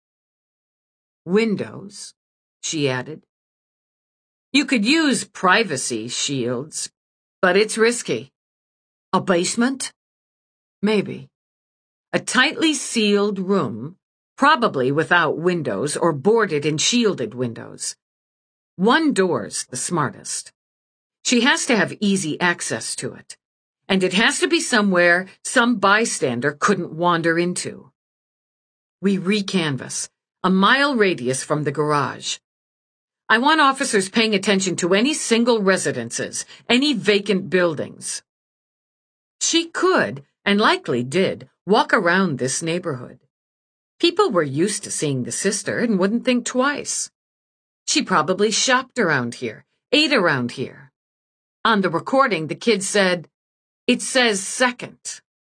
Windows, she added. You could use privacy shields, but it's risky. A basement? Maybe. A tightly sealed room, probably without windows or boarded and shielded windows. One door's the smartest. She has to have easy access to it. And it has to be somewhere some bystander couldn't wander into. We recanvass, a mile radius from the garage. I want officers paying attention to any single residences, any vacant buildings. She could, and likely did, walk around this neighborhood. People were used to seeing the sister and wouldn't think twice. She probably shopped around here, ate around here. On the recording, the kid said, It says Second.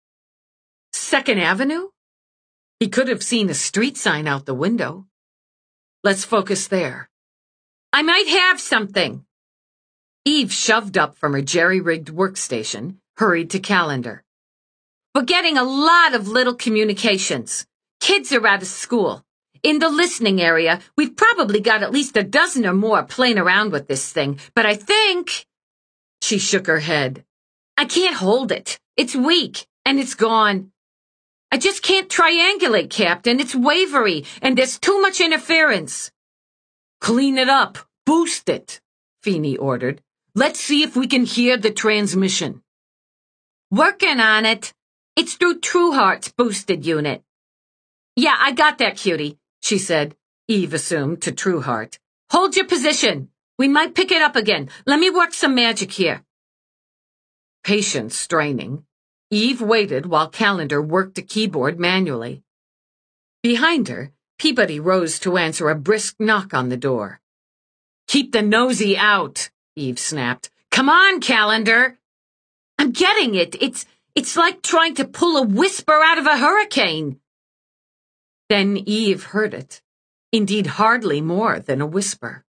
Second Avenue? He could have seen a street sign out the window. Let's focus there. I might have something. Eve shoved up from her jerry-rigged workstation, hurried to calendar. We're getting a lot of little communications. Kids are out of school. In the listening area, we've probably got at least a dozen or more playing around with this thing, but I think... She shook her head. I can't hold it. It's weak, and it's gone. I just can't triangulate, Captain. It's wavery, and there's too much interference. Clean it up. Boost it, Feeney ordered. Let's see if we can hear the transmission. Working on it. It's through Trueheart's boosted unit. Yeah, I got that, cutie, she said, Eve assumed to Trueheart. Hold your position. We might pick it up again. Let me work some magic here. Patience straining, Eve waited while Calendar worked a keyboard manually. Behind her, Peabody rose to answer a brisk knock on the door. Keep the nosy out, Eve snapped. Come on, Calendar. I'm getting it. It's, it's like trying to pull a whisper out of a hurricane. Then Eve heard it. Indeed, hardly more than a whisper.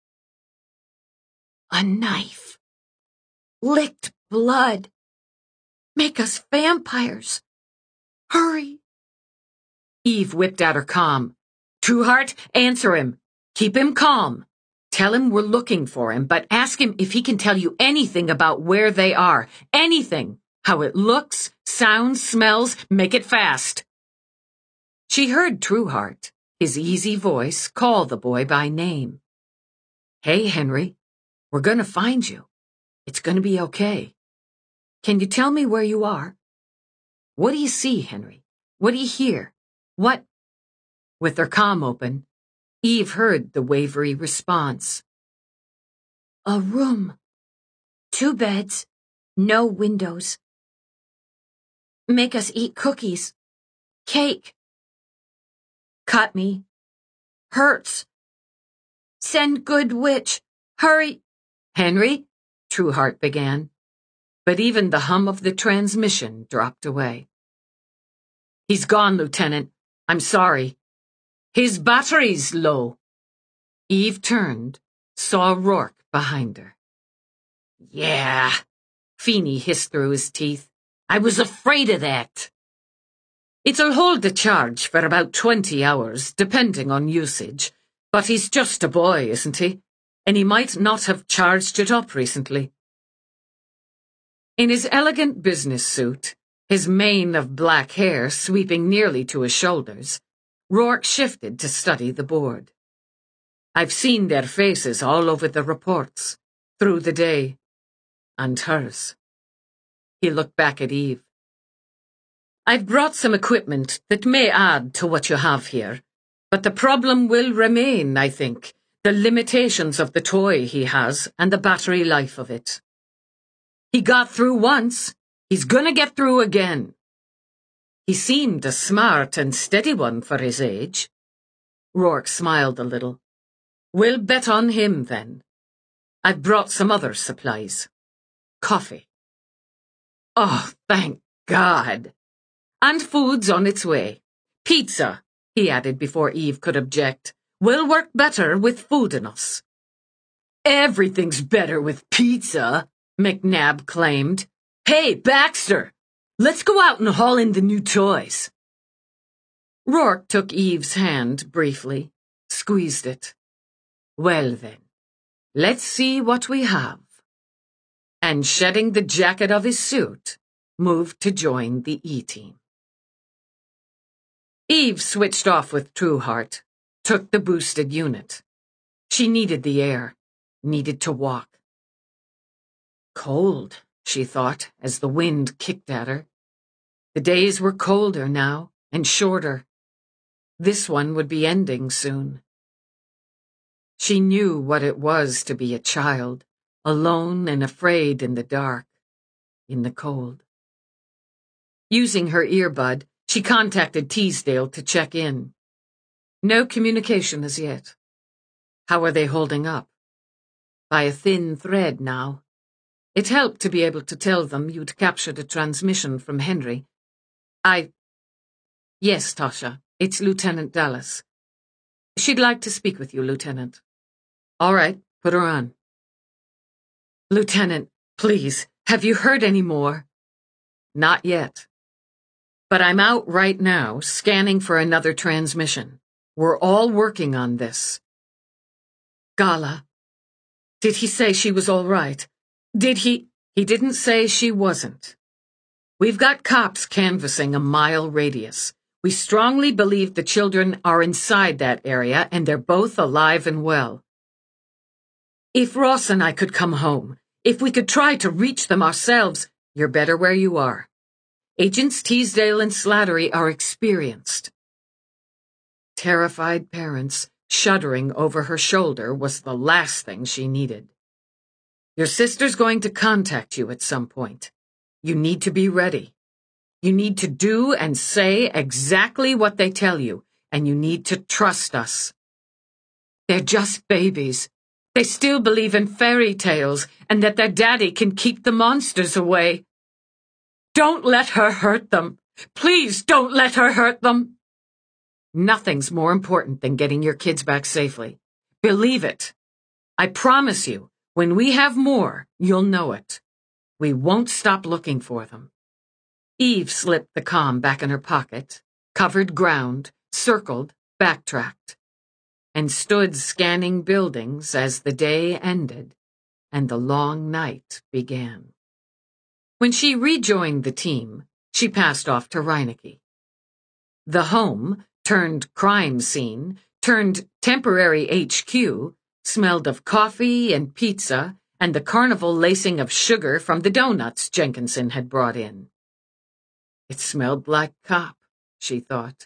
A knife. Licked blood. Make us vampires. Hurry. Eve whipped out her comm. Trueheart, answer him. Keep him calm. Tell him we're looking for him, but ask him if he can tell you anything about where they are. Anything. How it looks, sounds, smells. Make it fast. She heard Trueheart, his easy voice, call the boy by name. Hey, Henry. We're gonna find you. It's gonna be okay. Can you tell me where you are? What do you see, Henry? What do you hear? What? With her comm open, Eve heard the wavery response. A room. Two beds. No windows. Make us eat cookies. Cake. Cut me. Hurts. Send good witch. Hurry. Henry, Trueheart began, but even the hum of the transmission dropped away. He's gone, Lieutenant. I'm sorry. His battery's low. Eve turned, saw Rourke behind her. Yeah, Feeney hissed through his teeth. I was afraid of that. It'll hold the charge for about twenty hours, depending on usage, but he's just a boy, isn't he? And he might not have charged it up recently. In his elegant business suit, his mane of black hair sweeping nearly to his shoulders, Rourke shifted to study the board. I've seen their faces all over the reports, through the day, and hers. He looked back at Eve. I've brought some equipment that may add to what you have here, but the problem will remain, I think, the limitations of the toy he has and the battery life of it. He got through once. He's gonna get through again. He seemed a smart and steady one for his age. Rourke smiled a little. We'll bet on him, then. I've brought some other supplies. Coffee. Oh, thank God. And food's on its way. Pizza, he added before Eve could object, will work better with food in us. Everything's better with pizza, McNabb claimed. Hey, Baxter, let's go out and haul in the new toys. Rourke took Eve's hand briefly, squeezed it. Well then, let's see what we have. And shedding the jacket of his suit, moved to join the E-team. Eve switched off with Trueheart, took the boosted unit. She needed the air, needed to walk. Cold, she thought, as the wind kicked at her. The days were colder now, and shorter. This one would be ending soon. She knew what it was to be a child, alone and afraid in the dark, in the cold. Using her earbud, she contacted Teasdale to check in. No communication as yet. How are they holding up? By a thin thread now. It helped to be able to tell them you'd captured a transmission from Henry. I... Yes, Tasha, it's Lieutenant Dallas. She'd like to speak with you, Lieutenant. All right, put her on. Lieutenant, please, have you heard any more? Not yet. But I'm out right now, scanning for another transmission. We're all working on this. Gala. Did he say she was all right? Did he... He didn't say she wasn't. We've got cops canvassing a mile radius. We strongly believe the children are inside that area and they're both alive and well. If Ross and I could come home, if we could try to reach them ourselves, you're better where you are. Agents Teasdale and Slattery are experienced. Terrified parents, shuddering over her shoulder, was the last thing she needed. Your sister's going to contact you at some point. You need to be ready. You need to do and say exactly what they tell you, and you need to trust us. They're just babies. They still believe in fairy tales and that their daddy can keep the monsters away. Don't let her hurt them. Please don't let her hurt them. Nothing's more important than getting your kids back safely. Believe it. I promise you, when we have more, you'll know it. We won't stop looking for them. Eve slipped the comm back in her pocket, covered ground, circled, backtracked, and stood scanning buildings as the day ended and the long night began. When she rejoined the team, she passed off to Reinecke. The home, turned crime scene, turned temporary H Q, smelled of coffee and pizza and the carnival lacing of sugar from the donuts Jenkinson had brought in. It smelled like cop, she thought.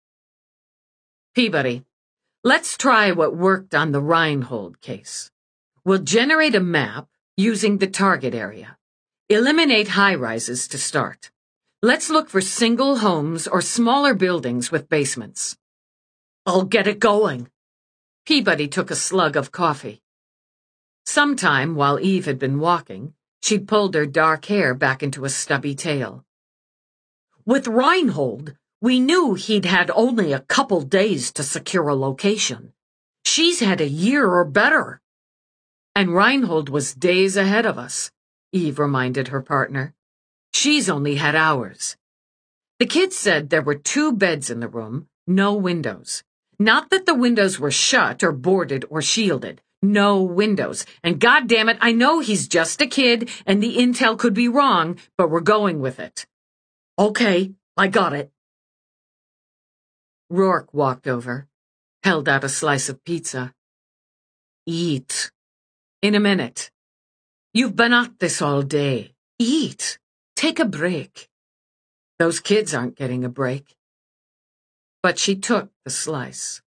Peabody, let's try what worked on the Reinhold case. We'll generate a map using the target area. Eliminate high-rises to start. Let's look for single homes or smaller buildings with basements. I'll get it going. Peabody took a slug of coffee. Sometime while Eve had been walking, she'd pulled her dark hair back into a stubby tail. With Reinhold, we knew he'd had only a couple days to secure a location. She's had a year or better. And Reinhold was days ahead of us, Eve reminded her partner. She's only had hours. The kids said there were two beds in the room, no windows. Not that the windows were shut or boarded or shielded. No windows. And goddammit, I know he's just a kid and the intel could be wrong, but we're going with it. Okay, I got it. Rourke walked over, held out a slice of pizza. Eat. In a minute. You've been at this all day. Eat. Take a break. Those kids aren't getting a break. But she took the slice.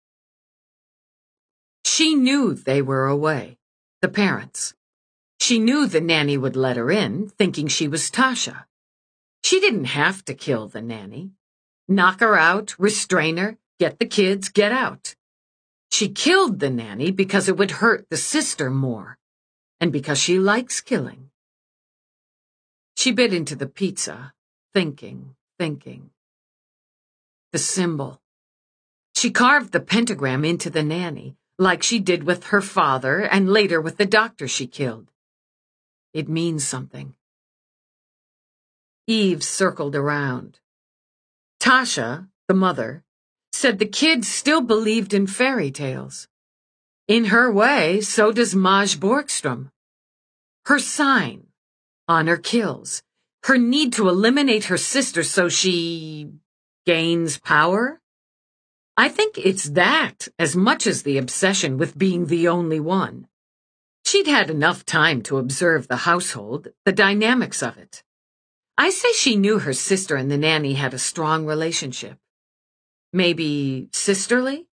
She knew they were away, the parents. She knew the nanny would let her in, thinking she was Tasha. She didn't have to kill the nanny. Knock her out, restrain her, get the kids, get out. She killed the nanny because it would hurt the sister more, and because she likes killing. She bit into the pizza, thinking, thinking. The symbol. She carved the pentagram into the nanny, like she did with her father and later with the doctor she killed. It means something. Eve circled around. Tasha, the mother, said the kids still believed in fairy tales. In her way, so does Maj Borgstrom. Her sign, honor kills. Her need to eliminate her sister so she gains power? I think it's that as much as the obsession with being the only one. She'd had enough time to observe the household, the dynamics of it. I say she knew her sister and the nanny had a strong relationship. Maybe sisterly?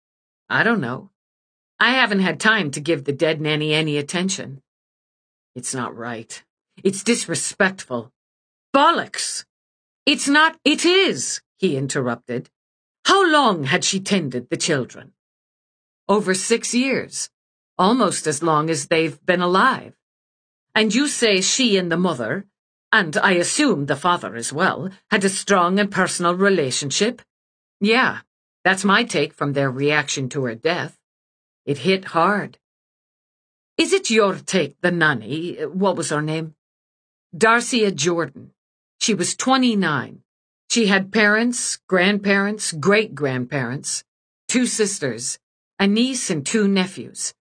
I don't know. I haven't had time to give the dead nanny any attention. It's not right. It's disrespectful. Bollocks! It's not, it is, he interrupted. How long had she tended the children? Over six years, almost as long as they've been alive. And you say she and the mother, and I assume the father as well, had a strong and personal relationship? Yeah, that's my take from their reaction to her death. It hit hard. Is it your take, the nanny, what was her name? Darcia Jordan. She was twenty-nine. She had parents, grandparents, great-grandparents, two sisters, a niece and two nephews.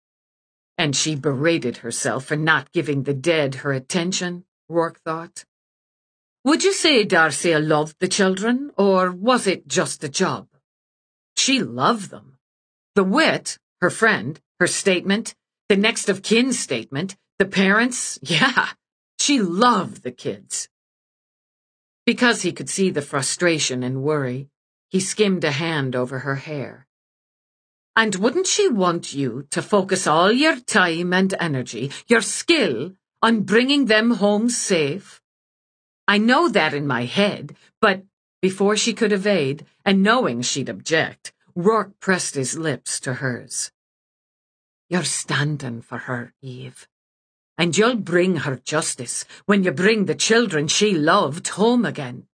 And she berated herself for not giving the dead her attention, Rourke thought. Would you say Darcia loved the children, or was it just a job? She loved them. The wit, her friend, her statement, the next of kin statement, the parents, yeah, she loved the kids. Because he could see the frustration and worry, he skimmed a hand over her hair. And wouldn't she want you to focus all your time and energy, your skill, on bringing them home safe? I know that in my head, but before she could evade, and knowing she'd object, Rourke pressed his lips to hers. You're standing for her, Eve. And you'll bring her justice when you bring the children she loved home again.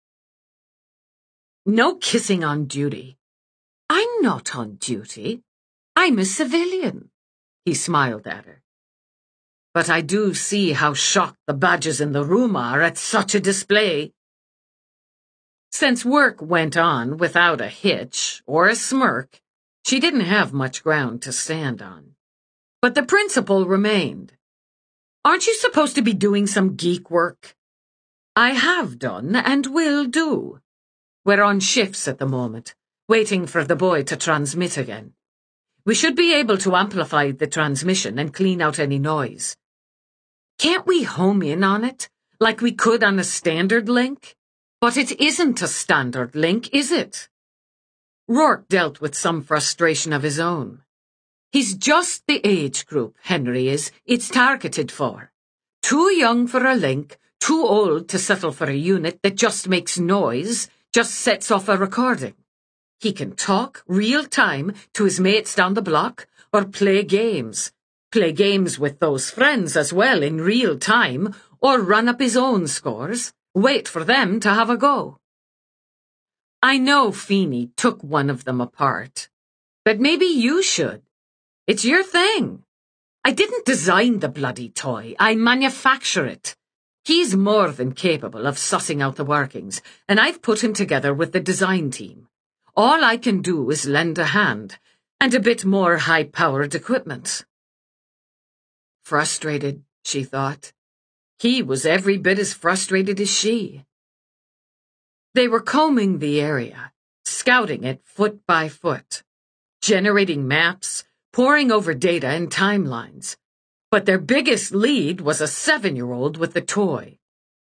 No kissing on duty. I'm not on duty. I'm a civilian. He smiled at her. But I do see how shocked the badges in the room are at such a display. Since work went on without a hitch or a smirk, she didn't have much ground to stand on. But the principle remained. Aren't you supposed to be doing some geek work? I have done and will do. We're on shifts at the moment, waiting for the boy to transmit again. We should be able to amplify the transmission and clean out any noise. Can't we home in on it, like we could on a standard link? But it isn't a standard link, is it? Rourke dealt with some frustration of his own. He's just the age group, Henry is, it's targeted for. Too young for a link, too old to settle for a unit that just makes noise, just sets off a recording. He can talk real time to his mates down the block, or play games. Play games with those friends as well in real time, or run up his own scores, wait for them to have a go. I know Feeney took one of them apart, but maybe you should. It's your thing. I didn't design the bloody toy. I manufacture it. He's more than capable of sussing out the workings, and I've put him together with the design team. All I can do is lend a hand, and a bit more high-powered equipment. Frustrated, she thought. He was every bit as frustrated as she. They were combing the area, scouting it foot by foot, generating maps, poring over data and timelines. But their biggest lead was a seven-year-old with the toy.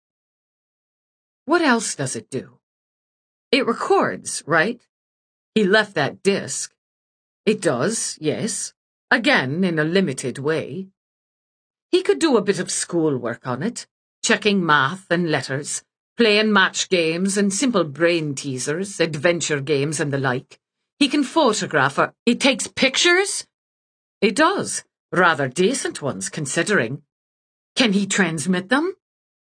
What else does it do? It records, right? He left that disc. It does, yes. Again, in a limited way. He could do a bit of schoolwork on it, checking math and letters, playing match games and simple brain teasers, adventure games and the like. He can photograph her. It takes pictures? It does. Rather decent ones, considering. Can he transmit them?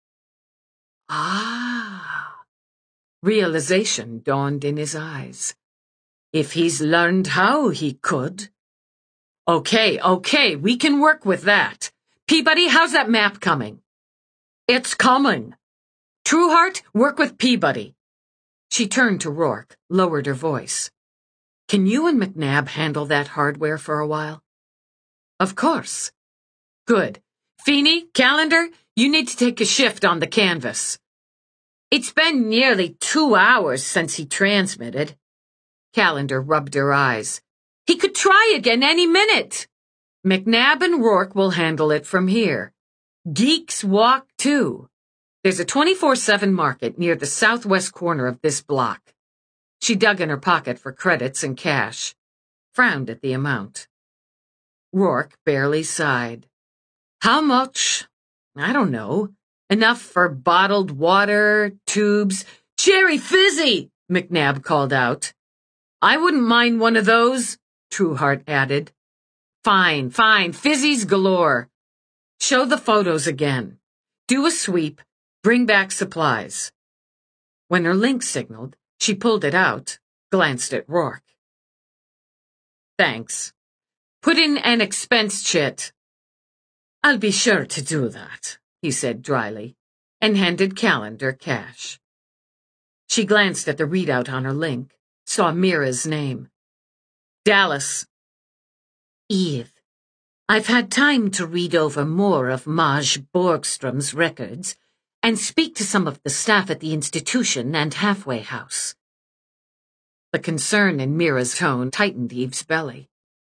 Ah. Realization dawned in his eyes. If he's learned how, he could. Okay, okay, we can work with that. Peabody, how's that map coming? It's coming. Trueheart, work with Peabody. She turned to Rourke, lowered her voice. Can you and McNabb handle that hardware for a while? Of course. Good. Feeney, Calendar, you need to take a shift on the canvas. It's been nearly two hours since he transmitted. Calendar rubbed her eyes. He could try again any minute. McNabb and Rourke will handle it from here. Geeks walk too. There's a twenty-four seven market near the southwest corner of this block. She dug in her pocket for credits and cash, frowned at the amount. Rourke barely sighed. How much? I don't know. Enough for bottled water, tubes. Cherry Fizzy, McNabb called out. I wouldn't mind one of those, Trueheart added. Fine, fine, fizzies galore. Show the photos again. Do a sweep, bring back supplies. When her link signaled, she pulled it out, glanced at Rourke. Thanks. Put in an expense chit. I'll be sure to do that, he said dryly, and handed Calendar cash. She glanced at the readout on her link, saw Mira's name. Dallas. Eve, I've had time to read over more of Maj Borgstrom's records and speak to some of the staff at the institution and halfway house. The concern in Mira's tone tightened Eve's belly.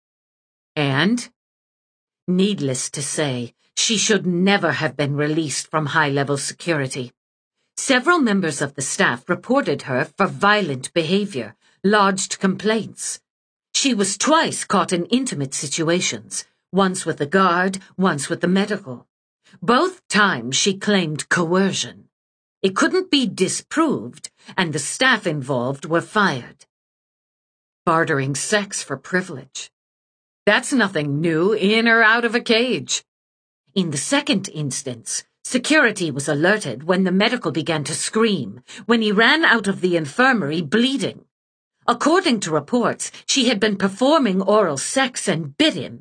And? Needless to say, she should never have been released from high-level security. Several members of the staff reported her for violent behavior, lodged complaints. She was twice caught in intimate situations, once with the guard, once with the medical. Both times she claimed coercion. It couldn't be disproved, and the staff involved were fired. Bartering sex for privilege. That's nothing new, in or out of a cage. In the second instance, security was alerted when the medical began to scream, when he ran out of the infirmary bleeding. According to reports, she had been performing oral sex and bit him.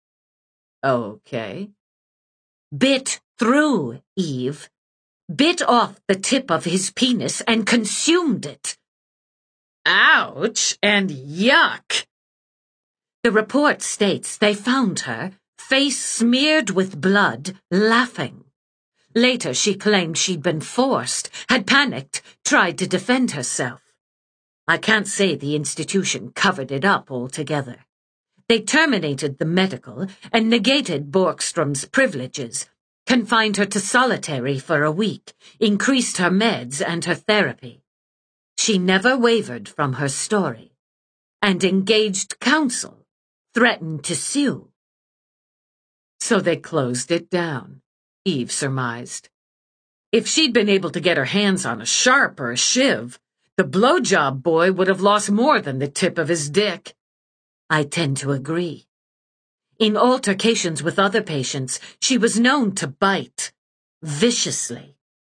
Okay. Bit through, Eve. Bit off the tip of his penis and consumed it. Ouch and yuck. The report states they found her, face smeared with blood, laughing. Later she claimed she'd been forced, had panicked, tried to defend herself. I can't say the institution covered it up altogether. They terminated the medical and negated Borgstrom's privileges, confined her to solitary for a week, increased her meds and her therapy. She never wavered from her story, and engaged counsel, threatened to sue. So they closed it down, Eve surmised. If she'd been able to get her hands on a sharp or a shiv, the blowjob boy would have lost more than the tip of his dick. I tend to agree. In altercations with other patients, she was known to bite, viciously.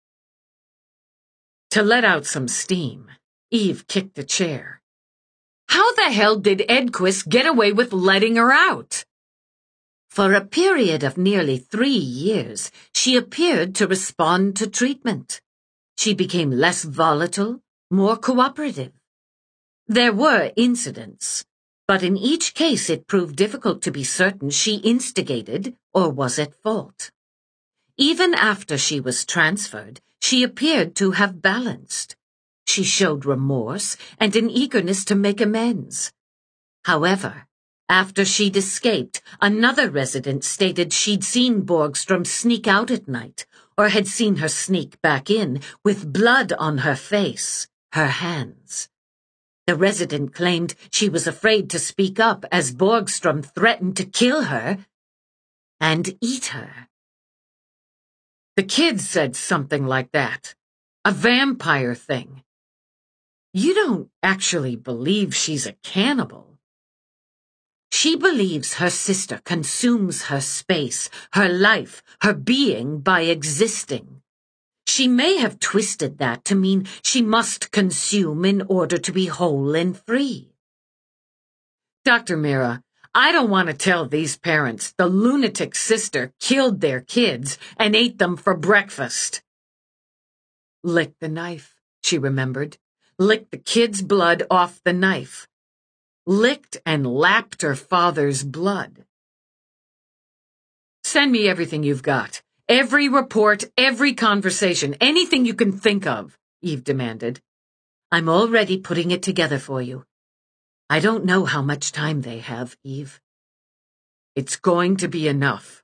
To let out some steam, Eve kicked a chair. How the hell did Edquist get away with letting her out? For a period of nearly three years, she appeared to respond to treatment. She became less volatile, more cooperative. There were incidents, but in each case it proved difficult to be certain she instigated or was at fault. Even after she was transferred, she appeared to have balanced. She showed remorse and an eagerness to make amends. However, after she'd escaped, another resident stated she'd seen Borgstrom sneak out at night, or had seen her sneak back in, with blood on her face, her hands. The resident claimed she was afraid to speak up as Borgstrom threatened to kill her and eat her. The kids said something like that. A vampire thing. You don't actually believe she's a cannibal. She believes her sister consumes her space, her life, her being by existing. She may have twisted that to mean she must consume in order to be whole and free. Doctor Mira, I don't want to tell these parents the lunatic sister killed their kids and ate them for breakfast. Lick the knife, she remembered. Licked the kid's blood off the knife. Licked and lapped her father's blood. Send me everything you've got. Every report, every conversation, anything you can think of, Eve demanded. I'm already putting it together for you. I don't know how much time they have, Eve. It's going to be enough.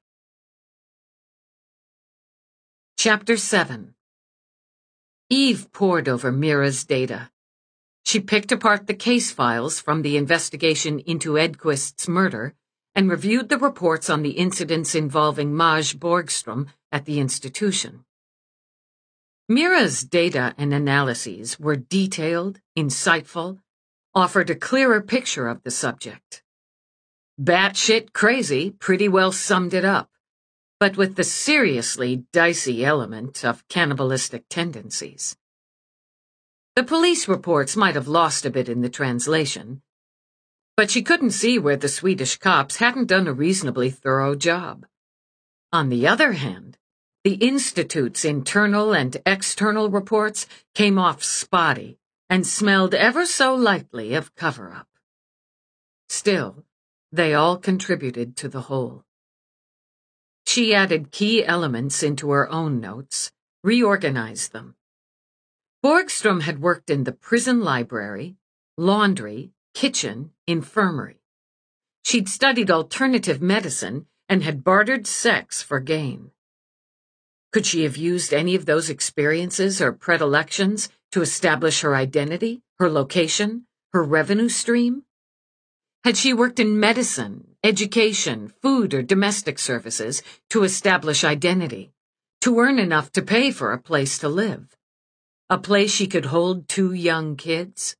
Chapter seven. Eve pored over Mira's data. She picked apart the case files from the investigation into Edquist's murder and reviewed the reports on the incidents involving Maj Borgstrom at the institution. Mira's data and analyses were detailed, insightful, offered a clearer picture of the subject. Batshit crazy pretty well summed it up, but with the seriously dicey element of cannibalistic tendencies. The police reports might have lost a bit in the translation, but she couldn't see where the Swedish cops hadn't done a reasonably thorough job. On the other hand, the Institute's internal and external reports came off spotty and smelled ever so lightly of cover-up. Still, they all contributed to the whole. She added key elements into her own notes, reorganized them. Borgstrom had worked in the prison library, laundry, kitchen, infirmary. She'd studied alternative medicine and had bartered sex for gain. Could she have used any of those experiences or predilections to establish her identity, her location, her revenue stream? Had she worked in medicine, education, food, or domestic services to establish identity, to earn enough to pay for a place to live? A place she could hold two young kids?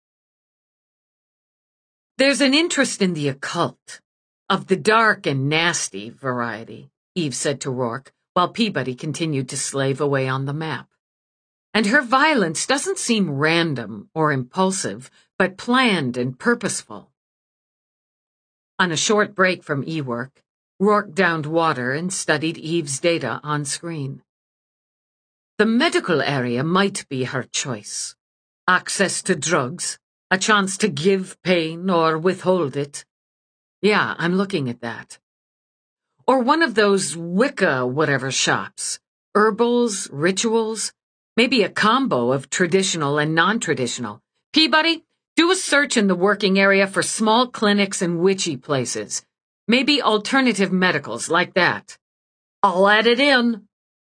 There's an interest in the occult, of the dark and nasty variety, Eve said to Rourke, while Peabody continued to slave away on the map. And her violence doesn't seem random or impulsive, but planned and purposeful. On a short break from e-work, Rourke downed water and studied Eve's data on screen. The medical area might be her choice. Access to drugs, a chance to give pain or withhold it. Yeah, I'm looking at that. Or one of those Wicca whatever shops. Herbals, rituals, maybe a combo of traditional and non-traditional. Peabody, do a search in the working area for small clinics and witchy places. Maybe alternative medicals like that. I'll add it in.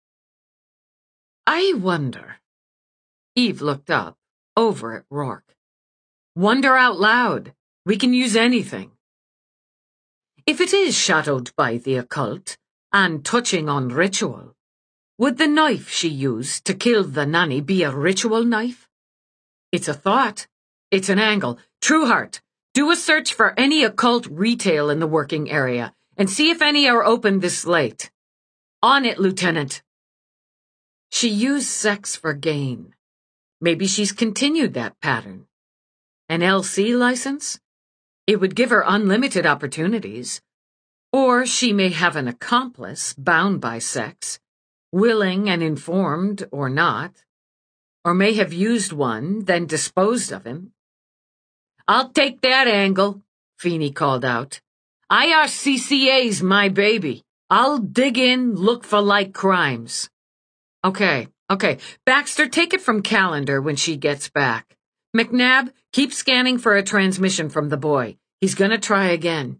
I wonder. Eve looked up, over at Rourke. Wonder out loud. We can use anything. If it is shadowed by the occult, and touching on ritual, would the knife she used to kill the nanny be a ritual knife? It's a thought. It's an angle. Trueheart, do a search for any occult retail in the working area, and see if any are open this late. On it, Lieutenant. She used sex for gain. Maybe she's continued that pattern. An L C license? It would give her unlimited opportunities. Or she may have an accomplice bound by sex, willing and informed or not, or may have used one, then disposed of him. "I'll take that angle," Feeney called out. "I R C C A's my baby. I'll dig in, look for like crimes." Okay, okay. Baxter, take it from Calendar when she gets back. McNabb, keep scanning for a transmission from the boy. He's gonna try again.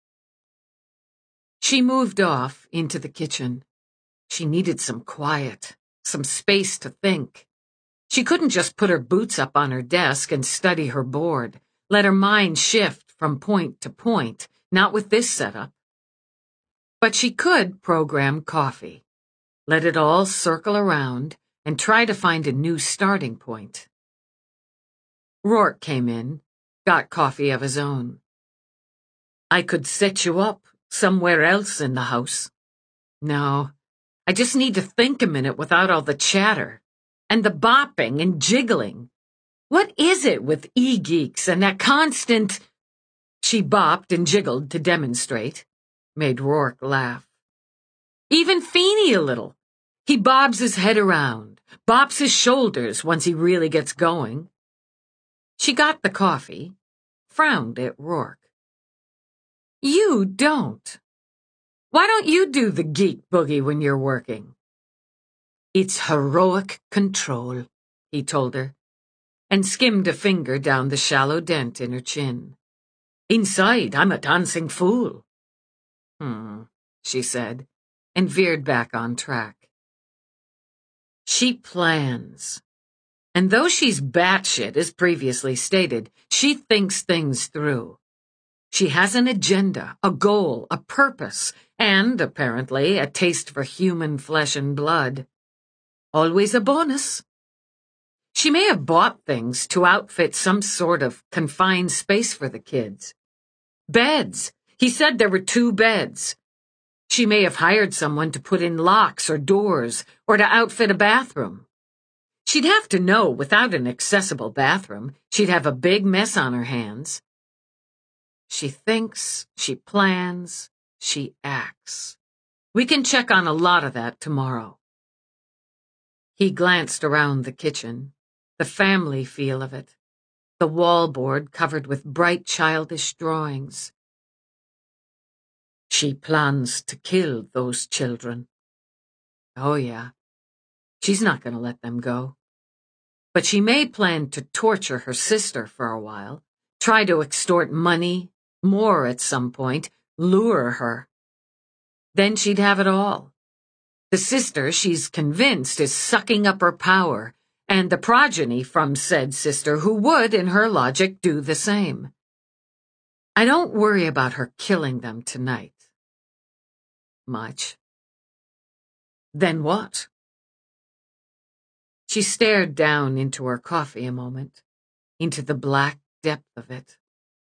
She moved off into the kitchen. She needed some quiet, some space to think. She couldn't just put her boots up on her desk and study her board, let her mind shift from point to point, not with this setup. But she could program coffee, let it all circle around, and try to find a new starting point. Rourke came in, got coffee of his own. "I could set you up somewhere else in the house. No, I just need to think a minute without all the chatter. And the bopping and jiggling. What is it with e-geeks and that constant—" She bopped and jiggled to demonstrate. Made Rourke laugh. Even Feeney a little. He bobs his head around, bops his shoulders once he really gets going. She got the coffee, frowned at Rourke. "You don't. Why don't you do the geek boogie when you're working?" "It's heroic control," he told her, and skimmed a finger down the shallow dent in her chin. "Inside, I'm a dancing fool." Hmm, she said, and veered back on track. She plans. And though she's batshit, as previously stated, she thinks things through. She has an agenda, a goal, a purpose, and, apparently, a taste for human flesh and blood. Always a bonus. She may have bought things to outfit some sort of confined space for the kids. Beds. He said there were two beds. She may have hired someone to put in locks or doors, or to outfit a bathroom. She'd have to know without an accessible bathroom, she'd have a big mess on her hands. She thinks, she plans, she acts. We can check on a lot of that tomorrow. He glanced around the kitchen, the family feel of it, the wallboard covered with bright childish drawings. She plans to kill those children. Oh, yeah. She's not going to let them go. But she may plan to torture her sister for a while, try to extort money, more at some point, lure her. Then she'd have it all. The sister, she's convinced, is sucking up her power, and the progeny from said sister who would, in her logic, do the same. I don't worry about her killing them tonight. Much. Then what? She stared down into her coffee a moment, into the black depth of it.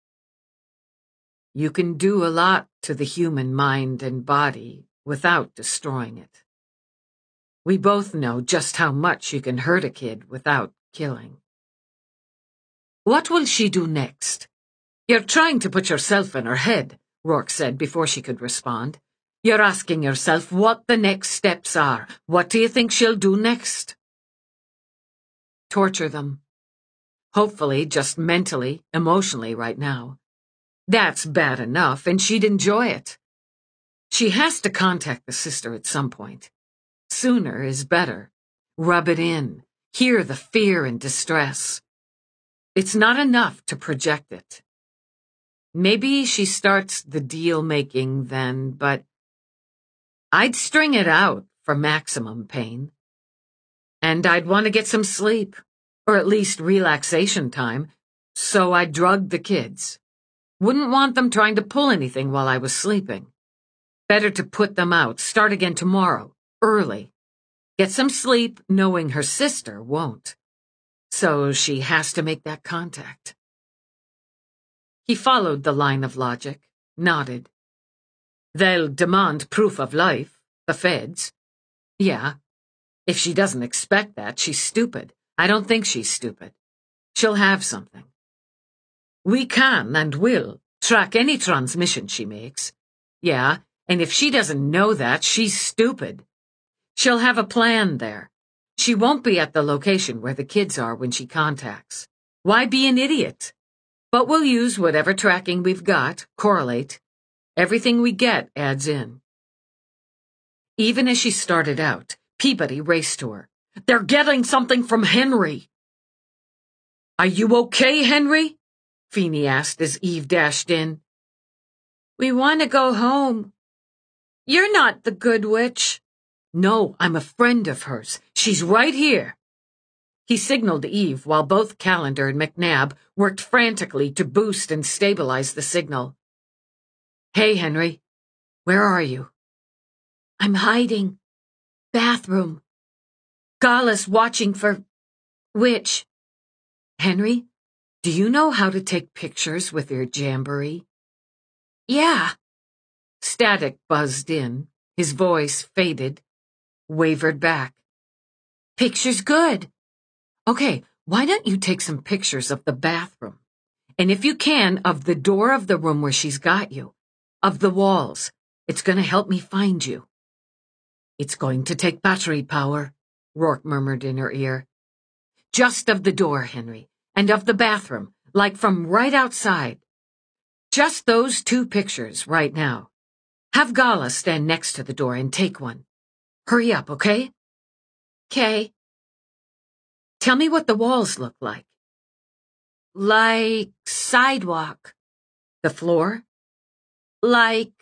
You can do a lot to the human mind and body without destroying it. We both know just how much you can hurt a kid without killing. What will she do next? You're trying to put yourself in her head, Rourke said before she could respond. You're asking yourself what the next steps are. What do you think she'll do next? Torture them. Hopefully, just mentally, emotionally right now. That's bad enough, and she'd enjoy it. She has to contact the sister at some point. Sooner is better. Rub it in. Hear the fear and distress. It's not enough to project it. Maybe she starts the deal-making then, but I'd string it out for maximum pain. And I'd want to get some sleep, or at least relaxation time, so I drugged the kids. Wouldn't want them trying to pull anything while I was sleeping. Better to put them out, start again tomorrow, early. Get some sleep knowing her sister won't. So she has to make that contact. He followed the line of logic, nodded. They'll demand proof of life, the feds. Yeah. If she doesn't expect that, she's stupid. I don't think she's stupid. She'll have something. We can and will track any transmission she makes. Yeah, and if she doesn't know that, she's stupid. She'll have a plan there. She won't be at the location where the kids are when she contacts. Why be an idiot? But we'll use whatever tracking we've got, correlate. Everything we get adds in. Even as she started out, Peabody raced to her. They're getting something from Henry. Are you okay, Henry? Feeney asked as Eve dashed in. We want to go home. You're not the good witch. No, I'm a friend of hers. She's right here. He signaled Eve while both Calendar and McNabb worked frantically to boost and stabilize the signal. Hey, Henry. Where are you? I'm hiding. Bathroom. Gala's watching for... Witch. Henry, do you know how to take pictures with your jamboree? Yeah. Static buzzed in. His voice faded, wavered back. Picture's good. Okay, why don't you take some pictures of the bathroom? And if you can, of the door of the room where she's got you. Of the walls. It's going to help me find you. It's going to take battery power, Rourke murmured in her ear. Just of the door, Henry, and of the bathroom, like from right outside. Just those two pictures right now. Have Gala stand next to the door and take one. Hurry up, okay? Okay. Tell me what the walls look like. Like sidewalk. The floor? Like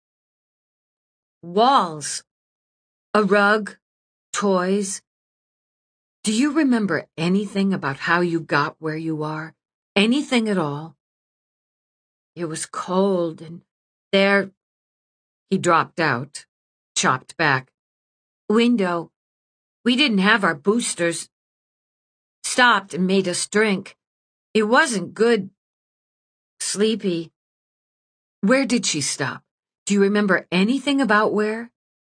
walls. A rug, toys. Do you remember anything about how you got where you are? Anything at all? It was cold and there... He dropped out, chopped back. Window. We didn't have our boosters. Stopped and made us drink. It wasn't good. Sleepy. Where did she stop? Do you remember anything about where?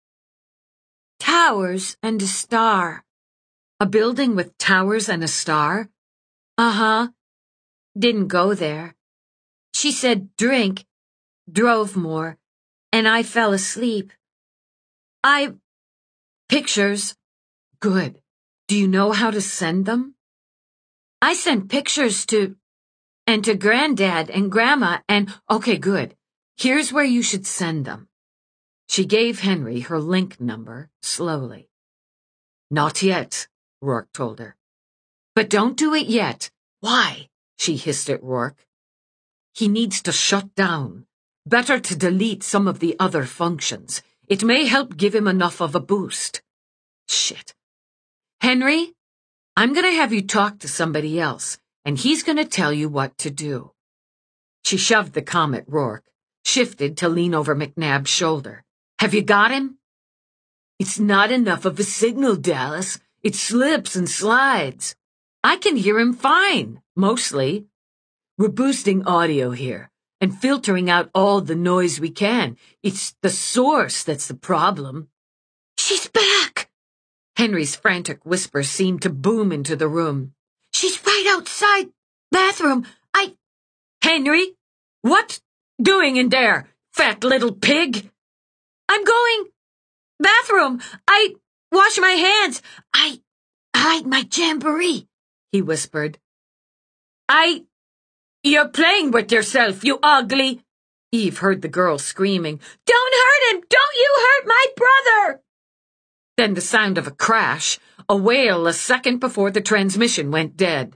Towers and a star. A building with towers and a star? Uh-huh. Didn't go there. She said drink, drove more, and I fell asleep. I... Pictures. Good. Do you know how to send them? I sent pictures to... and to Granddad and Grandma and... Okay, good. Here's where you should send them. She gave Henry her link number, slowly. Not yet, Rourke told her. But don't do it yet. Why? She hissed at Rourke. He needs to shut down. Better to delete some of the other functions. It may help give him enough of a boost. Shit. Henry, I'm going to have you talk to somebody else, and he's going to tell you what to do. She shoved the comm at Rourke, shifted to lean over McNabb's shoulder. Have you got him? It's not enough of a signal, Dallas. It slips and slides. I can hear him fine, mostly. We're boosting audio here and filtering out all the noise we can. It's the source that's the problem. She's back! Henry's frantic whisper seemed to boom into the room. She's right outside. Bathroom. I... Henry? What doing in there, fat little pig? I'm going... Bathroom. I wash my hands. I hide my jamboree, he whispered. I... You're playing with yourself, you ugly... Eve heard the girl screaming. Don't hurt him! Don't you hurt my brother! Then the sound of a crash, a wail a second before the transmission went dead.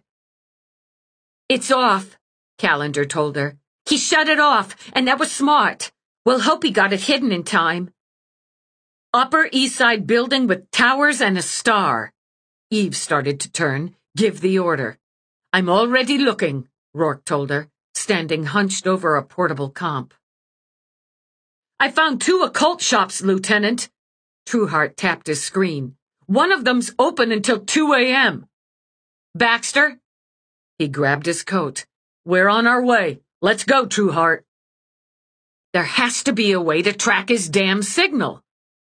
It's off, Calendar told her. He shut it off, and that was smart. We'll hope he got it hidden in time. Upper East Side building with towers and a star. Eve started to turn, give the order. I'm already looking, Rourke told her, standing hunched over a portable comp. I found two occult shops, Lieutenant. Trueheart tapped his screen. One of them's open until two a.m. Baxter? He grabbed his coat. We're on our way. Let's go, Trueheart. There has to be a way to track his damn signal.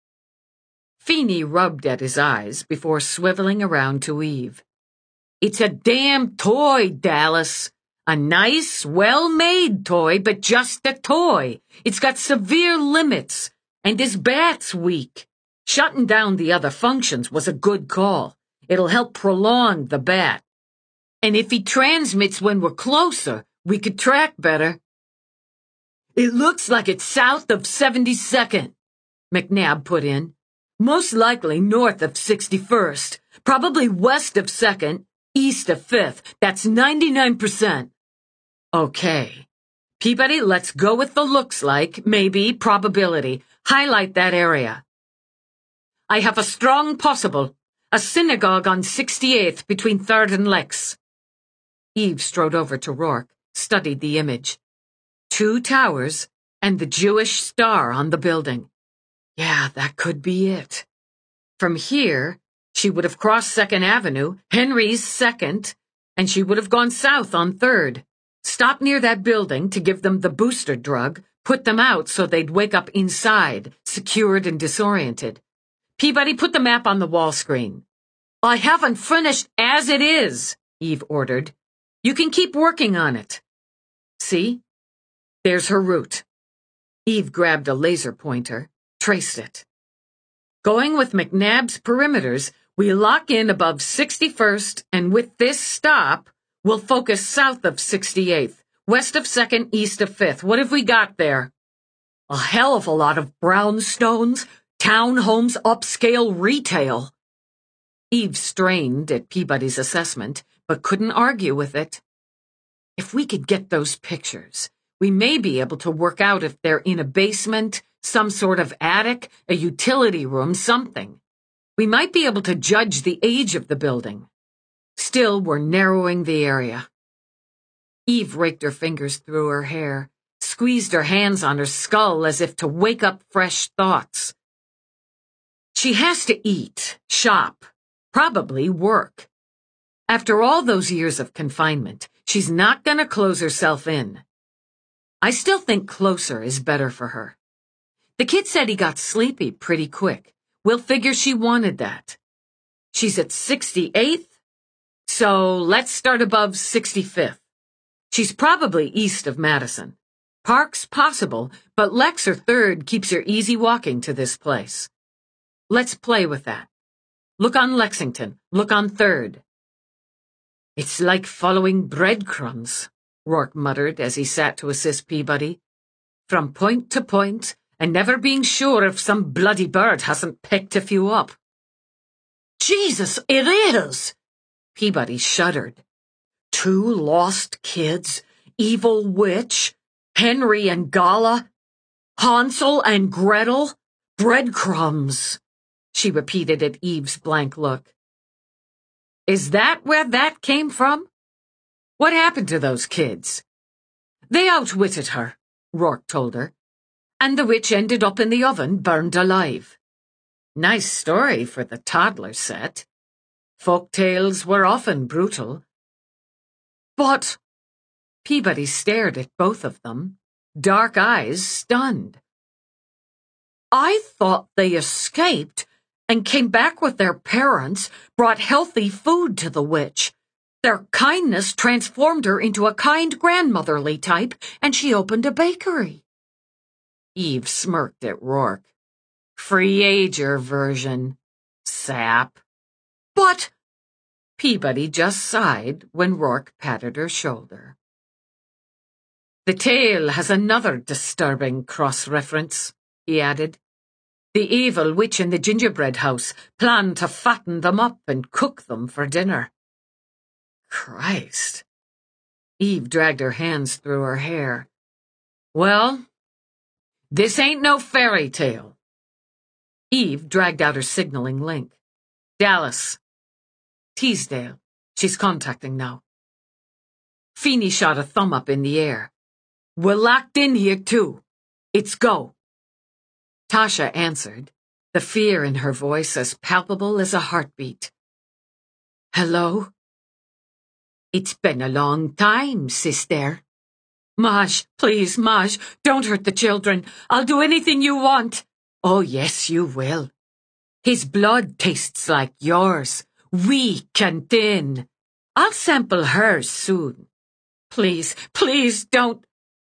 Feeney rubbed at his eyes before swiveling around to Eve. It's a damn toy, Dallas. A nice, well-made toy, but just a toy. It's got severe limits, and his bat's weak. Shutting down the other functions was a good call. It'll help prolong the bat. And if he transmits when we're closer, we could track better. It looks like it's south of seventy-second, McNabb put in. Most likely north of sixty-first. Probably west of second, east of fifth. That's ninety-nine percent. Okay. Peabody, let's go with the looks like, maybe, probability. Highlight that area. I have a strong possible. A synagogue on sixty-eighth between third and Lex. Eve strode over to Rourke, studied the image. Two towers, and the Jewish star on the building. Yeah, that could be it. From here, she would have crossed Second Avenue, Henry's second, and she would have gone south on third. Stopped near that building to give them the booster drug, put them out so they'd wake up inside, secured and disoriented. Peabody, put the map on the wall screen. I haven't finished as it is, Eve ordered. You can keep working on it. See? There's her route. Eve grabbed a laser pointer, traced it. Going with McNabb's perimeters, we lock in above sixty-first, and with this stop, we'll focus south of sixty-eighth, west of second, east of fifth. What have we got there? A hell of a lot of brownstones, townhomes, upscale retail. Eve strained at Peabody's assessment, but couldn't argue with it. If we could get those pictures, we may be able to work out if they're in a basement, some sort of attic, a utility room, something. We might be able to judge the age of the building. Still, we're narrowing the area. Eve raked her fingers through her hair, squeezed her hands on her skull as if to wake up fresh thoughts. She has to eat, shop, probably work. After all those years of confinement, she's not going to close herself in. I still think closer is better for her. The kid said he got sleepy pretty quick. We'll figure she wanted that. She's at sixty-eighth, so let's start above sixty-fifth. She's probably east of Madison. Park's possible, but Lex or third keeps her easy walking to this place. Let's play with that. Look on Lexington. Look on third. It's like following breadcrumbs, Rourke muttered as he sat to assist Peabody. From point to point, and never being sure if some bloody bird hasn't picked a few up. Jesus, it is! Peabody shuddered. Two lost kids, evil witch, Henry and Gala, Hansel and Gretel, breadcrumbs, she repeated at Eve's blank look. Is that where that came from? What happened to those kids? They outwitted her, Rourke told her, and the witch ended up in the oven, burned alive. Nice story for the toddler set. Folk tales were often brutal. But Peabody stared at both of them, dark eyes stunned. I thought they escaped and came back with their parents, brought healthy food to the witch. Their kindness transformed her into a kind grandmotherly type, and she opened a bakery. Eve smirked at Rourke. Free-ager version. Sap. But Peabody just sighed when Rourke patted her shoulder. The tale has another disturbing cross-reference, he added. The evil witch in the gingerbread house planned to fatten them up and cook them for dinner. Christ. Eve dragged her hands through her hair. Well, this ain't no fairy tale. Eve dragged out her signaling link. Dallas. Teasdale. She's contacting now. Feeney shot a thumb up in the air. We're locked in here, too. It's go. Tasha answered, the fear in her voice as palpable as a heartbeat. Hello? It's been a long time, sister. Maj, please, Maj, don't hurt the children. I'll do anything you want. Oh, yes, you will. His blood tastes like yours, weak and thin. I'll sample hers soon. Please, please don't.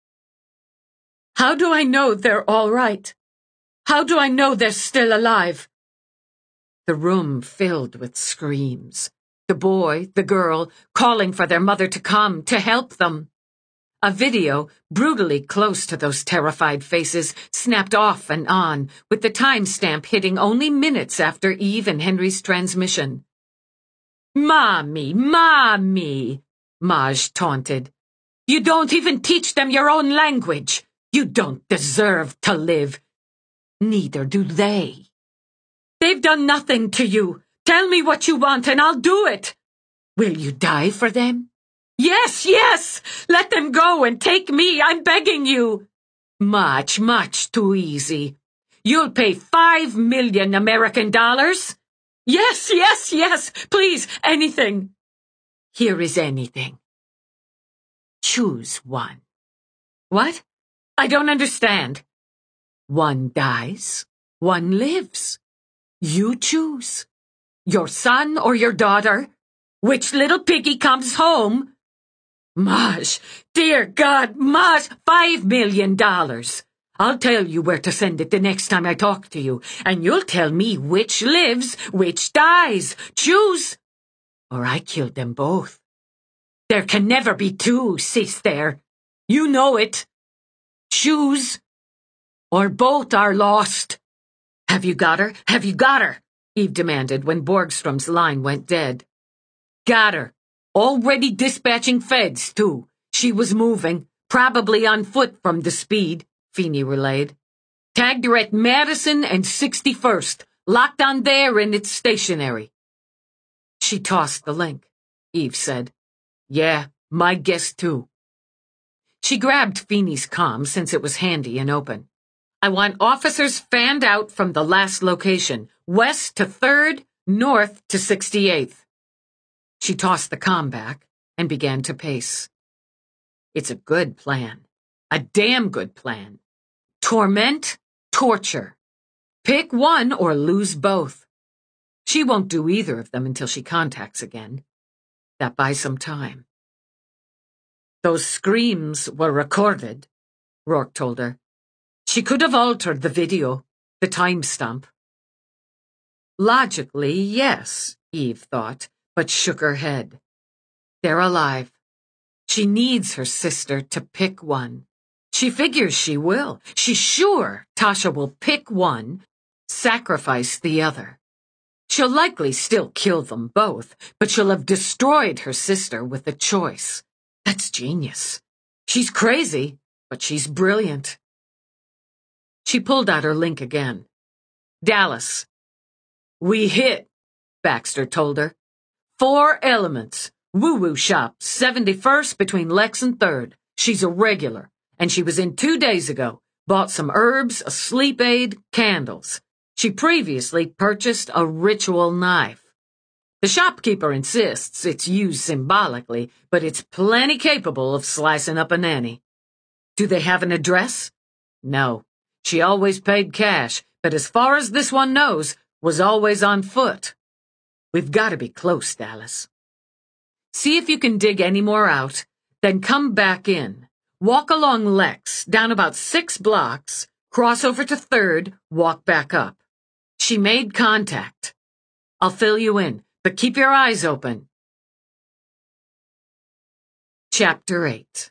How do I know they're all right? How do I know they're still alive? The room filled with screams. The boy, the girl, calling for their mother to come, to help them. A video, brutally close to those terrified faces, snapped off and on, with the timestamp hitting only minutes after Eve and Henry's transmission. Mommy, Mommy, Maj taunted. You don't even teach them your own language. You don't deserve to live. Neither do they. They've done nothing to you. Tell me what you want and I'll do it. Will you die for them? Yes, yes! Let them go and take me, I'm begging you. Much, much too easy. You'll pay five million American dollars? Yes, yes, yes! Please, anything. Here is anything. Choose one. What? I don't understand. One dies, one lives. You choose. Your son or your daughter? Which little piggy comes home? Maj, dear God, Maj, five million dollars. I'll tell you where to send it the next time I talk to you, and you'll tell me which lives, which dies. Choose. Or I killed them both. There can never be two, sister. You know it. Choose. Or both are lost. Have you got her? Have you got her? Eve demanded when Borgstrom's line went dead. Got her. Already dispatching feds, too. She was moving, probably on foot from the speed, Feeney relayed. Tagged her at Madison and sixty-first, locked on there and it's stationary. She tossed the link, Eve said. Yeah, my guess, too. She grabbed Feeney's comm since it was handy and open. I want officers fanned out from the last location, west to third, north to sixty-eighth. She tossed the comm back and began to pace. It's a good plan. A damn good plan. Torment, torture. Pick one or lose both. She won't do either of them until she contacts again. That buys some time. Those screams were recorded, Rourke told her. She could have altered the video, the timestamp. Logically, yes, Eve thought, but shook her head. They're alive. She needs her sister to pick one. She figures she will. She's sure Tasha will pick one, sacrifice the other. She'll likely still kill them both, but she'll have destroyed her sister with the choice. That's genius. She's crazy, but she's brilliant. She pulled out her link again. Dallas. We hit, Baxter told her. Four elements. Woo-woo shop, seventy-first between Lex and third. She's a regular, and she was in two days ago. Bought some herbs, a sleep aid, candles. She previously purchased a ritual knife. The shopkeeper insists it's used symbolically, but it's plenty capable of slicing up a nanny. Do they have an address? No. She always paid cash, but as far as this one knows, was always on foot. We've got to be close, Dallas. See if you can dig any more out, then come back in. Walk along Lex, down about six blocks, cross over to third, walk back up. She made contact. I'll fill you in, but keep your eyes open. Chapter eight.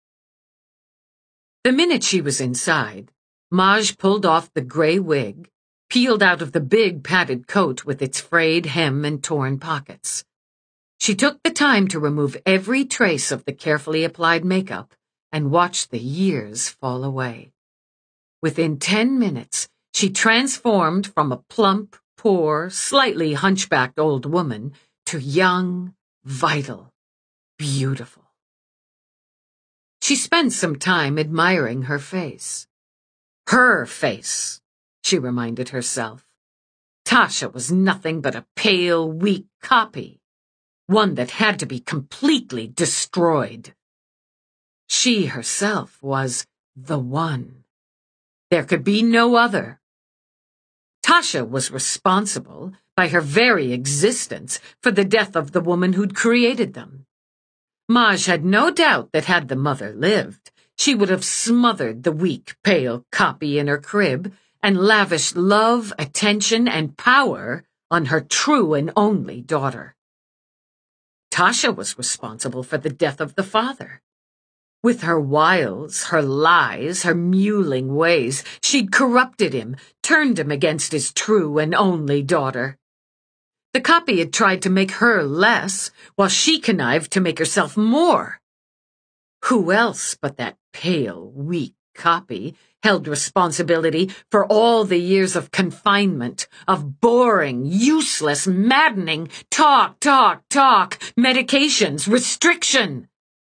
The minute she was inside, Maj pulled off the gray wig, peeled out of the big padded coat with its frayed hem and torn pockets. She took the time to remove every trace of the carefully applied makeup and watched the years fall away. Within ten minutes, she transformed from a plump, poor, slightly hunchbacked old woman to young, vital, beautiful. She spent some time admiring her face. Her face, she reminded herself. Tasha was nothing but a pale, weak copy, one that had to be completely destroyed. She herself was the one. There could be no other. Tasha was responsible, by her very existence, for the death of the woman who'd created them. Maj had no doubt that had the mother lived, she would have smothered the weak, pale copy in her crib and lavished love, attention, and power on her true and only daughter. Tasha was responsible for the death of the father. With her wiles, her lies, her mewling ways, she'd corrupted him, turned him against his true and only daughter. The copy had tried to make her less, while she connived to make herself more. Who else but that pale, weak copy held responsibility for all the years of confinement, of boring, useless, maddening talk, talk, talk, medications, restriction?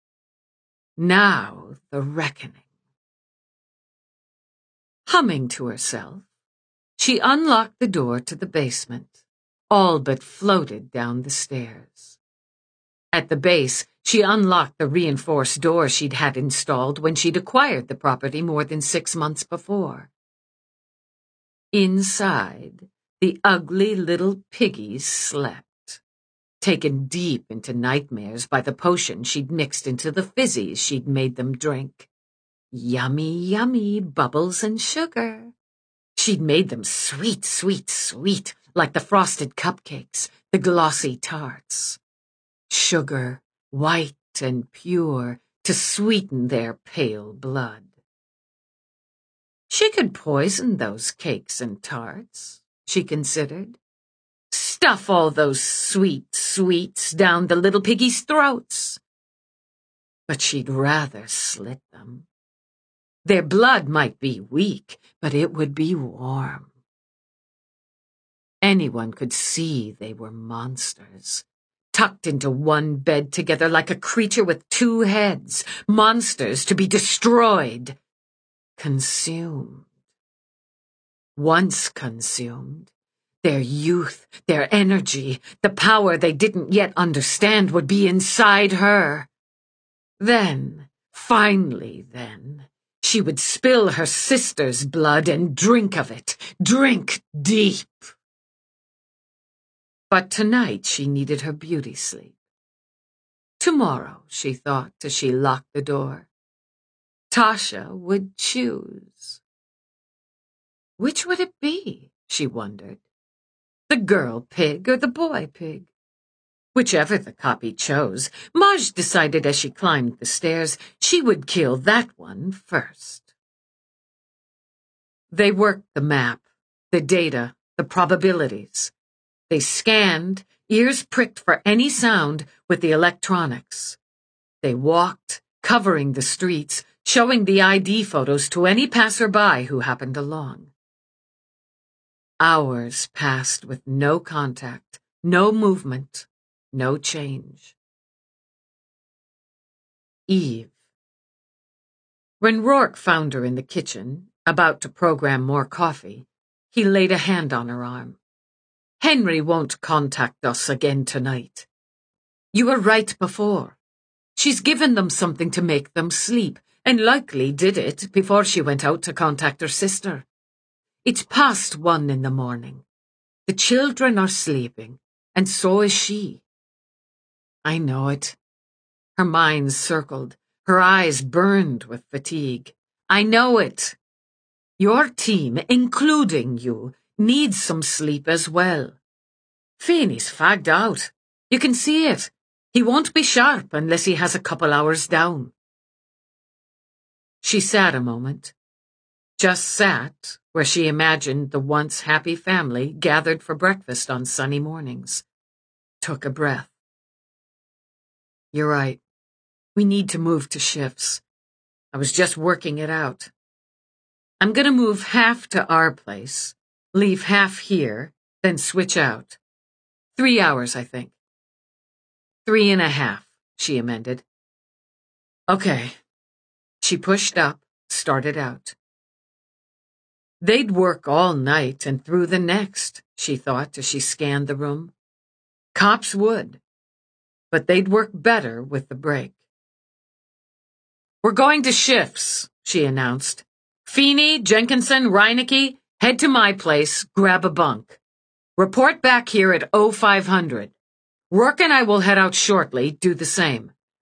Now the reckoning. Humming to herself, she unlocked the door to the basement, all but floated down the stairs. At the base, she unlocked the reinforced door she'd had installed when she'd acquired the property more than six months before. Inside, the ugly little piggies slept, taken deep into nightmares by the potion she'd mixed into the fizzies she'd made them drink. Yummy, yummy bubbles and sugar. She'd made them sweet, sweet, sweet, like the frosted cupcakes, the glossy tarts. Sugar, white and pure, to sweeten their pale blood. She could poison those cakes and tarts, she considered. Stuff all those sweet sweets down the little piggies' throats. But she'd rather slit them. Their blood might be weak, but it would be warm. Anyone could see they were monsters, tucked into one bed together like a creature with two heads, monsters to be destroyed, consumed. Once consumed, their youth, their energy, the power they didn't yet understand would be inside her. Then, finally then, she would spill her sister's blood and drink of it, drink deep. But tonight she needed her beauty sleep. Tomorrow, she thought as she locked the door, Tasha would choose. Which would it be, she wondered? The girl pig or the boy pig? Whichever the copy chose, Maj decided as she climbed the stairs she would kill that one first. They worked the map, the data, the probabilities. They scanned, ears pricked for any sound, with the electronics. They walked, covering the streets, showing the I D photos to any passerby who happened along. Hours passed with no contact, no movement, no change. Eve. When Rourke found her in the kitchen, about to program more coffee, he laid a hand on her arm. Henry won't contact us again tonight. You were right before. She's given them something to make them sleep, and likely did it before she went out to contact her sister. It's past one in the morning. The children are sleeping, and so is she. I know it. Her mind circled, her eyes burned with fatigue. I know it. Your team, including you, needs some sleep as well. Feeney's fagged out. You can see it. He won't be sharp unless he has a couple hours down. She sat a moment. Just sat where she imagined the once happy family gathered for breakfast on sunny mornings. Took a breath. You're right. We need to move to shifts. I was just working it out. I'm gonna move half to our place, leave half here, then switch out. Three hours, I think. Three and a half, she amended. Okay. She pushed up, started out. They'd work all night and through the next, she thought as she scanned the room. Cops would, but they'd work better with the break. We're going to shifts, she announced. Feeney, Jenkinson, Reinecke, head to my place, grab a bunk. Report back here at oh five hundred. Rourke and I will head out shortly, do the same.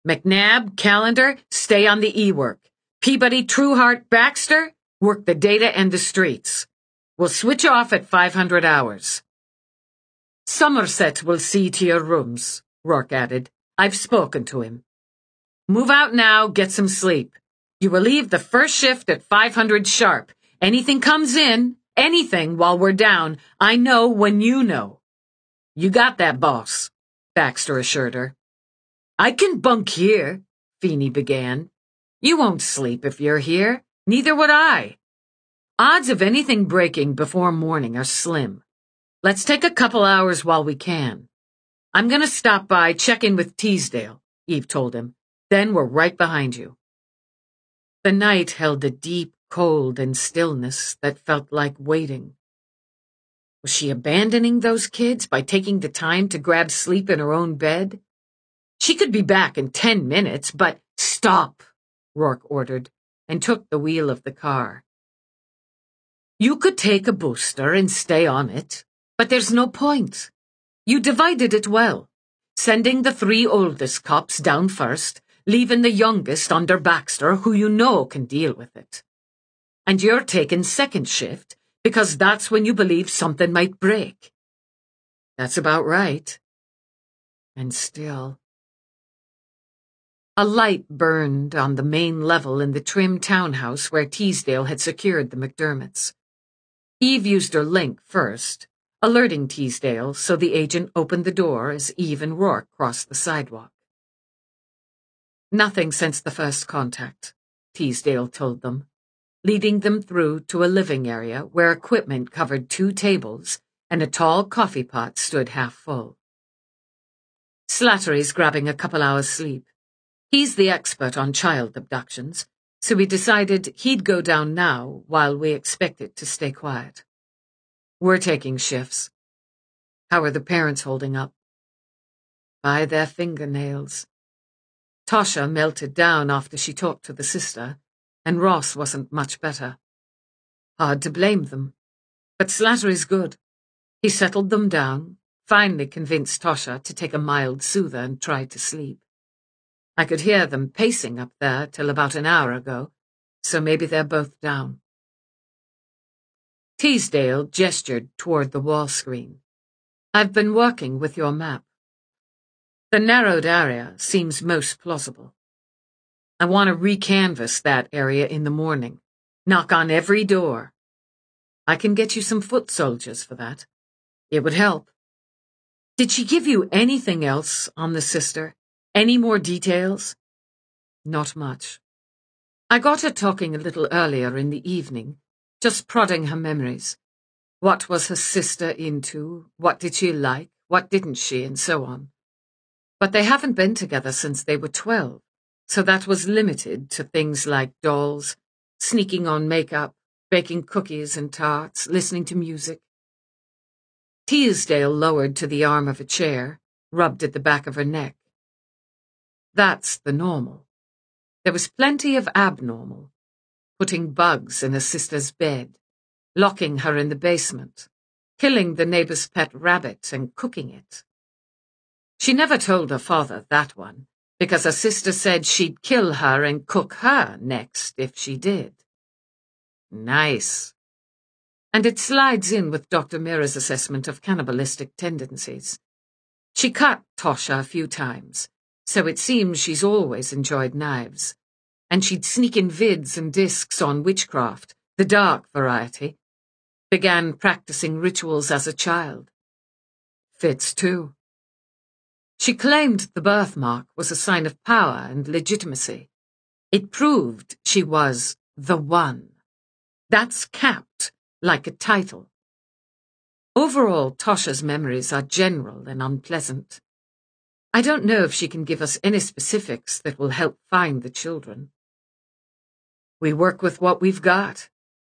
McNabb, Callender, stay on the E-work. Peabody, Trueheart, Baxter, work the data and the streets. We'll switch off at five hundred hours. Somerset will see to your rooms, Rourke added. I've spoken to him. Move out now, get some sleep. You will leave the first shift at five hundred sharp. Anything comes in, anything while we're down, I know when you know. You got that, boss, Baxter assured her. I can bunk here, Feeney began. You won't sleep if you're here. Neither would I. Odds of anything breaking before morning are slim. Let's take a couple hours while we can. I'm going to stop by, check in with Teasdale, Eve told him. Then we're right behind you. The night held a deep cold and stillness that felt like waiting. Was she abandoning those kids by taking the time to grab sleep in her own bed? She could be back in ten minutes, but stop, Rourke ordered, and took the wheel of the car. You could take a booster and stay on it, but there's no point. You divided it well, sending the three oldest cops down first, leaving the youngest under Baxter, who you know can deal with it. And you're taking second shift, because that's when you believe something might break. That's about right. And still... A light burned on the main level in the trim townhouse where Teasdale had secured the McDermotts. Eve used her link first, alerting Teasdale so the agent opened the door as Eve and Rourke crossed the sidewalk. Nothing since the first contact, Teasdale told them, leading them through to a living area where equipment covered two tables and a tall coffee pot stood half full. Slattery's grabbing a couple hours' sleep. He's the expert on child abductions, so we decided he'd go down now while we expected to stay quiet. We're taking shifts. How are the parents holding up? By their fingernails. Tasha melted down after she talked to the sister, and Ross wasn't much better. Hard to blame them, but Slattery's good. He settled them down, finally convinced Tasha to take a mild soother and try to sleep. I could hear them pacing up there till about an hour ago, so maybe they're both down. Teasdale gestured toward the wall screen. I've been working with your map. The narrowed area seems most plausible. I want to recanvass that area in the morning, knock on every door. I can get you some foot soldiers for that. It would help. Did she give you anything else on the sister? Any more details? Not much. I got her talking a little earlier in the evening, just prodding her memories. What was her sister into? What did she like? What didn't she? And so on. But they haven't been together since they were twelve, so that was limited to things like dolls, sneaking on makeup, baking cookies and tarts, listening to music. Teasdale lowered to the arm of a chair, rubbed at the back of her neck. That's the normal. There was plenty of abnormal. Putting bugs in her sister's bed, locking her in the basement, killing the neighbor's pet rabbit and cooking it. She never told her father that one, because her sister said she'd kill her and cook her next if she did. Nice. And it slides in with Doctor Mira's assessment of cannibalistic tendencies. She cut Tasha a few times, so it seems she's always enjoyed knives. And she'd sneak in vids and discs on witchcraft, the dark variety. Began practicing rituals as a child. Fits, too. She claimed the birthmark was a sign of power and legitimacy. It proved she was the one. That's capped like a title. Overall, Tasha's memories are general and unpleasant. I don't know if she can give us any specifics that will help find the children. We work with what we've got.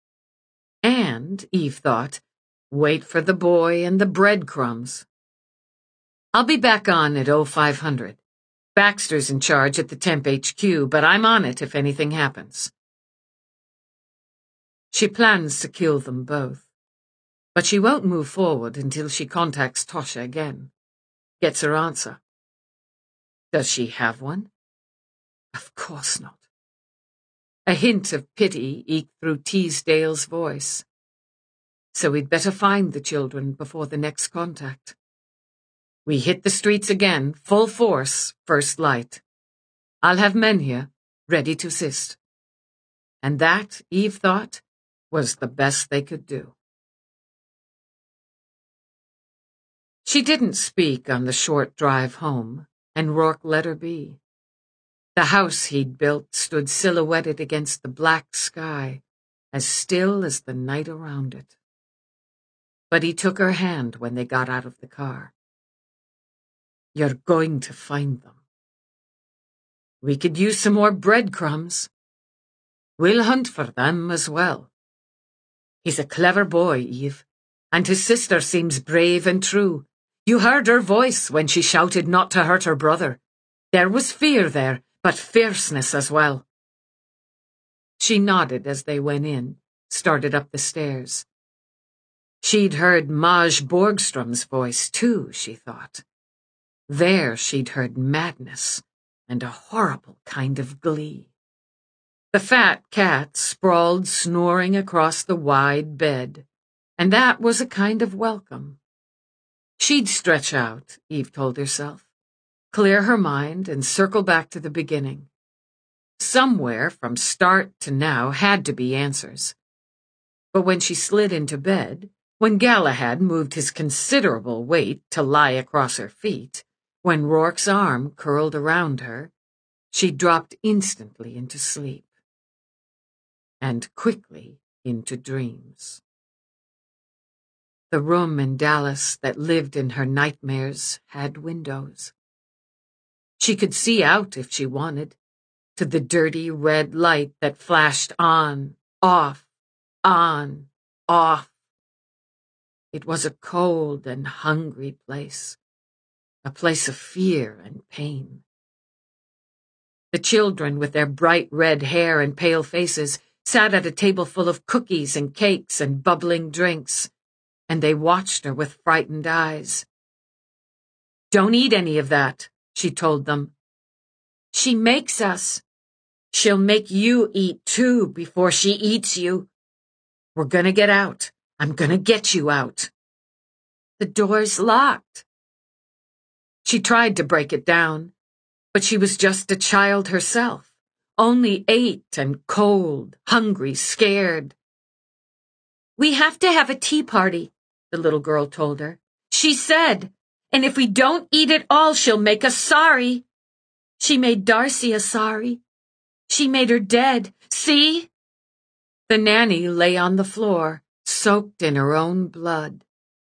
And, Eve thought, wait for the boy and the breadcrumbs. I'll be back on at oh five hundred. Baxter's in charge at the Temp H Q, but I'm on it if anything happens. She plans to kill them both, but she won't move forward until she contacts Tasha again, gets her answer. Does she have one? Of course not. A hint of pity eked through Teasdale's voice. So we'd better find the children before the next contact. We hit the streets again, full force, first light. I'll have men here, ready to assist. And that, Eve thought, was the best they could do. She didn't speak on the short drive home, and Rourke let her be. The house he'd built stood silhouetted against the black sky, as still as the night around it. But he took her hand when they got out of the car. You're going to find them. We could use some more breadcrumbs. We'll hunt for them as well. He's a clever boy, Eve, and his sister seems brave and true. You heard her voice when she shouted not to hurt her brother. There was fear there, but fierceness as well. She nodded as they went in, started up the stairs. She'd heard Maj Borgstrom's voice, too, she thought. There she'd heard madness and a horrible kind of glee. The fat cat sprawled snoring across the wide bed, and that was a kind of welcome. She'd stretch out, Eve told herself, clear her mind and circle back to the beginning. Somewhere from start to now had to be answers. But when she slid into bed, when Galahad moved his considerable weight to lie across her feet, when Rourke's arm curled around her, she dropped instantly into sleep. And quickly into dreams. The room in Dallas that lived in her nightmares had windows. She could see out if she wanted, to the dirty red light that flashed on, off, on, off. It was a cold and hungry place, a place of fear and pain. The children, with their bright red hair and pale faces, sat at a table full of cookies and cakes and bubbling drinks, and they watched her with frightened eyes. Don't eat any of that, she told them. She makes us. She'll make you eat too before she eats you. We're gonna get out. I'm gonna get you out. The door's locked. She tried to break it down, but she was just a child herself, only eight and cold, hungry, scared. We have to have a tea party, the little girl told her. She said, and if we don't eat it all, she'll make us sorry. She made Darcy a sorry. She made her dead. See? The nanny lay on the floor, soaked in her own blood.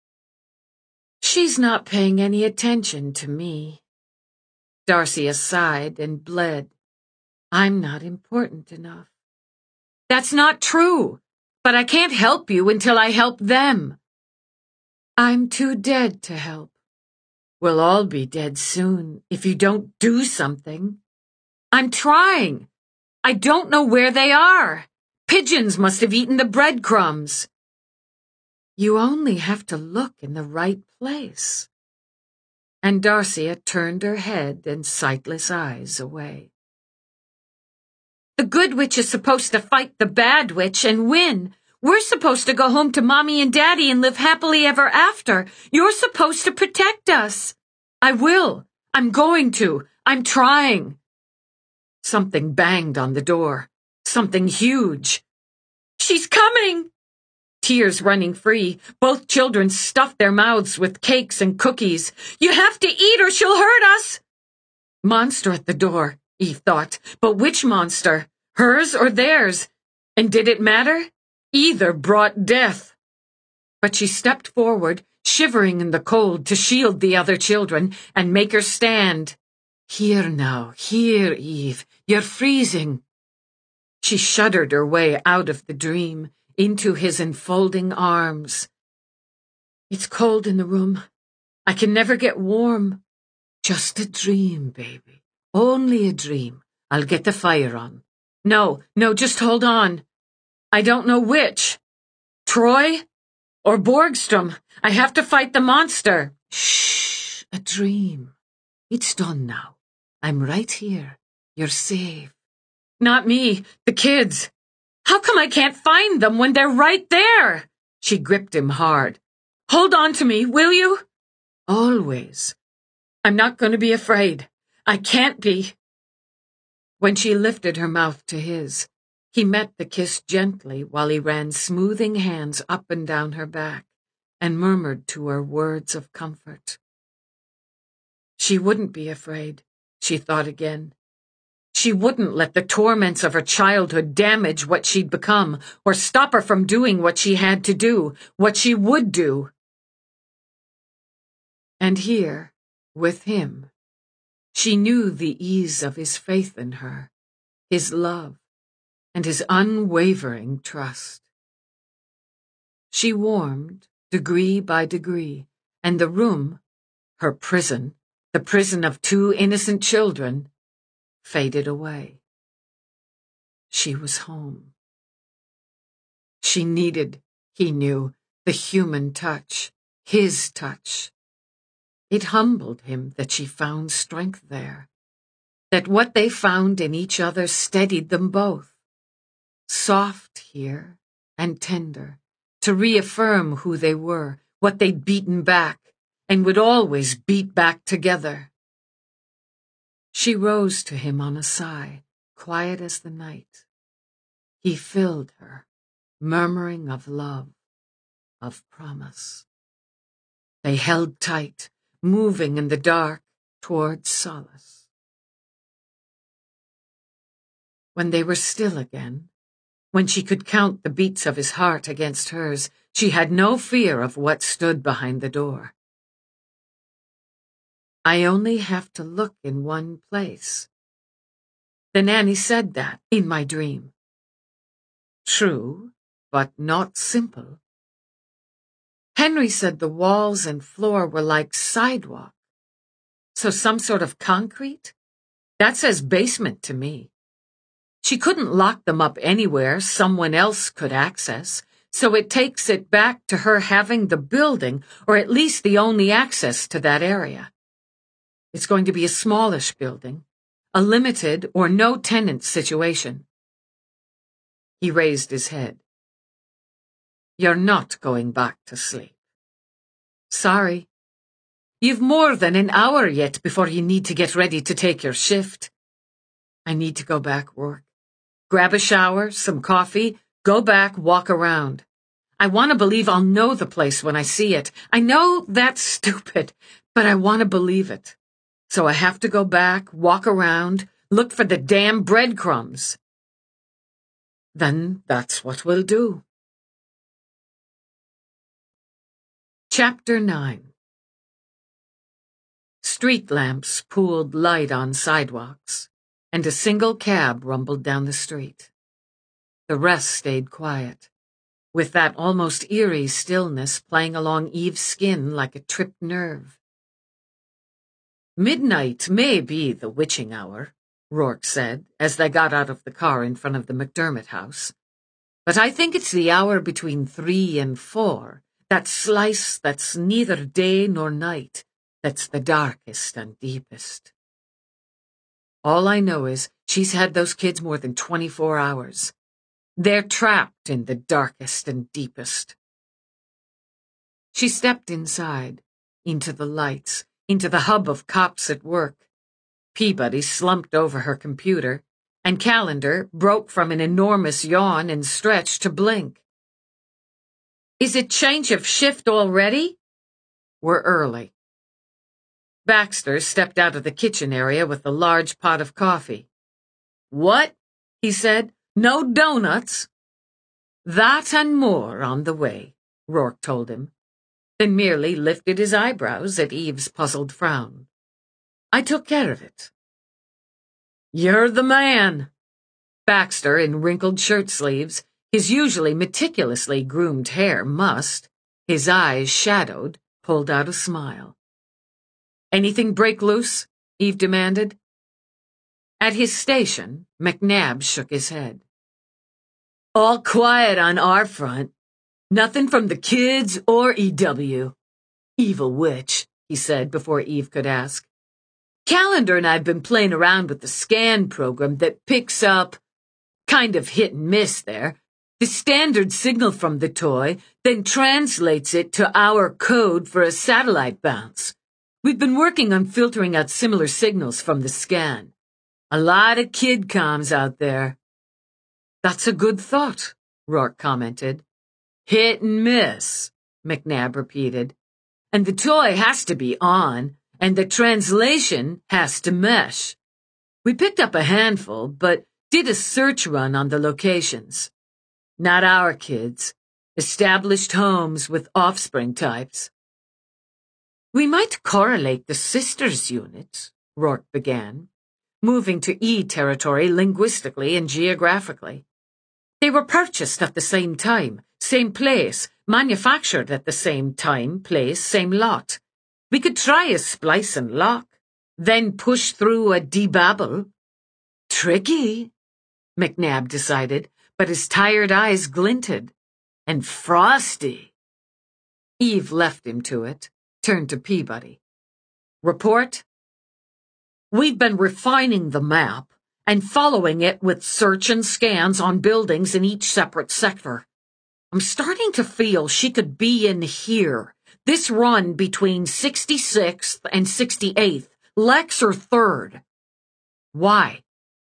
She's not paying any attention to me. Darcy sighed and bled. I'm not important enough. That's not true, but I can't help you until I help them. I'm too dead to help. We'll all be dead soon if you don't do something. I'm trying. I don't know where they are. Pigeons must have eaten the breadcrumbs. You only have to look in the right place. And Darcia turned her head and sightless eyes away. The good witch is supposed to fight the bad witch and win. We're supposed to go home to Mommy and Daddy and live happily ever after. You're supposed to protect us. I will. I'm going to. I'm trying. Something banged on the door. Something huge. She's coming! Tears running free, both children stuffed their mouths with cakes and cookies. You have to eat or she'll hurt us! Monster at the door, Eve thought. But which monster? Hers or theirs? And did it matter? Either brought death. But she stepped forward, shivering in the cold, to shield the other children and make her stand. Here now, here, Eve. You're freezing. She shuddered her way out of the dream, into his enfolding arms. It's cold in the room. I can never get warm. Just a dream, baby. Only a dream. I'll get the fire on. No, no, just hold on. I don't know which. Troy or Borgstrom. I have to fight the monster. Shh, a dream. It's done now. I'm right here. You're safe. Not me, the kids. How come I can't find them when they're right there? She gripped him hard. Hold on to me, will you? Always. I'm not going to be afraid. I can't be. When she lifted her mouth to his, he met the kiss gently while he ran smoothing hands up and down her back and murmured to her words of comfort. She wouldn't be afraid, she thought again. She wouldn't let the torments of her childhood damage what she'd become or stop her from doing what she had to do, what she would do. And here, with him, she knew the ease of his faith in her, his love, and his unwavering trust. She warmed, degree by degree, and the room, her prison, the prison of two innocent children, faded away. She was home. She needed, he knew, the human touch, his touch. It humbled him that she found strength there, that what they found in each other steadied them both. Soft here and tender, to reaffirm who they were, what they'd beaten back, and would always beat back together. She rose to him on a sigh, quiet as the night. He filled her, murmuring of love, of promise. They held tight, moving in the dark towards solace. When they were still again, when she could count the beats of his heart against hers, she had no fear of what stood behind the door. I only have to look in one place. The nanny said that in my dream. True, but not simple. Henry said the walls and floor were like sidewalk. So some sort of concrete? That says basement to me. She couldn't lock them up anywhere someone else could access, so it takes it back to her having the building, or at least the only access to that area. It's going to be a smallish building, a limited or no tenant situation. He raised his head. You're not going back to sleep. Sorry. You've more than an hour yet before you need to get ready to take your shift. I need to go back work. Grab a shower, some coffee, go back, walk around. I want to believe I'll know the place when I see it. I know that's stupid, but I want to believe it. So I have to go back, walk around, look for the damn breadcrumbs. Then that's what we'll do. Chapter nine. Street lamps pooled light on sidewalks, and a single cab rumbled down the street. The rest stayed quiet, with that almost eerie stillness playing along Eve's skin like a tripped nerve. Midnight may be the witching hour, Rourke said, as they got out of the car in front of the McDermott house. But I think it's the hour between three and four, that slice that's neither day nor night, that's the darkest and deepest. All I know is she's had those kids more than twenty-four hours. They're trapped in the darkest and deepest. She stepped inside, into the lights, into the hub of cops at work. Peabody slumped over her computer, and Calendar broke from an enormous yawn and stretched to blink. Is it change of shift already? We're early. Baxter stepped out of the kitchen area with a large pot of coffee. What? He said. No donuts? That and more on the way, Rourke told him, then merely lifted his eyebrows at Eve's puzzled frown. I took care of it. You're the man. Baxter, in wrinkled shirt sleeves, his usually meticulously groomed hair mussed, his eyes shadowed, pulled out a smile. Anything break loose? Eve demanded. At his station, McNabb shook his head. All quiet on our front. Nothing from the kids or E W. Evil witch, he said before Eve could ask. Calendar and I have been playing around with the scan program that picks up, kind of hit and miss there, the standard signal from the toy, then translates it to our code for a satellite bounce. We've been working on filtering out similar signals from the scan. A lot of kid comms out there. That's a good thought, Rourke commented. Hit and miss, McNabb repeated. And the toy has to be on, and the translation has to mesh. We picked up a handful, but did a search run on the locations. Not our kids. Established homes with offspring types. We might correlate the sisters' units, Rourke began, moving to E territory linguistically and geographically. They were purchased at the same time, same place, manufactured at the same time, place, same lot. We could try a splice and lock, then push through a debabble. Tricky, McNabb decided, but his tired eyes glinted. And frosty. Eve left him to it, turned to Peabody. Report? We've been refining the map and following it with search and scans on buildings in each separate sector. I'm starting to feel she could be in here, this run between sixty-sixth and sixty-eighth, Lex or third. Why?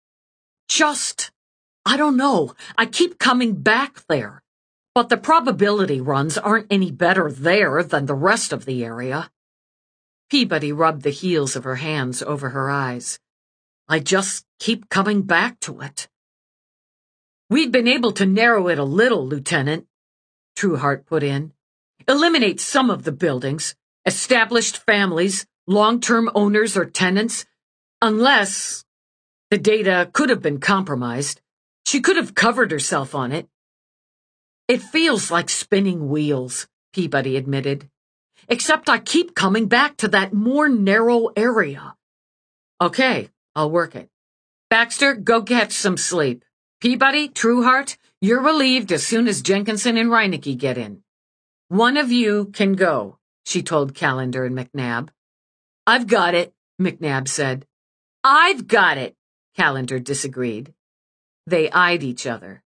Just, I don't know, I keep coming back there. But the probability runs aren't any better there than the rest of the area. Peabody rubbed the heels of her hands over her eyes. I just keep coming back to it. We've been able to narrow it a little, Lieutenant, Trueheart put in. Eliminate some of the buildings, established families, long-term owners or tenants, unless the data could have been compromised. She could have covered herself on it. It feels like spinning wheels, Peabody admitted. Except I keep coming back to that more narrow area. Okay, I'll work it. Baxter, go get some sleep. Peabody, Trueheart, you're relieved as soon as Jenkinson and Reinecke get in. One of you can go, she told Calendar and McNabb. I've got it, McNabb said. I've got it, Calendar disagreed. They eyed each other.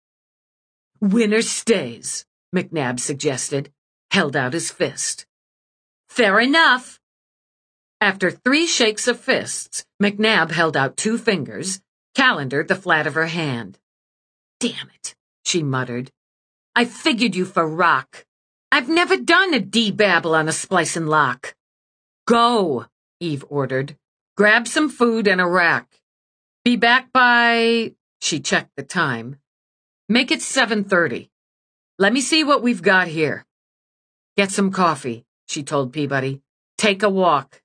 Winner stays, McNabb suggested, held out his fist. Fair enough. After three shakes of fists, McNabb held out two fingers, Calendar the flat of her hand. Damn it, she muttered. I figured you for rock. I've never done a debabble on a splice and lock. Go, Eve ordered. Grab some food and a rack. Be back by... She checked the time. Make it seven thirty. Let me see what we've got here. Get some coffee, she told Peabody. Take a walk.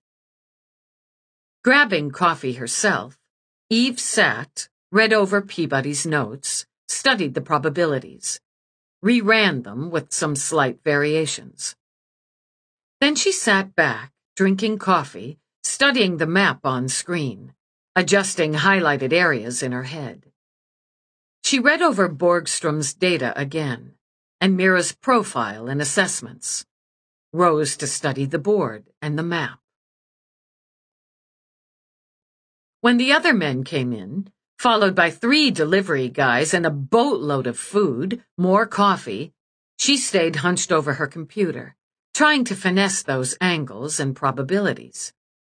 Grabbing coffee herself, Eve sat, read over Peabody's notes, studied the probabilities, reran them with some slight variations. Then she sat back, drinking coffee, studying the map on screen, adjusting highlighted areas in her head. She read over Borgstrom's data again, and Mira's profile and assessments, rose to study the board and the map. When the other men came in, followed by three delivery guys and a boatload of food, more coffee, she stayed hunched over her computer, trying to finesse those angles and probabilities.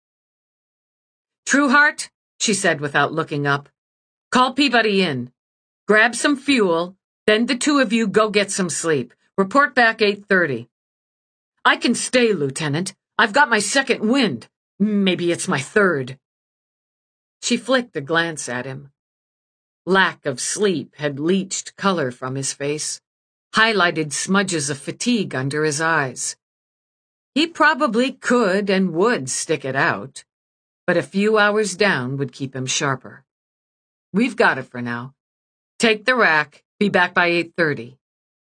Trueheart, she said without looking up, call Peabody in. Grab some fuel, then the two of you go get some sleep. Report back eight thirty. I can stay, Lieutenant. I've got my second wind. Maybe it's my third. She flicked a glance at him. Lack of sleep had leached color from his face, highlighted smudges of fatigue under his eyes. He probably could and would stick it out, but a few hours down would keep him sharper. We've got it for now. Take the rack. Be back by eight thirty.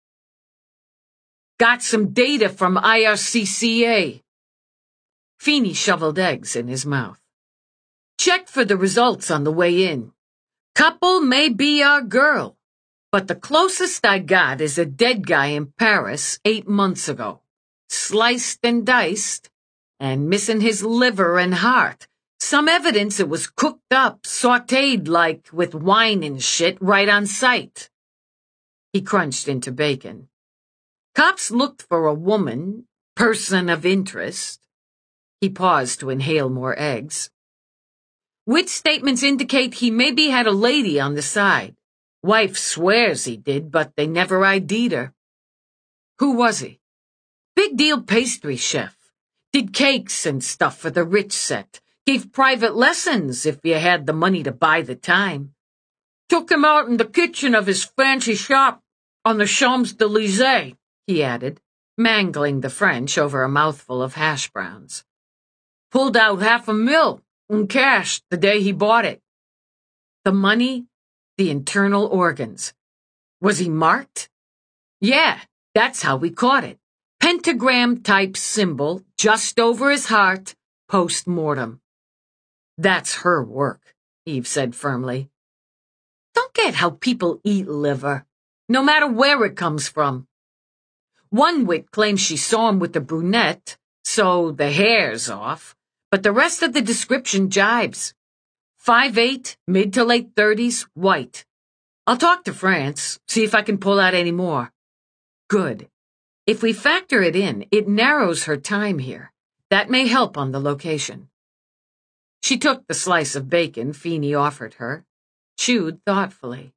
Got some data from I R C C A. Feeney shoveled eggs in his mouth. Checked for the results on the way in. Couple may be our girl, but the closest I got is a dead guy in Paris eight months ago. Sliced and diced, and missing his liver and heart, Some evidence it was cooked up, sautéed like with wine and shit right on sight. He crunched into bacon. Cops looked for a woman, person of interest. He paused to inhale more eggs. Witness statements indicate he maybe had a lady on the side. Wife swears he did, but they never I D'd her. Who was he? Big deal pastry chef. Did cakes and stuff for the rich set. Gave private lessons if you had the money to buy the time. Took him out in the kitchen of his fancy shop on the Champs-Élysées, he added, mangling the French over a mouthful of hash browns. Pulled out half a mil in cash the day he bought it. The money, the internal organs. Was he marked? Yeah, that's how we caught it. Pentagram-type symbol just over his heart, post-mortem. That's her work, Eve said firmly. Don't get how people eat liver, no matter where it comes from. One wit claims she saw him with the brunette, so the hair's off, but the rest of the description jibes. Five eight, mid to late thirties, white. I'll talk to France, see if I can pull out any more. Good. If we factor it in, it narrows her time here. That may help on the location. She took the slice of bacon Feeney offered her, chewed thoughtfully.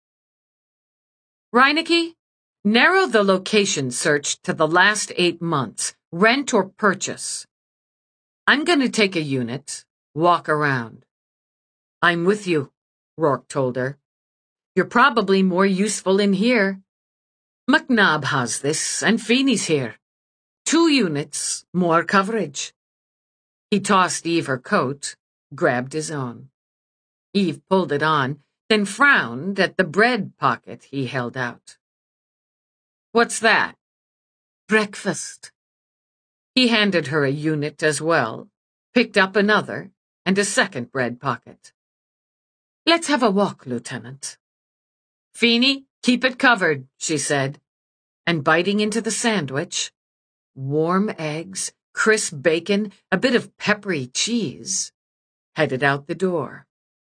Reinecke, narrow the location search to the last eight months, rent or purchase. I'm going to take a unit, walk around. I'm with you, Rourke told her. You're probably more useful in here. McNabb has this, and Feeney's here. Two units, more coverage. He tossed Eve her coat, grabbed his own. Eve pulled it on, then frowned at the bread pocket he held out. What's that? Breakfast. He handed her a unit as well, picked up another, and a second bread pocket. Let's have a walk, Lieutenant. Feeney, keep it covered, she said, and biting into the sandwich, warm eggs, crisp bacon, a bit of peppery cheese, headed out the door.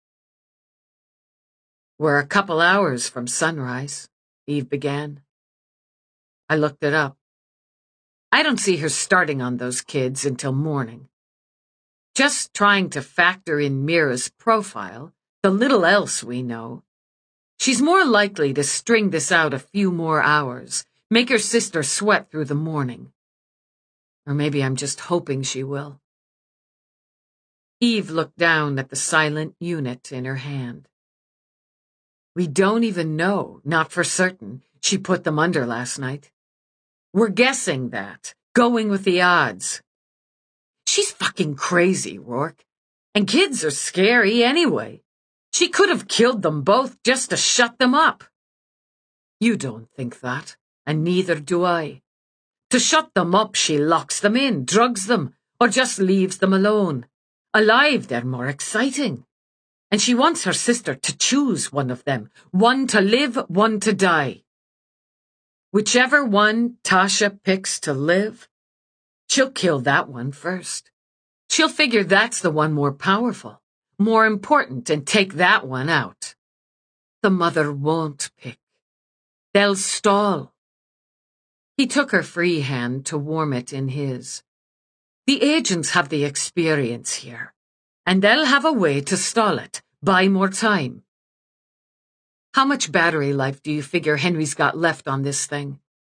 We're a couple hours from sunrise, Eve began. I looked it up. I don't see her starting on those kids until morning. Just trying to factor in Mira's profile, the little else we know. She's more likely to string this out a few more hours, make her sister sweat through the morning. Or maybe I'm just hoping she will. Eve looked down at the silent unit in her hand. We don't even know, not for certain, she put them under last night. We're guessing that, going with the odds. She's fucking crazy, Rourke. And kids are scary anyway. She could have killed them both just to shut them up. You don't think that, and neither do I. To shut them up, she locks them in, drugs them, or just leaves them alone. Alive, they're more exciting. And she wants her sister to choose one of them, one to live, one to die. Whichever one Tasha picks to live, she'll kill that one first. She'll figure that's the one more powerful, more important, and take that one out. The mother won't pick. They'll stall. He took her free hand to warm it in his. The agents have the experience here, and they'll have a way to stall it, buy more time. How much battery life do you figure Henry's got left on this thing?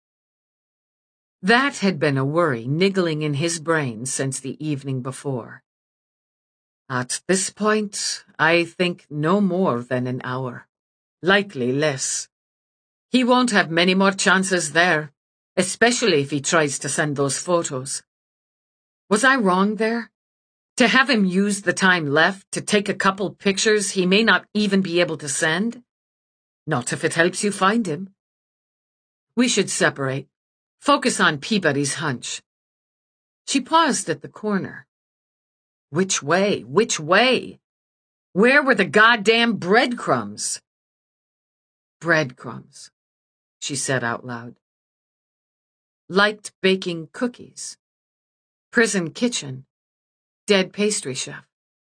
That had been a worry niggling in his brain since the evening before. At this point, I think no more than an hour. Likely less. He won't have many more chances there, especially if he tries to send those photos. Was I wrong there? To have him use the time left to take a couple pictures he may not even be able to send? Not if it helps you find him. We should separate. Focus on Peabody's hunch. She paused at the corner. Which way? Which way? Where were the goddamn breadcrumbs? Breadcrumbs, she said out loud. Liked baking cookies. Prison kitchen. Dead pastry chef.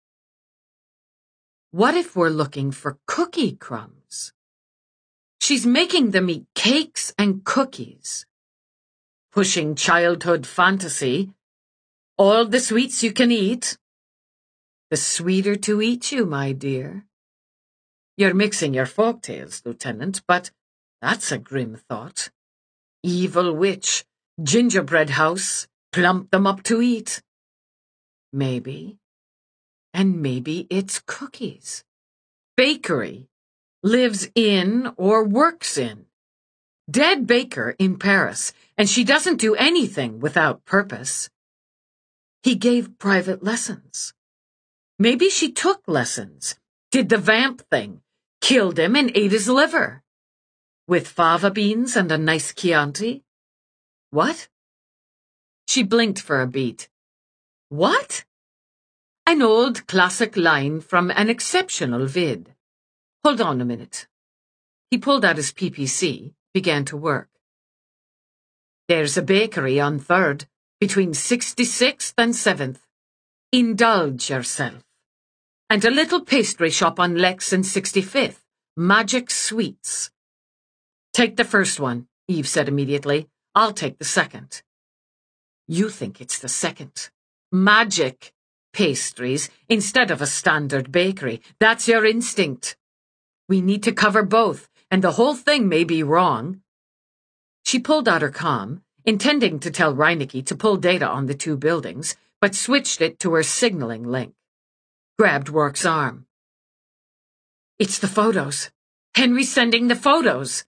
What if we're looking for cookie crumbs? She's making them eat cakes and cookies. Pushing childhood fantasy. All the sweets you can eat. The sweeter to eat you, my dear. You're mixing your folktales, Lieutenant, but that's a grim thought. Evil witch, gingerbread house, plump them up to eat. Maybe. And maybe it's cookies. Bakery. Lives in or works in. Dead baker in Paris, and she doesn't do anything without purpose. He gave private lessons. Maybe she took lessons, did the vamp thing, killed him and ate his liver. With fava beans and a nice Chianti? What? She blinked for a beat. What? An old classic line from an exceptional vid. Hold on a minute. He pulled out his P P C, began to work. There's a bakery on third, between sixty-sixth and seventh. Indulge yourself. And a little pastry shop on Lex and sixty-fifth, Magic Sweets. Take the first one, Eve said immediately. I'll take the second. You think it's the second. Magic pastries instead of a standard bakery. That's your instinct. We need to cover both, and the whole thing may be wrong. She pulled out her comm, intending to tell Reinecke to pull data on the two buildings, but switched it to her signaling link. Grabbed Rourke's arm. It's the photos. Henry's sending the photos.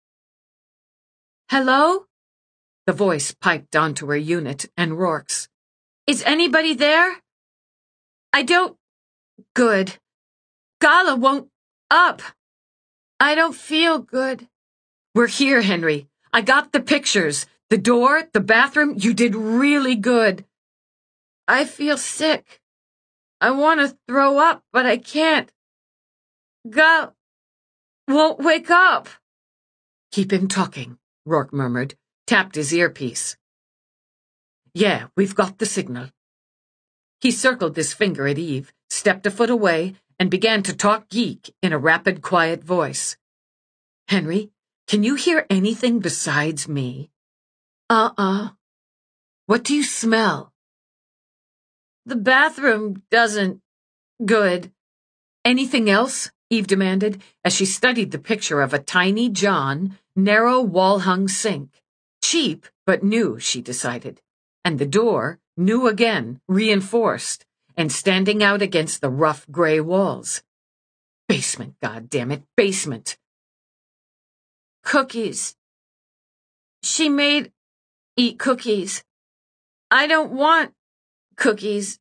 Hello? The voice piped onto her unit and Rourke's. Is anybody there? I don't... Good. Gala won't up. I don't feel good. We're here, Henry. I got the pictures. The door, the bathroom, you did really good. I feel sick. I want to throw up, but I can't. Gal won't wake up. Keep him talking, Rourke murmured, tapped his earpiece. Yeah, we've got the signal. He circled his finger at Eve, stepped a foot away, and began to talk geek in a rapid, quiet voice. Henry, can you hear anything besides me? Uh-uh. What do you smell? The bathroom doesn't... Good. Anything else? Eve demanded, as she studied the picture of a tiny John, narrow wall-hung sink. Cheap, but new, she decided. And the door, new again, reinforced, and standing out against the rough gray walls. Basement, goddammit, basement. Cookies. She made... Eat cookies. I don't want... cookies.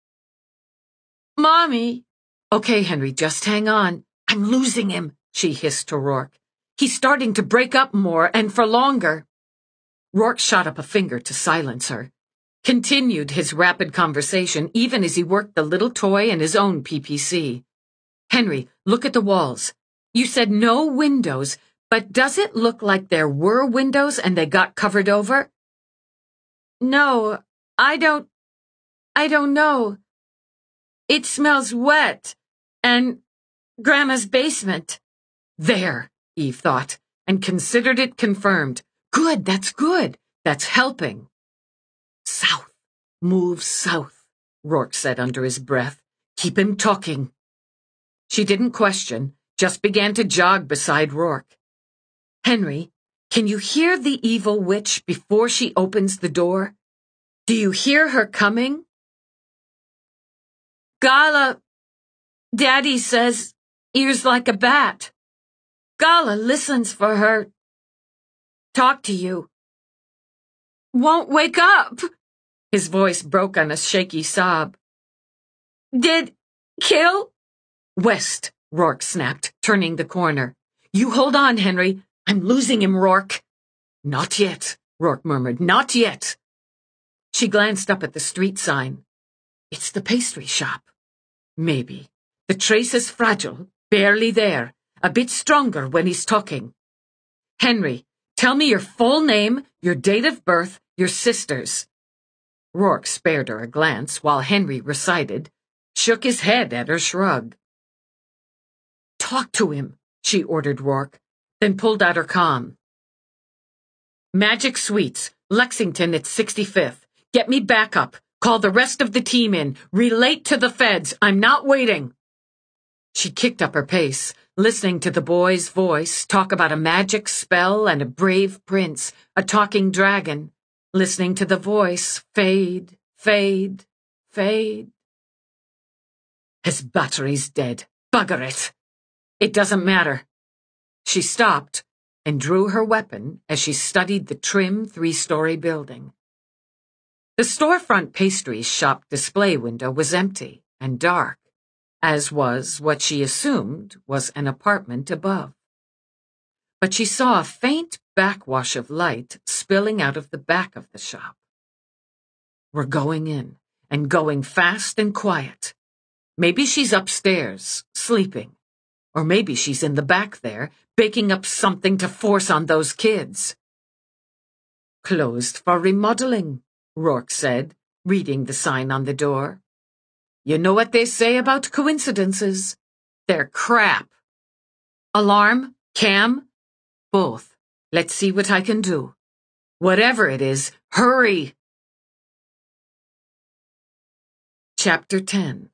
Mommy. Okay, Henry, just hang on. I'm losing him, she hissed to Rourke. He's starting to break up more and for longer. Rourke shot up a finger to silence her. Continued his rapid conversation even as he worked the little toy in his own P P C. Henry, look at the walls. You said no windows, but does it look like there were windows and they got covered over? No, I don't... I don't know. It smells wet. And Grandma's basement. There, Eve thought, and considered it confirmed. Good, that's good. That's helping. South. Move south, Rourke said under his breath. Keep him talking. She didn't question, just began to jog beside Rourke. Henry, can you hear the evil witch before she opens the door? Do you hear her coming? Gala, Daddy says, ears like a bat. Gala listens for her. Talk to you. Won't wake up. His voice broke on a shaky sob. Did kill? West, Rourke snapped, turning the corner. You hold on, Henry. I'm losing him, Rourke. Not yet, Rourke murmured. Not yet. She glanced up at the street sign. It's the pastry shop. Maybe. The trace is fragile, barely there, a bit stronger when he's talking. Henry, tell me your full name, your date of birth, your sisters. Rourke spared her a glance while Henry recited, shook his head at her shrug. Talk to him, she ordered Rourke, then pulled out her comm. Magic Suites, Lexington at sixty-fifth. Get me backup. Call the rest of the team in. Relate to the feds. I'm not waiting. She kicked up her pace, listening to the boy's voice talk about a magic spell and a brave prince, a talking dragon, listening to the voice fade, fade, fade. His battery's dead. Bugger it. It doesn't matter. She stopped and drew her weapon as she studied the trim three-story building. The storefront pastries shop display window was empty and dark, as was what she assumed was an apartment above. But she saw a faint backwash of light spilling out of the back of the shop. We're going in, and going fast and quiet. Maybe she's upstairs, sleeping. Or maybe she's in the back there, baking up something to force on those kids. Closed for remodeling, Rourke said, reading the sign on the door. You know what they say about coincidences? They're crap. Alarm? Cam? Both. Let's see what I can do. Whatever it is, hurry! Chapter ten.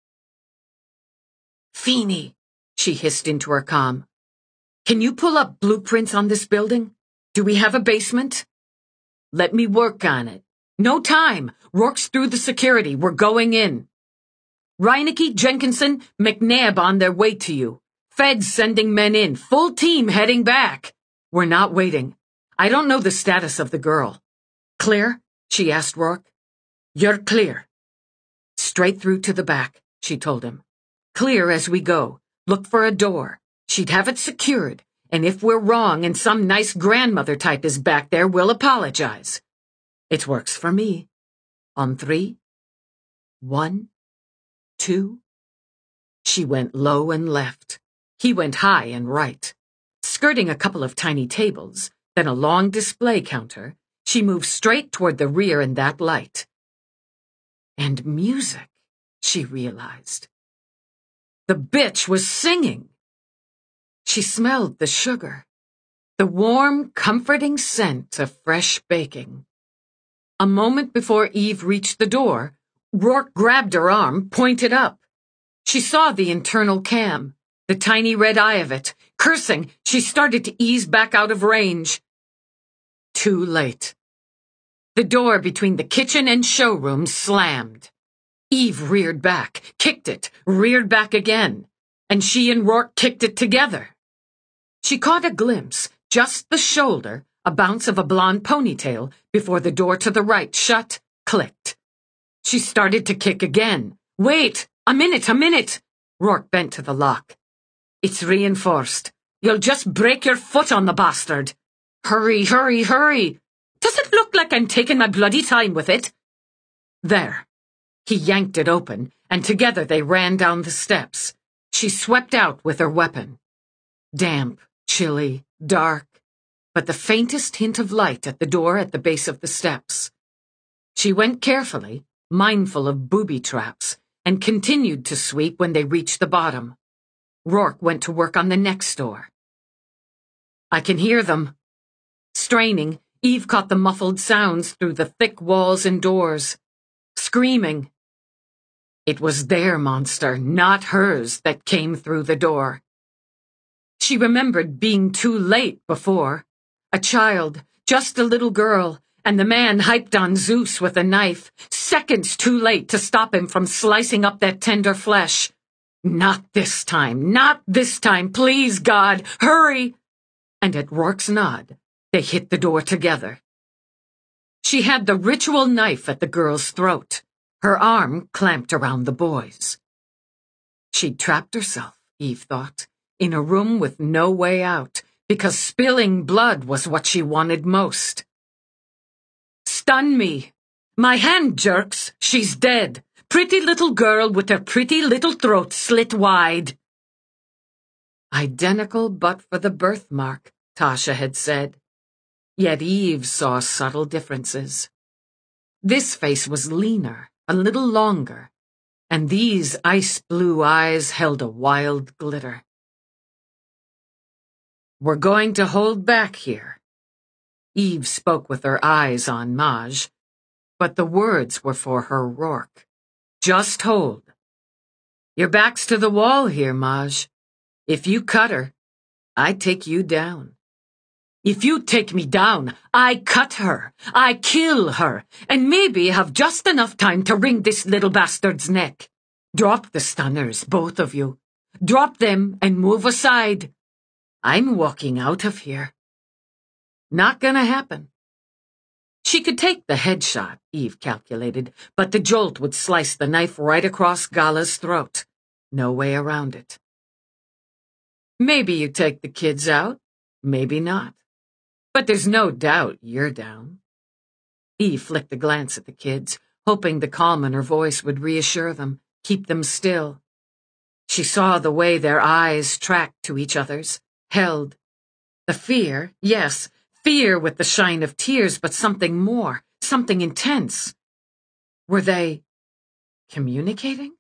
Feeney, she hissed into her comm. Can you pull up blueprints on this building? Do we have a basement? Let me work on it. No time. Rourke's through the security. We're going in. Reinecke, Jenkinson, McNabb on their way to you. Feds sending men in. Full team heading back. We're not waiting. I don't know the status of the girl. Clear? She asked Rourke. You're clear. Straight through to the back, she told him. Clear as we go. Look for a door. She'd have it secured, and if we're wrong and some nice grandmother type is back there, we'll apologize. It works for me. On three. One. Two. She went low and left. He went high and right. Skirting a couple of tiny tables, then a long display counter, she moved straight toward the rear in that light. And music, she realized. The bitch was singing. She smelled the sugar, the warm, comforting scent of fresh baking. A moment before Eve reached the door, Rourke grabbed her arm, pointed up. She saw the internal cam, the tiny red eye of it. Cursing, she started to ease back out of range. Too late. The door between the kitchen and showroom slammed. Eve reared back, kicked it, reared back again, and she and Rourke kicked it together. She caught a glimpse, just the shoulder, a bounce of a blonde ponytail before the door to the right shut, clicked. She started to kick again. Wait! A minute, a minute! Rourke bent to the lock. It's reinforced. You'll just break your foot on the bastard. Hurry, hurry, hurry! Does it look like I'm taking my bloody time with it? There. He yanked it open, and together they ran down the steps. She swept out with her weapon. Damp, chilly, dark, but the faintest hint of light at the door at the base of the steps. She went carefully, mindful of booby traps, and continued to sweep when they reached the bottom. Rourke went to work on the next door. I can hear them. Straining, Eve caught the muffled sounds through the thick walls and doors. Screaming. It was their monster, not hers, that came through the door. She remembered being too late before. A child, just a little girl, and the man hyped on Zeus with a knife, seconds too late to stop him from slicing up that tender flesh. Not this time, not this time, please, God, hurry! And at Rourke's nod, they hit the door together. She had the ritual knife at the girl's throat, her arm clamped around the boy's. She'd trapped herself, Eve thought, in a room with no way out, because spilling blood was what she wanted most. Stun me! My hand jerks! She's dead! Pretty little girl with her pretty little throat slit wide. Identical but for the birthmark, Tasha had said. Yet Eve saw subtle differences. This face was leaner, a little longer, and these ice-blue eyes held a wild glitter. We're going to hold back here. Eve spoke with her eyes on Maj, but the words were for her Rourke. Just hold. Your back's to the wall here, Maj. If you cut her, I take you down. If you take me down, I cut her, I kill her, and maybe have just enough time to wring this little bastard's neck. Drop the stunners, both of you. Drop them and move aside. I'm walking out of here. Not gonna happen. She could take the headshot, Eve calculated, but the jolt would slice the knife right across Gala's throat. No way around it. Maybe you take the kids out, maybe not. But there's no doubt you're down. Eve flicked a glance at the kids, hoping the calm in her voice would reassure them, keep them still. She saw the way their eyes tracked to each other's, held. The fear, yes, fear with the shine of tears, but something more, something intense. Were they communicating?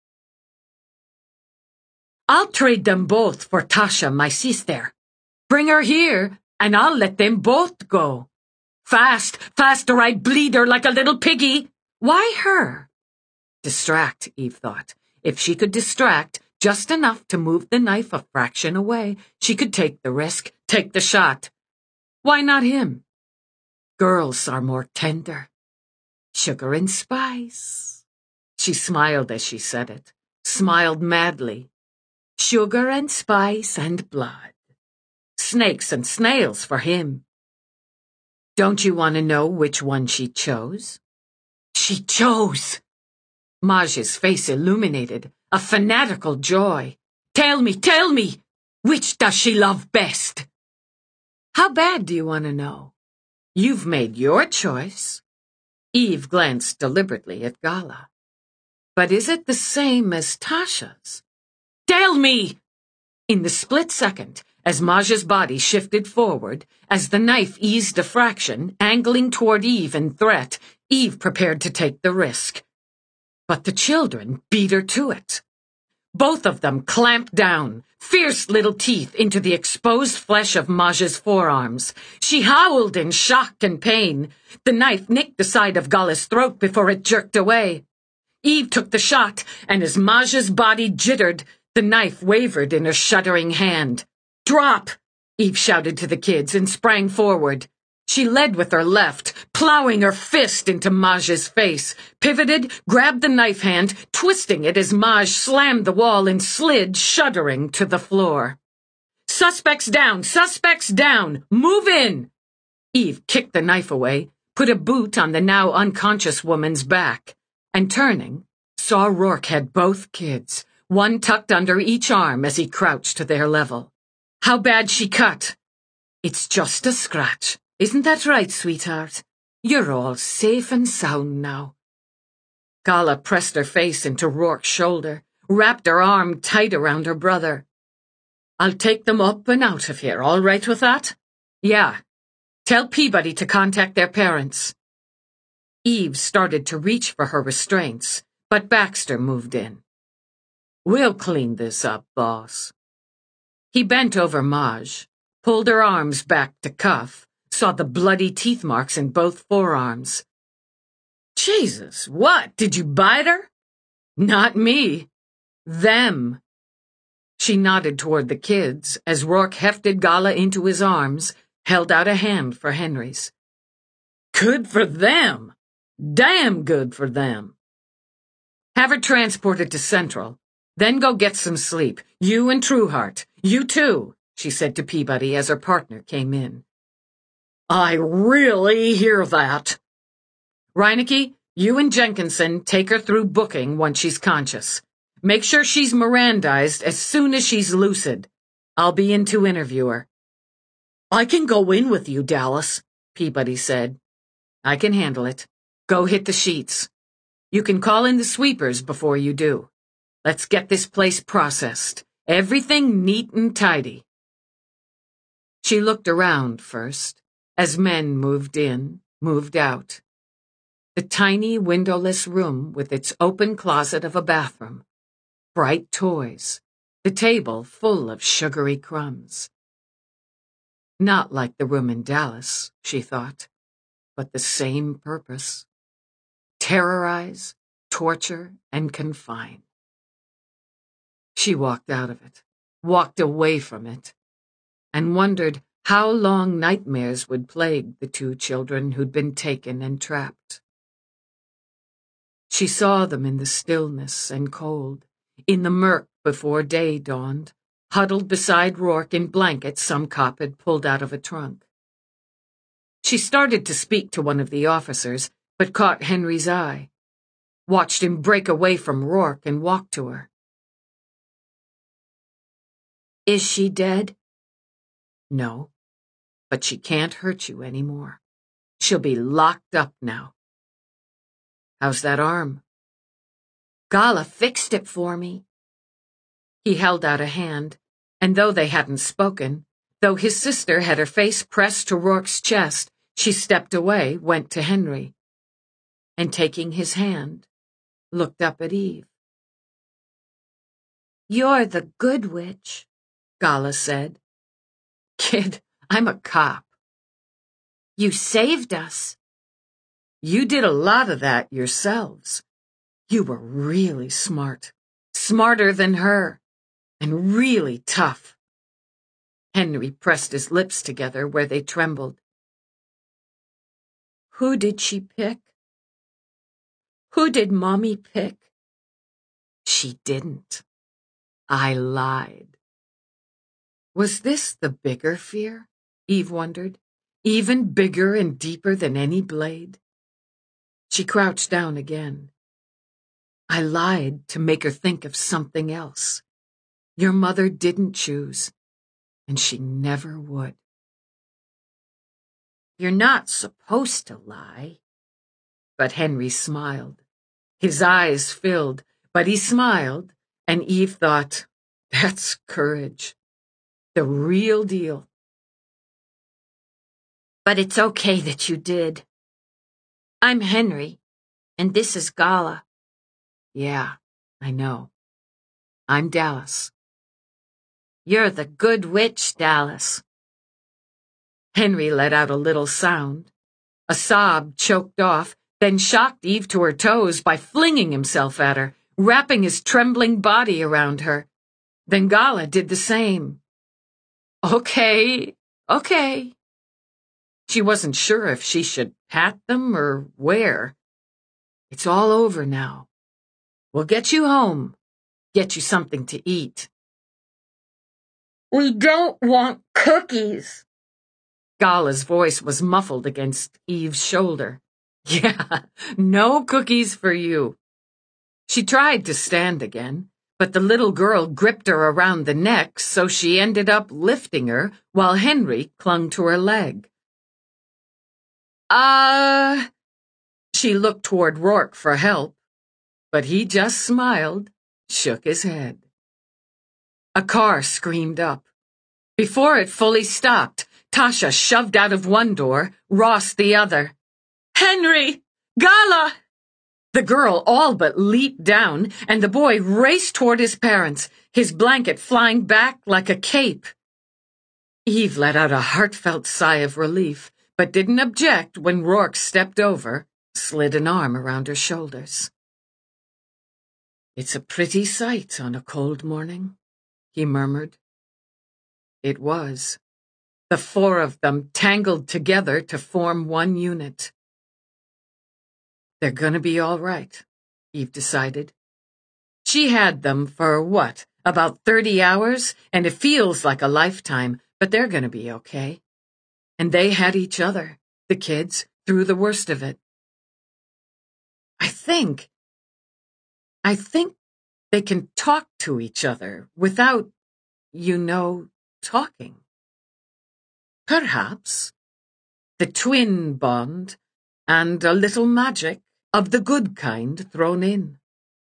I'll trade them both for Tasha, my sister. Bring her here, and I'll let them both go. Fast, fast, or I bleed her like a little piggy. Why her? Distract, Eve thought. If she could distract, just enough to move the knife a fraction away, she could take the risk, take the shot. Why not him? Girls are more tender. Sugar and spice. She smiled as she said it, smiled madly. Sugar and spice and blood. Snakes and snails for him. Don't you want to know which one she chose? She chose! Maj's face illuminated, a fanatical joy. Tell me, tell me, which does she love best? How bad do you want to know? You've made your choice. Eve glanced deliberately at Gala. But is it the same as Tasha's? Tell me! In the split second, as Maj's body shifted forward, as the knife eased a fraction, angling toward Eve in threat, Eve prepared to take the risk. But the children beat her to it. Both of them clamped down, fierce little teeth into the exposed flesh of Maj's forearms. She howled in shock and pain. The knife nicked the side of Gala's throat before it jerked away. Eve took the shot, and as Maj's body jittered, the knife wavered in her shuddering hand. Drop! Eve shouted to the kids and sprang forward. She led with her left, plowing her fist into Maj's face, pivoted, grabbed the knife hand, twisting it as Maj slammed the wall and slid, shuddering, to the floor. Suspects down! Suspects down! Move in! Eve kicked the knife away, put a boot on the now unconscious woman's back, and turning, saw Rourke had both kids, one tucked under each arm as he crouched to their level. How bad she cut? It's just a scratch. Isn't that right, sweetheart? You're all safe and sound now. Gala pressed her face into Rourke's shoulder, wrapped her arm tight around her brother. I'll take them up and out of here, all right with that? Yeah. Tell Peabody to contact their parents. Eve started to reach for her restraints, but Baxter moved in. We'll clean this up, boss. He bent over Maj, pulled her arms back to cuff, saw the bloody teeth marks in both forearms. Jesus, what? Did you bite her? Not me. Them. She nodded toward the kids as Rourke hefted Gala into his arms, held out a hand for Henry's. Good for them. Damn good for them. Have her transported to Central. Then go get some sleep. You and Trueheart. You too, she said to Peabody as her partner came in. I really hear that. Reinecke, you and Jenkinson take her through booking once she's conscious. Make sure she's Mirandized as soon as she's lucid. I'll be in to interview her. I can go in with you, Dallas, Peabody said. I can handle it. Go hit the sheets. You can call in the sweepers before you do. Let's get this place processed. Everything neat and tidy. She looked around first, as men moved in, moved out. The tiny windowless room with its open closet of a bathroom. Bright toys. The table full of sugary crumbs. Not like the room in Dallas, she thought, but the same purpose. Terrorize, torture, and confine. She walked out of it, walked away from it, and wondered how long nightmares would plague the two children who'd been taken and trapped. She saw them in the stillness and cold, in the murk before day dawned, huddled beside Rourke in blankets some cop had pulled out of a trunk. She started to speak to one of the officers, but caught Henry's eye, watched him break away from Rourke and walk to her. Is she dead? No, but she can't hurt you anymore. She'll be locked up now. How's that arm? Gala fixed it for me. He held out a hand, and though they hadn't spoken, though his sister had her face pressed to Rourke's chest, she stepped away, went to Henry, and taking his hand, looked up at Eve. You're the good witch, Gala said. Kid, I'm a cop. You saved us. You did a lot of that yourselves. You were really smart, smarter than her, and really tough. Henry pressed his lips together where they trembled. Who did she pick? Who did Mommy pick? She didn't. I lied. Was this the bigger fear? Eve wondered. Even bigger and deeper than any blade? She crouched down again. I lied to make her think of something else. Your mother didn't choose, and she never would. You're not supposed to lie. But Henry smiled. His eyes filled, but he smiled, and Eve thought, that's courage. The real deal. But it's okay that you did. I'm Henry, and this is Gala. Yeah, I know. I'm Dallas. You're the good witch, Dallas. Henry let out a little sound. A sob choked off, then shocked Eve to her toes by flinging himself at her, wrapping his trembling body around her. Then Gala did the same. Okay, okay. She wasn't sure if she should pat them or where. It's all over now. We'll get you home, get you something to eat. We don't want cookies. Gala's voice was muffled against Eve's shoulder. Yeah, no cookies for you. She tried to stand again, but the little girl gripped her around the neck, so she ended up lifting her while Henry clung to her leg. Uh... She looked toward Rourke for help, but he just smiled, shook his head. A car screamed up. Before it fully stopped, Tasha shoved out of one door, Ross the other. Henry! Gala! The girl all but leaped down, and the boy raced toward his parents, his blanket flying back like a cape. Eve let out a heartfelt sigh of relief, but didn't object when Rourke stepped over, slid an arm around her shoulders. It's a pretty sight on a cold morning, he murmured. It was. The four of them tangled together to form one unit. They're gonna be all right, Eve decided. She had them for, what, about thirty hours, and it feels like a lifetime, but they're gonna be okay. And they had each other, the kids, through the worst of it. I think, I think they can talk to each other without, you know, talking. Perhaps. The twin bond, and a little magic of the good kind thrown in.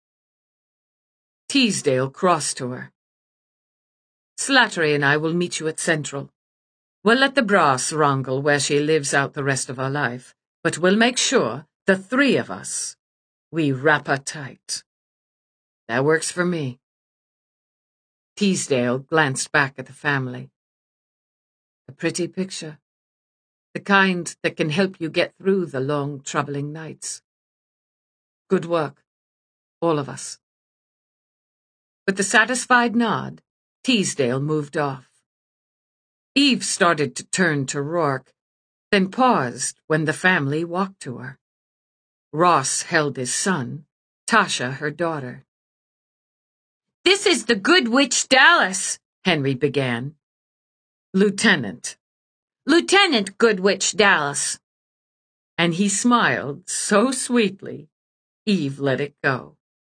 Teasdale crossed to her. Slattery and I will meet you at Central. We'll let the brass wrangle where she lives out the rest of her life, but we'll make sure, the three of us, we wrap her tight. That works for me. Teasdale glanced back at the family. A pretty picture. The kind that can help you get through the long, troubling nights. Good work, all of us. With a satisfied nod, Teasdale moved off. Eve started to turn to Rourke, then paused when the family walked to her. Ross held his son, Tasha her daughter. "This is the Good Witch Dallas," Henry began. "Lieutenant." "Lieutenant Good Witch Dallas." And he smiled so sweetly, Eve let it go.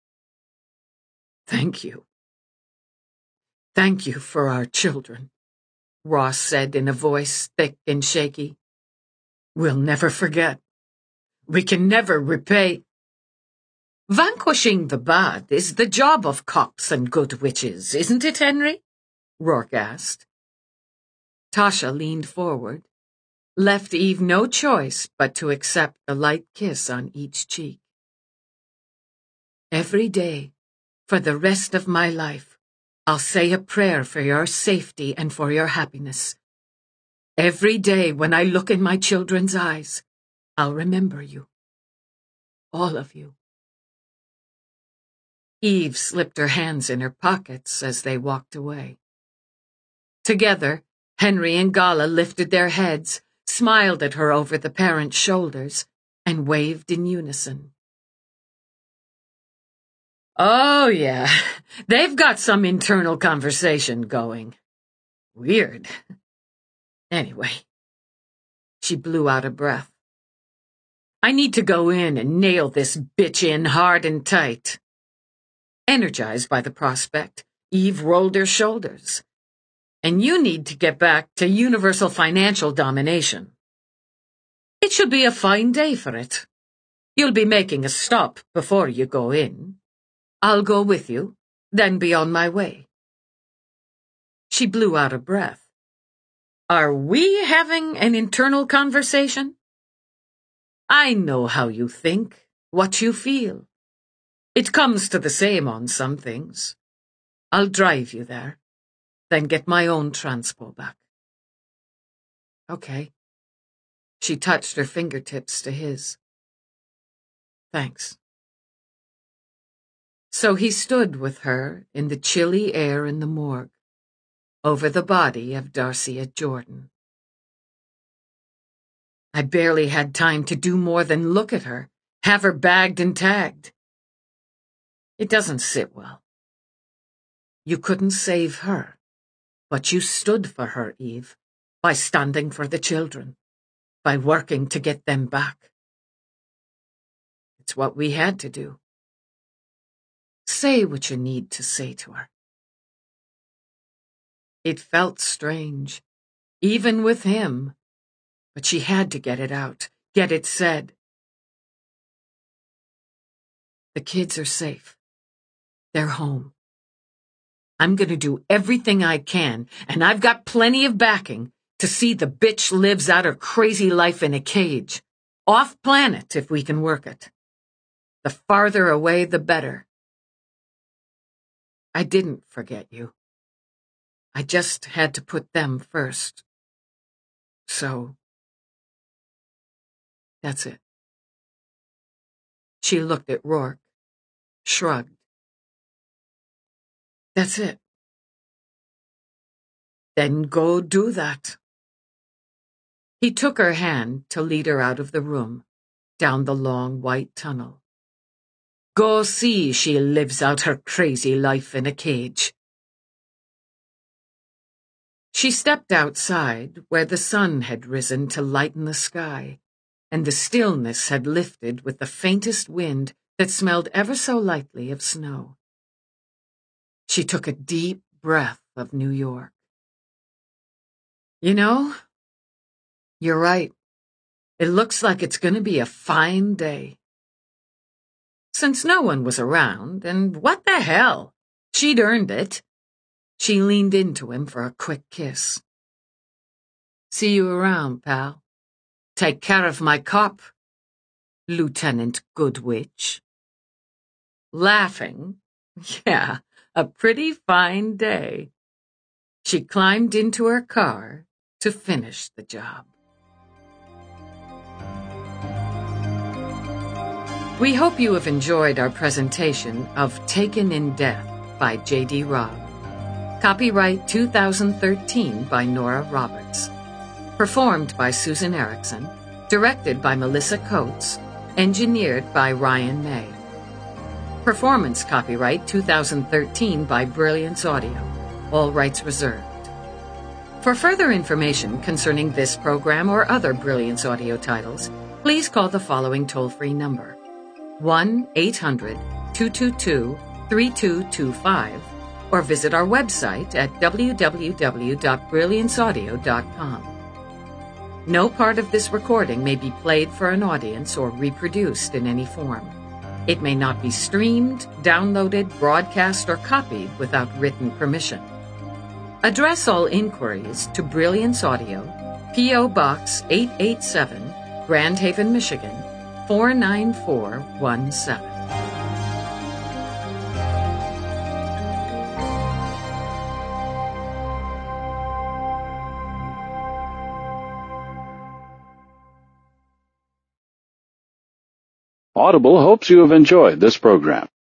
"Thank you. Thank you for our children," Ross said in a voice thick and shaky. "We'll never forget. We can never repay." "Vanquishing the bad is the job of cops and good witches, isn't it, Henry?" Rourke asked. Tasha leaned forward, left Eve no choice but to accept a light kiss on each cheek. "Every day, for the rest of my life, I'll say a prayer for your safety and for your happiness. Every day when I look in my children's eyes, I'll remember you. All of you." Eve slipped her hands in her pockets as they walked away. Together, Henry and Gala lifted their heads, smiled at her over the parents' shoulders, and waved in unison. "Oh, yeah, they've got some internal conversation going. Weird. Anyway." She blew out a breath. "I need to go in and nail this bitch in hard and tight." Energized by the prospect, Eve rolled her shoulders. "And you need to get back to universal financial domination. It should be a fine day for it. You'll be making a stop before you go in. I'll go with you, then be on my way." She blew out a breath. "Are we having an internal conversation? I know how you think, what you feel. It comes to the same on some things. I'll drive you there, then get my own transpo back." "Okay." She touched her fingertips to his. "Thanks." So he stood with her in the chilly air in the morgue, over the body of Darcia Jordan. "I barely had time to do more than look at her, have her bagged and tagged. It doesn't sit well. You couldn't save her, but you stood for her, Eve, by standing for the children, by working to get them back. It's what we had to do. Say what you need to say to her." It felt strange, even with him, but she had to get it out, get it said. "The kids are safe. They're home. I'm going to do everything I can, and I've got plenty of backing to see the bitch lives out her crazy life in a cage, off planet if we can work it. The farther away, the better. I didn't forget you. I just had to put them first. So, that's it." She looked at Rourke, shrugged. "That's it." "Then go do that." He took her hand to lead her out of the room, down the long white tunnel. "Go see she lives out her crazy life in a cage." She stepped outside where the sun had risen to lighten the sky, and the stillness had lifted with the faintest wind that smelled ever so lightly of snow. She took a deep breath of New York. "You know, you're right. It looks like it's going to be a fine day." Since no one was around, and what the hell? She'd earned it. She leaned into him for a quick kiss. "See you around, pal. Take care of my cop, Lieutenant Goodwitch." Laughing, yeah, a pretty fine day. She climbed into her car to finish the job. We hope you have enjoyed our presentation of Taken in Death by J D. Robb. Copyright two thousand thirteen by Nora Roberts. Performed by Susan Erickson. Directed by Melissa Coates. Engineered by Ryan May. Performance copyright two thousand thirteen by Brilliance Audio. All rights reserved. For further information concerning this program or other Brilliance Audio titles, please call the following toll-free number: one eight hundred two two two three two two five or visit our website at w w w dot brilliance audio dot com. No part of this recording may be played for an audience or reproduced in any form. It may not be streamed, downloaded, broadcast, or copied without written permission. Address all inquiries to Brilliance Audio, P O. Box eight eight seven, Grand Haven, Michigan, four nine four one seven. Audible hopes you have enjoyed this program.